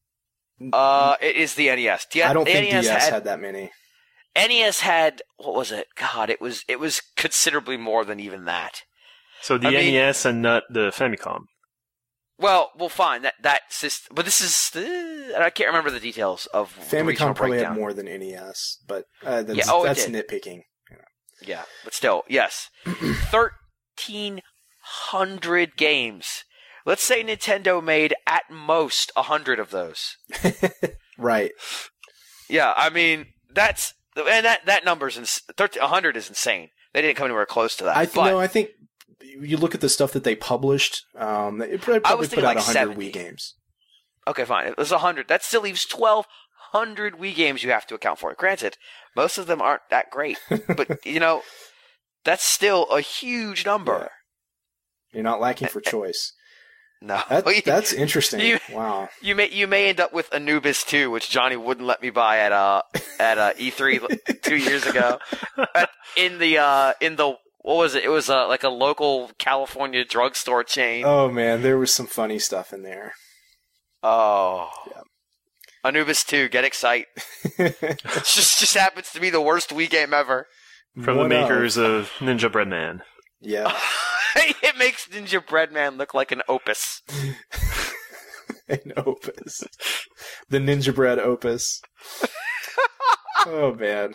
Uh, it is the N E S. The, I don't think N E S D S had, had that many. N E S had, what was it? God, it was it was considerably more than even that. So the I mean- N E S and not the Famicom. Well, well, fine. That that system, but this is uh, I can't remember the details of the regional Famicom probably breakdown. had more than N E S, but uh, that's, Yeah, oh, it that's did. nitpicking. Yeah, but still, yes, thirteen hundred games. Let's say Nintendo made at most a hundred of those. Right. Yeah, I mean that's and that that number's ins- thirteen hundred is insane. They didn't come anywhere close to that. I th- but no, I think you look at the stuff that they published. Um, it probably, I probably was put thinking out like one hundred seventy. Wii games. okay, fine. It was a hundred. That still leaves twelve hundred Wii games you have to account for. Granted, most of them aren't that great, but you know that's still a huge number. You're not lacking for choice. No. That, that's interesting. You- Wow. You may you may end up with Anubis two, which Johnny wouldn't let me buy at uh at uh, E three two years ago. At, in the uh in the what was it? It was uh, like a local California drugstore chain. Oh man, there was some funny stuff in there. Oh. Yeah. Anubis two, get excited. It just just happens to be the worst Wii game ever. From One the of. makers of Ninja Breadman. Yeah. It makes Ninja Breadman look like an opus. An opus. The Ninja Bread opus. Oh man.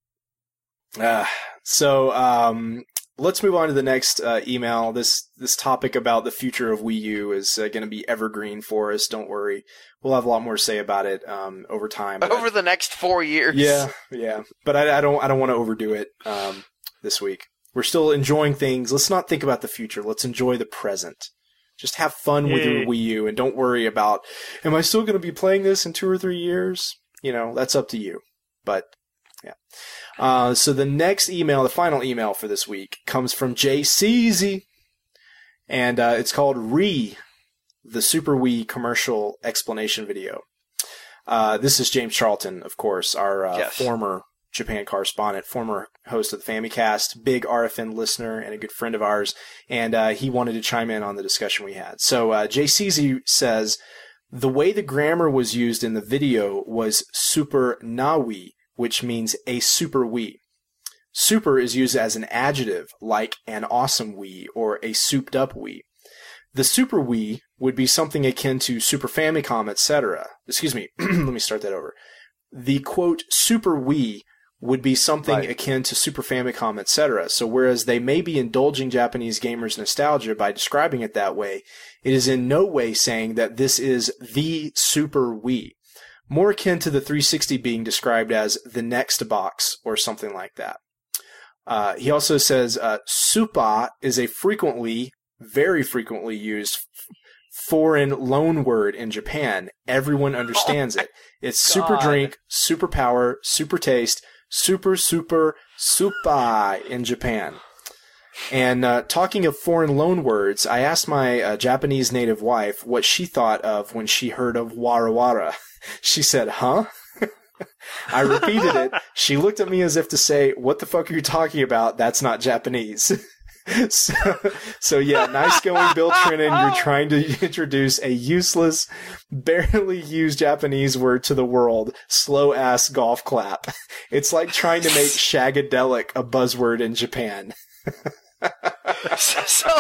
Uh, so um, let's move on to the next uh, email. This this topic about the future of Wii U is uh, going to be evergreen for us. Don't worry, we'll have a lot more to say about it um, over time. But Over I, the next four years. yeah, yeah. But I, I don't I don't want to overdo it um, this week. We're still enjoying things. Let's not think about the future. Let's enjoy the present. Just have fun with your Yay. Wii U and don't worry about, am I still going to be playing this in two or three years? You know, that's up to you. But, yeah. Uh, so the next email, the final email for this week, comes from Jay Ceasy. And uh, it's called Re, the Super Wii commercial explanation video. Uh, this is James Charlton, of course, our uh, Yes. former Japan correspondent, former host of the Famicast, big R F N listener, and a good friend of ours. And uh, he wanted to chime in on the discussion we had. So uh, Jay Ceasy says, the way the grammar was used in the video was super nawi, which means a super Wii. Super is used as an adjective, like an awesome Wii or a souped up Wii. The Super Wii would be something akin to Super Famicom, et cetera. Excuse me, let me start that over. The quote Super Wii would be something Right. akin to Super Famicom, et cetera. So whereas they may be indulging Japanese gamers' nostalgia by describing it that way, it is in no way saying that this is the Super Wii. More akin to the three sixty being described as the next box or something like that. Uh, he also says uh, Supa is a frequently, very frequently used f- foreign loan word in Japan. Everyone understands it. It's super God. drink, super power, super taste, super, super, supa in Japan. And uh, talking of foreign loan words, I asked my uh, Japanese native wife what she thought of when she heard of wara wara. She said, huh? I repeated it. She looked at me as if to say, what the fuck are you talking about? That's not Japanese. so, so yeah, nice going, Bill Trinan. You're trying to introduce a useless, barely used Japanese word to the world. Slow ass golf clap. It's like trying to make shagadelic a buzzword in Japan. So,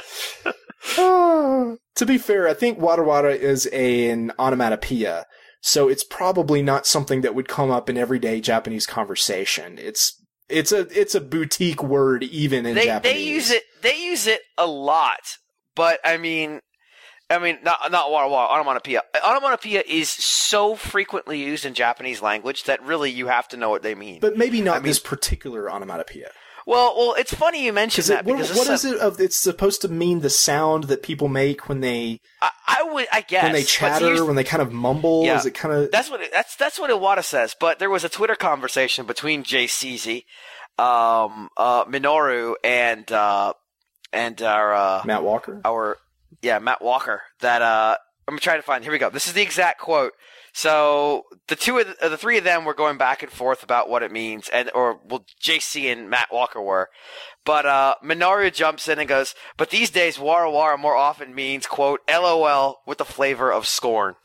To be fair, I think wada wada is a, an onomatopoeia, so it's probably not something that would come up in everyday Japanese conversation. It's it's a it's a boutique word even in they Japanese. they use it they use it a lot, but I mean, I mean not not wara wara onomatopoeia. Onomatopoeia is so frequently used in Japanese language that really you have to know what they mean. But maybe not I mean- this particular onomatopoeia. well, well, it's funny you mentioned It, that what, because what this is it of? It's supposed to mean the sound that people make when they I, I would I guess when they but chatter, here's- when they kind of mumble. Yeah. Is it kind of That's what it, that's that's what Iwata says. But there was a Twitter conversation between Jay Ceasy, um, uh, Minoru, and uh, and our uh, Matt Walker? our yeah Matt Walker. That uh, I'm trying to find. Here we go. This is the exact quote. So the two of the, the three of them were going back and forth about what it means, and or well, J C and Matt Walker were. But uh, Minoru jumps in and goes, "But these days, wara wara more often means quote LOL with the flavor of scorn."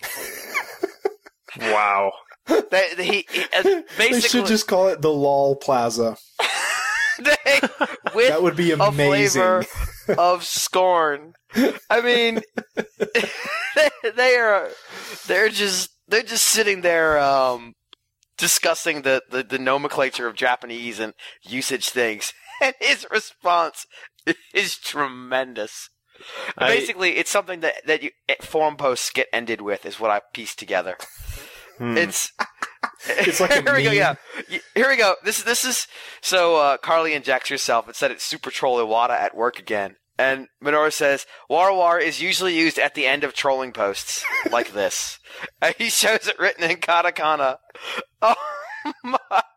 Wow. That he, he uh, They basically should just call it the Lol Plaza. they, with That would be a amazing. flavor of scorn. I mean, they, they are they're just they're just sitting there um, discussing the, the, the nomenclature of Japanese and usage things, and his response is tremendous. I- Basically, it's something that that you, forum posts get ended with, is what I pieced together. Hmm. It's It's like a here we go. meme. Yeah, Y- here we go. This this is so uh, Carly injects herself and said it's Super Troll Iwata at work again. And Minoru says wara wara is usually used at the end of trolling posts like this. And he shows it written in katakana. Oh my!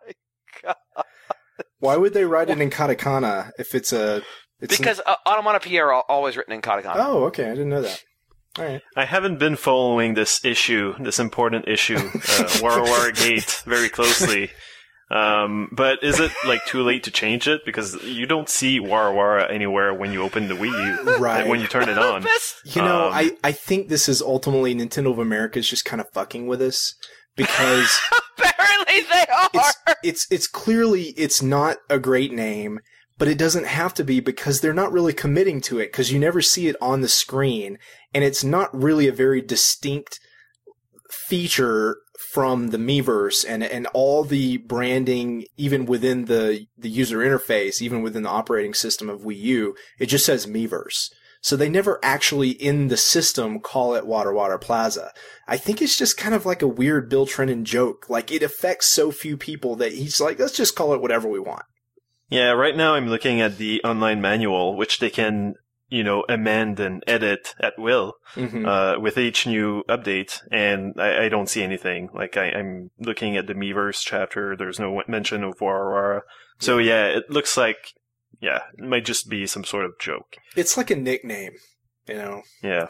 Why would they write it in katakana if it's a? It's Because uh, onomatopoeia are al- always written in katakana. oh, okay, I didn't know that. All right. I haven't been following this issue, this important issue, uh, WarWar Gate, very closely. Um, but is it like too late to change it? Because you don't see WarWar anywhere when you open the Wii U, Right. when you turn it on. You know, Um, I, I think this is ultimately Nintendo of America is just kind of fucking with us because Apparently they are. it's it's it's clearly it's not a great name, but it doesn't have to be because they're not really committing to it because you never see it on the screen, and it's not really a very distinct feature from the Miiverse and and all the branding, even within the the user interface, even within the operating system of Wii U, it just says Miiverse. So they never actually in the system call it Water Water Plaza. I think it's just kind of like a weird Bill Trinen joke. Like it affects so few people that he's like, let's just call it whatever we want. Yeah, right now I'm looking at the online manual, which they can, you know, amend and edit at will, Mm-hmm. uh, with each new update, and I, I don't see anything. Like, I, I'm looking at the Miiverse chapter, there's no mention of WarWar. So yeah, it looks like, yeah, it might just be some sort of joke. It's like a nickname, you know. Yeah.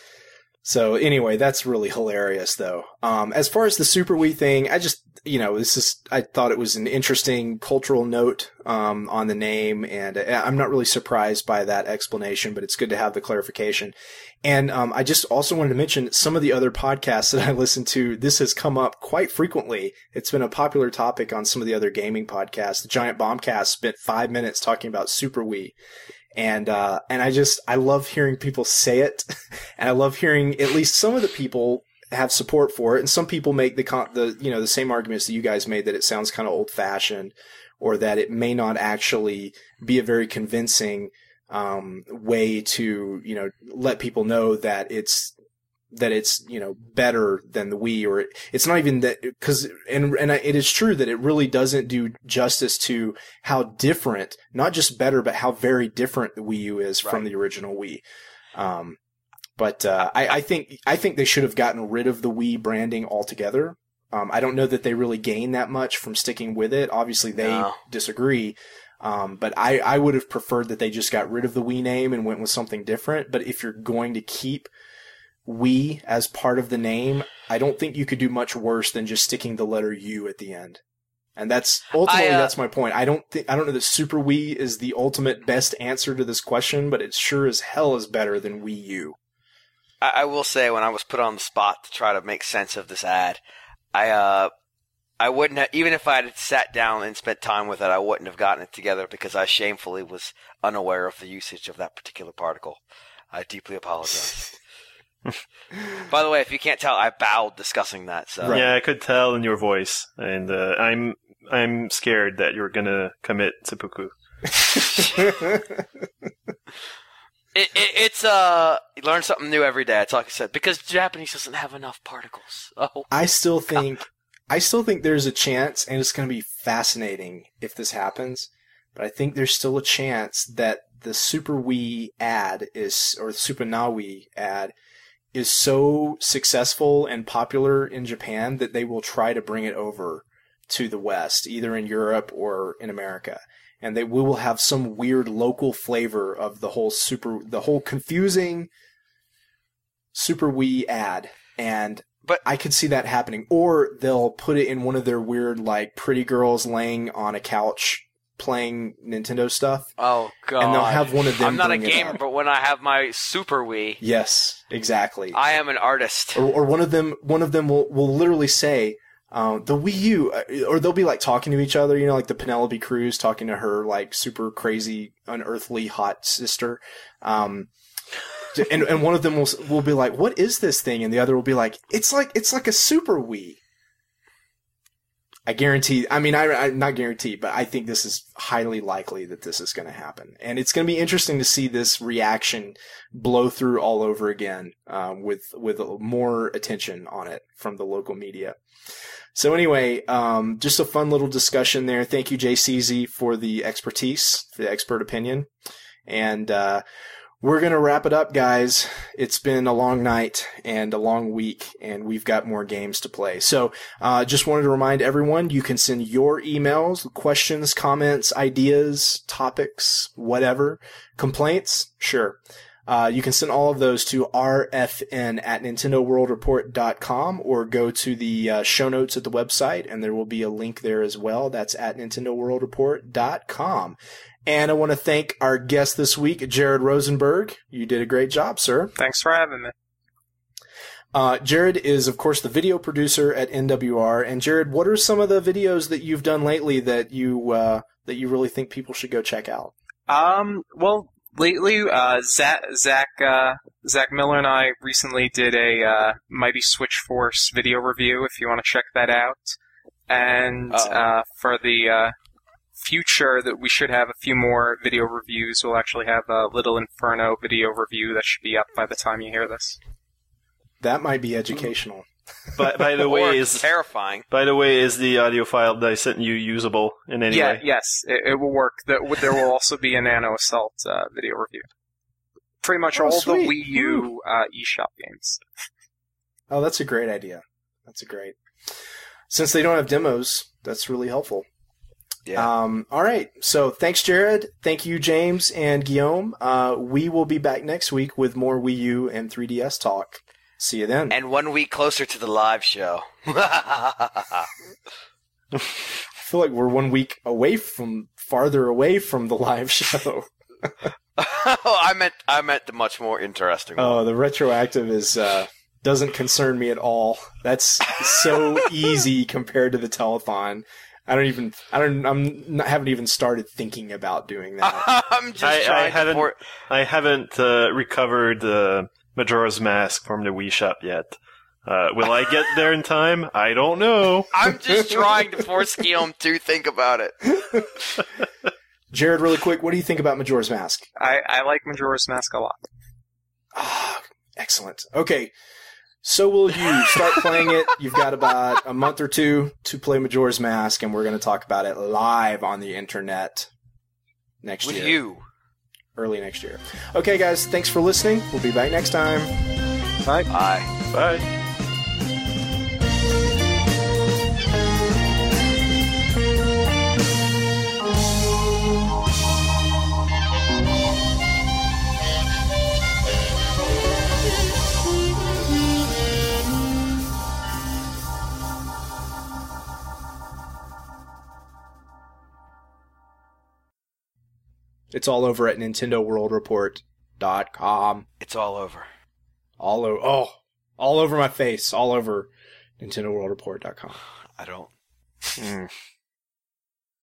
So anyway, that's really hilarious though. Um, as far as the Super Wii thing, I just, you know, this is, I thought it was an interesting cultural note, um, on the name, and I- I'm not really surprised by that explanation, but it's good to have the clarification. And, um, I just also wanted to mention some of the other podcasts that I listen to. This has come up quite frequently. It's been a popular topic on some of the other gaming podcasts. The Giant Bombcast spent five minutes talking about Super Wii. And, uh, and I just, I love hearing people say it. And I love hearing at least some of the people have support for it. And some people make the, con- the, you know, the same arguments that you guys made, that it sounds kind of old fashioned, or that it may not actually be a very convincing, um, way to, you know, let people know that it's, that it's, you know, better than the Wii, or it, it's not even that, cause, and, and it is true that it really doesn't do justice to how different, not just better, but how very different the Wii U is from Right. the original Wii. Um, but, uh, I, I think, I think they should have gotten rid of the Wii branding altogether. Um, I don't know that they really gain that much from sticking with it. Obviously they No. disagree. Um, but I, I would have preferred that they just got rid of the Wii name and went with something different. But if you're going to keep Wii as part of the name, I don't think you could do much worse than just sticking the letter U at the end. And that's ultimately I, uh, that's my point. I don't think I don't know that Super Wii is the ultimate best answer to this question, but it sure as hell is better than Wii U. I, I will say, when I was put on the spot to try to make sense of this ad, I uh, I wouldn't have, even if I had sat down and spent time with it, I wouldn't have gotten it together because I shamefully was unaware of the usage of that particular particle. I deeply apologize. By the way, if you can't tell, I bowed discussing that. So Right. Yeah, I could tell in your voice, and uh, I'm I'm scared that you're gonna commit seppuku. It, it, it's uh, you learn something new every day. It's like I said, because Japanese doesn't have enough particles. Oh, I still think I still think there's a chance, and it's going to be fascinating if this happens. But I think there's still a chance that the Super Wii ad is, or the Super Nawi ad, is so successful and popular in Japan that they will try to bring it over to the West, either in Europe or in America. And they we will have some weird local flavor of the whole super, the whole confusing Super Wii ad. And But- I could see that happening. Or they'll put it in one of their weird, like, pretty girls laying on a couch playing Nintendo stuff. oh God! And they'll have one of them I'm not a bring it gamer, up. but when I have my Super Wii, Yes, exactly. I am an artist. or, or one of them, one of them will, will literally say, uh, the Wii U, uh, or they'll be like talking to each other, you know, like the Penelope Cruz talking to her like super crazy, unearthly hot sister. Um, and, and one of them will, will be like, what is this thing? And the other will be like, it's like, it's like a Super Wii. I guarantee, I mean, I, I not guarantee, but I think this is highly likely that this is going to happen. And it's going to be interesting to see this reaction blow through all over again, um, with, with more attention on it from the local media. So anyway, um, just a fun little discussion there. Thank you, J C Z, for the expertise, the expert opinion. And, uh, we're going to wrap it up, guys. It's been a long night and a long week, and we've got more games to play. So, uh, just wanted to remind everyone, you can send your emails, questions, comments, ideas, topics, whatever. Complaints? Sure. Uh, you can send all of those to R F N at Nintendo World Report dot com or go to the uh, show notes at the website, and there will be a link there as well. That's at Nintendo World Report dot com. And I want to thank our guest this week, Jared Rosenberg. You did a great job, sir. Thanks for having me. Uh, Jared is, of course, the video producer at N W R. And Jared, what are some of the videos that you've done lately that you uh, that you really think people should go check out? Um, well, lately, uh, Zach, Zach, uh, Zach Miller and I recently did a, uh, Mighty Switch Force video review, if you want to check that out. And, Uh-oh. uh, for the, uh, future that we should have a few more video reviews, we'll actually have a Little Inferno video review that should be up by the time you hear this. That might be educational. By, by the Or way, it's is terrifying. by the way, is the audio file that I sent you usable in any yeah, way? yes, it, it will work. There, there will also be a Nano Assault, uh, video review. Pretty much Oh, all sweet. the Wii U, uh, eShop games. Oh, that's a great idea. That's a great. Since they don't have demos, that's really helpful. Yeah. Um, all right. So thanks, Jared. Thank you, James and Guillaume. Uh, we will be back next week with more Wii U and three D S talk. See you then. And one week closer to the live show. I feel like we're one week away from, farther away from the live show. oh, I meant I meant the much more interesting one. Oh, the retroactive is uh, doesn't concern me at all. That's so easy compared to the telethon. I don't even. I don't. I'm. Not, haven't even started thinking about doing that. I'm just I, trying I haven't. to. Port- I haven't uh, recovered uh, Majora's Mask from the Wii Shop yet. Uh, will I get there in time? I don't know. I'm just trying to force Guillaume to think about it. Jared, really quick, what do you think about Majora's Mask? I, I like Majora's Mask a lot. Ah, excellent. Okay, so will you. Start playing it. You've got about a month or two to play Majora's Mask, and we're going to talk about it live on the internet next With year. you. Early next year. Okay, guys, thanks for listening. We'll be back next time. Bye. Bye. Bye. It's all over at Nintendo World Report dot com. It's all over. All over. Oh, all over my face. All over Nintendo World Report dot com. I don't. Mm.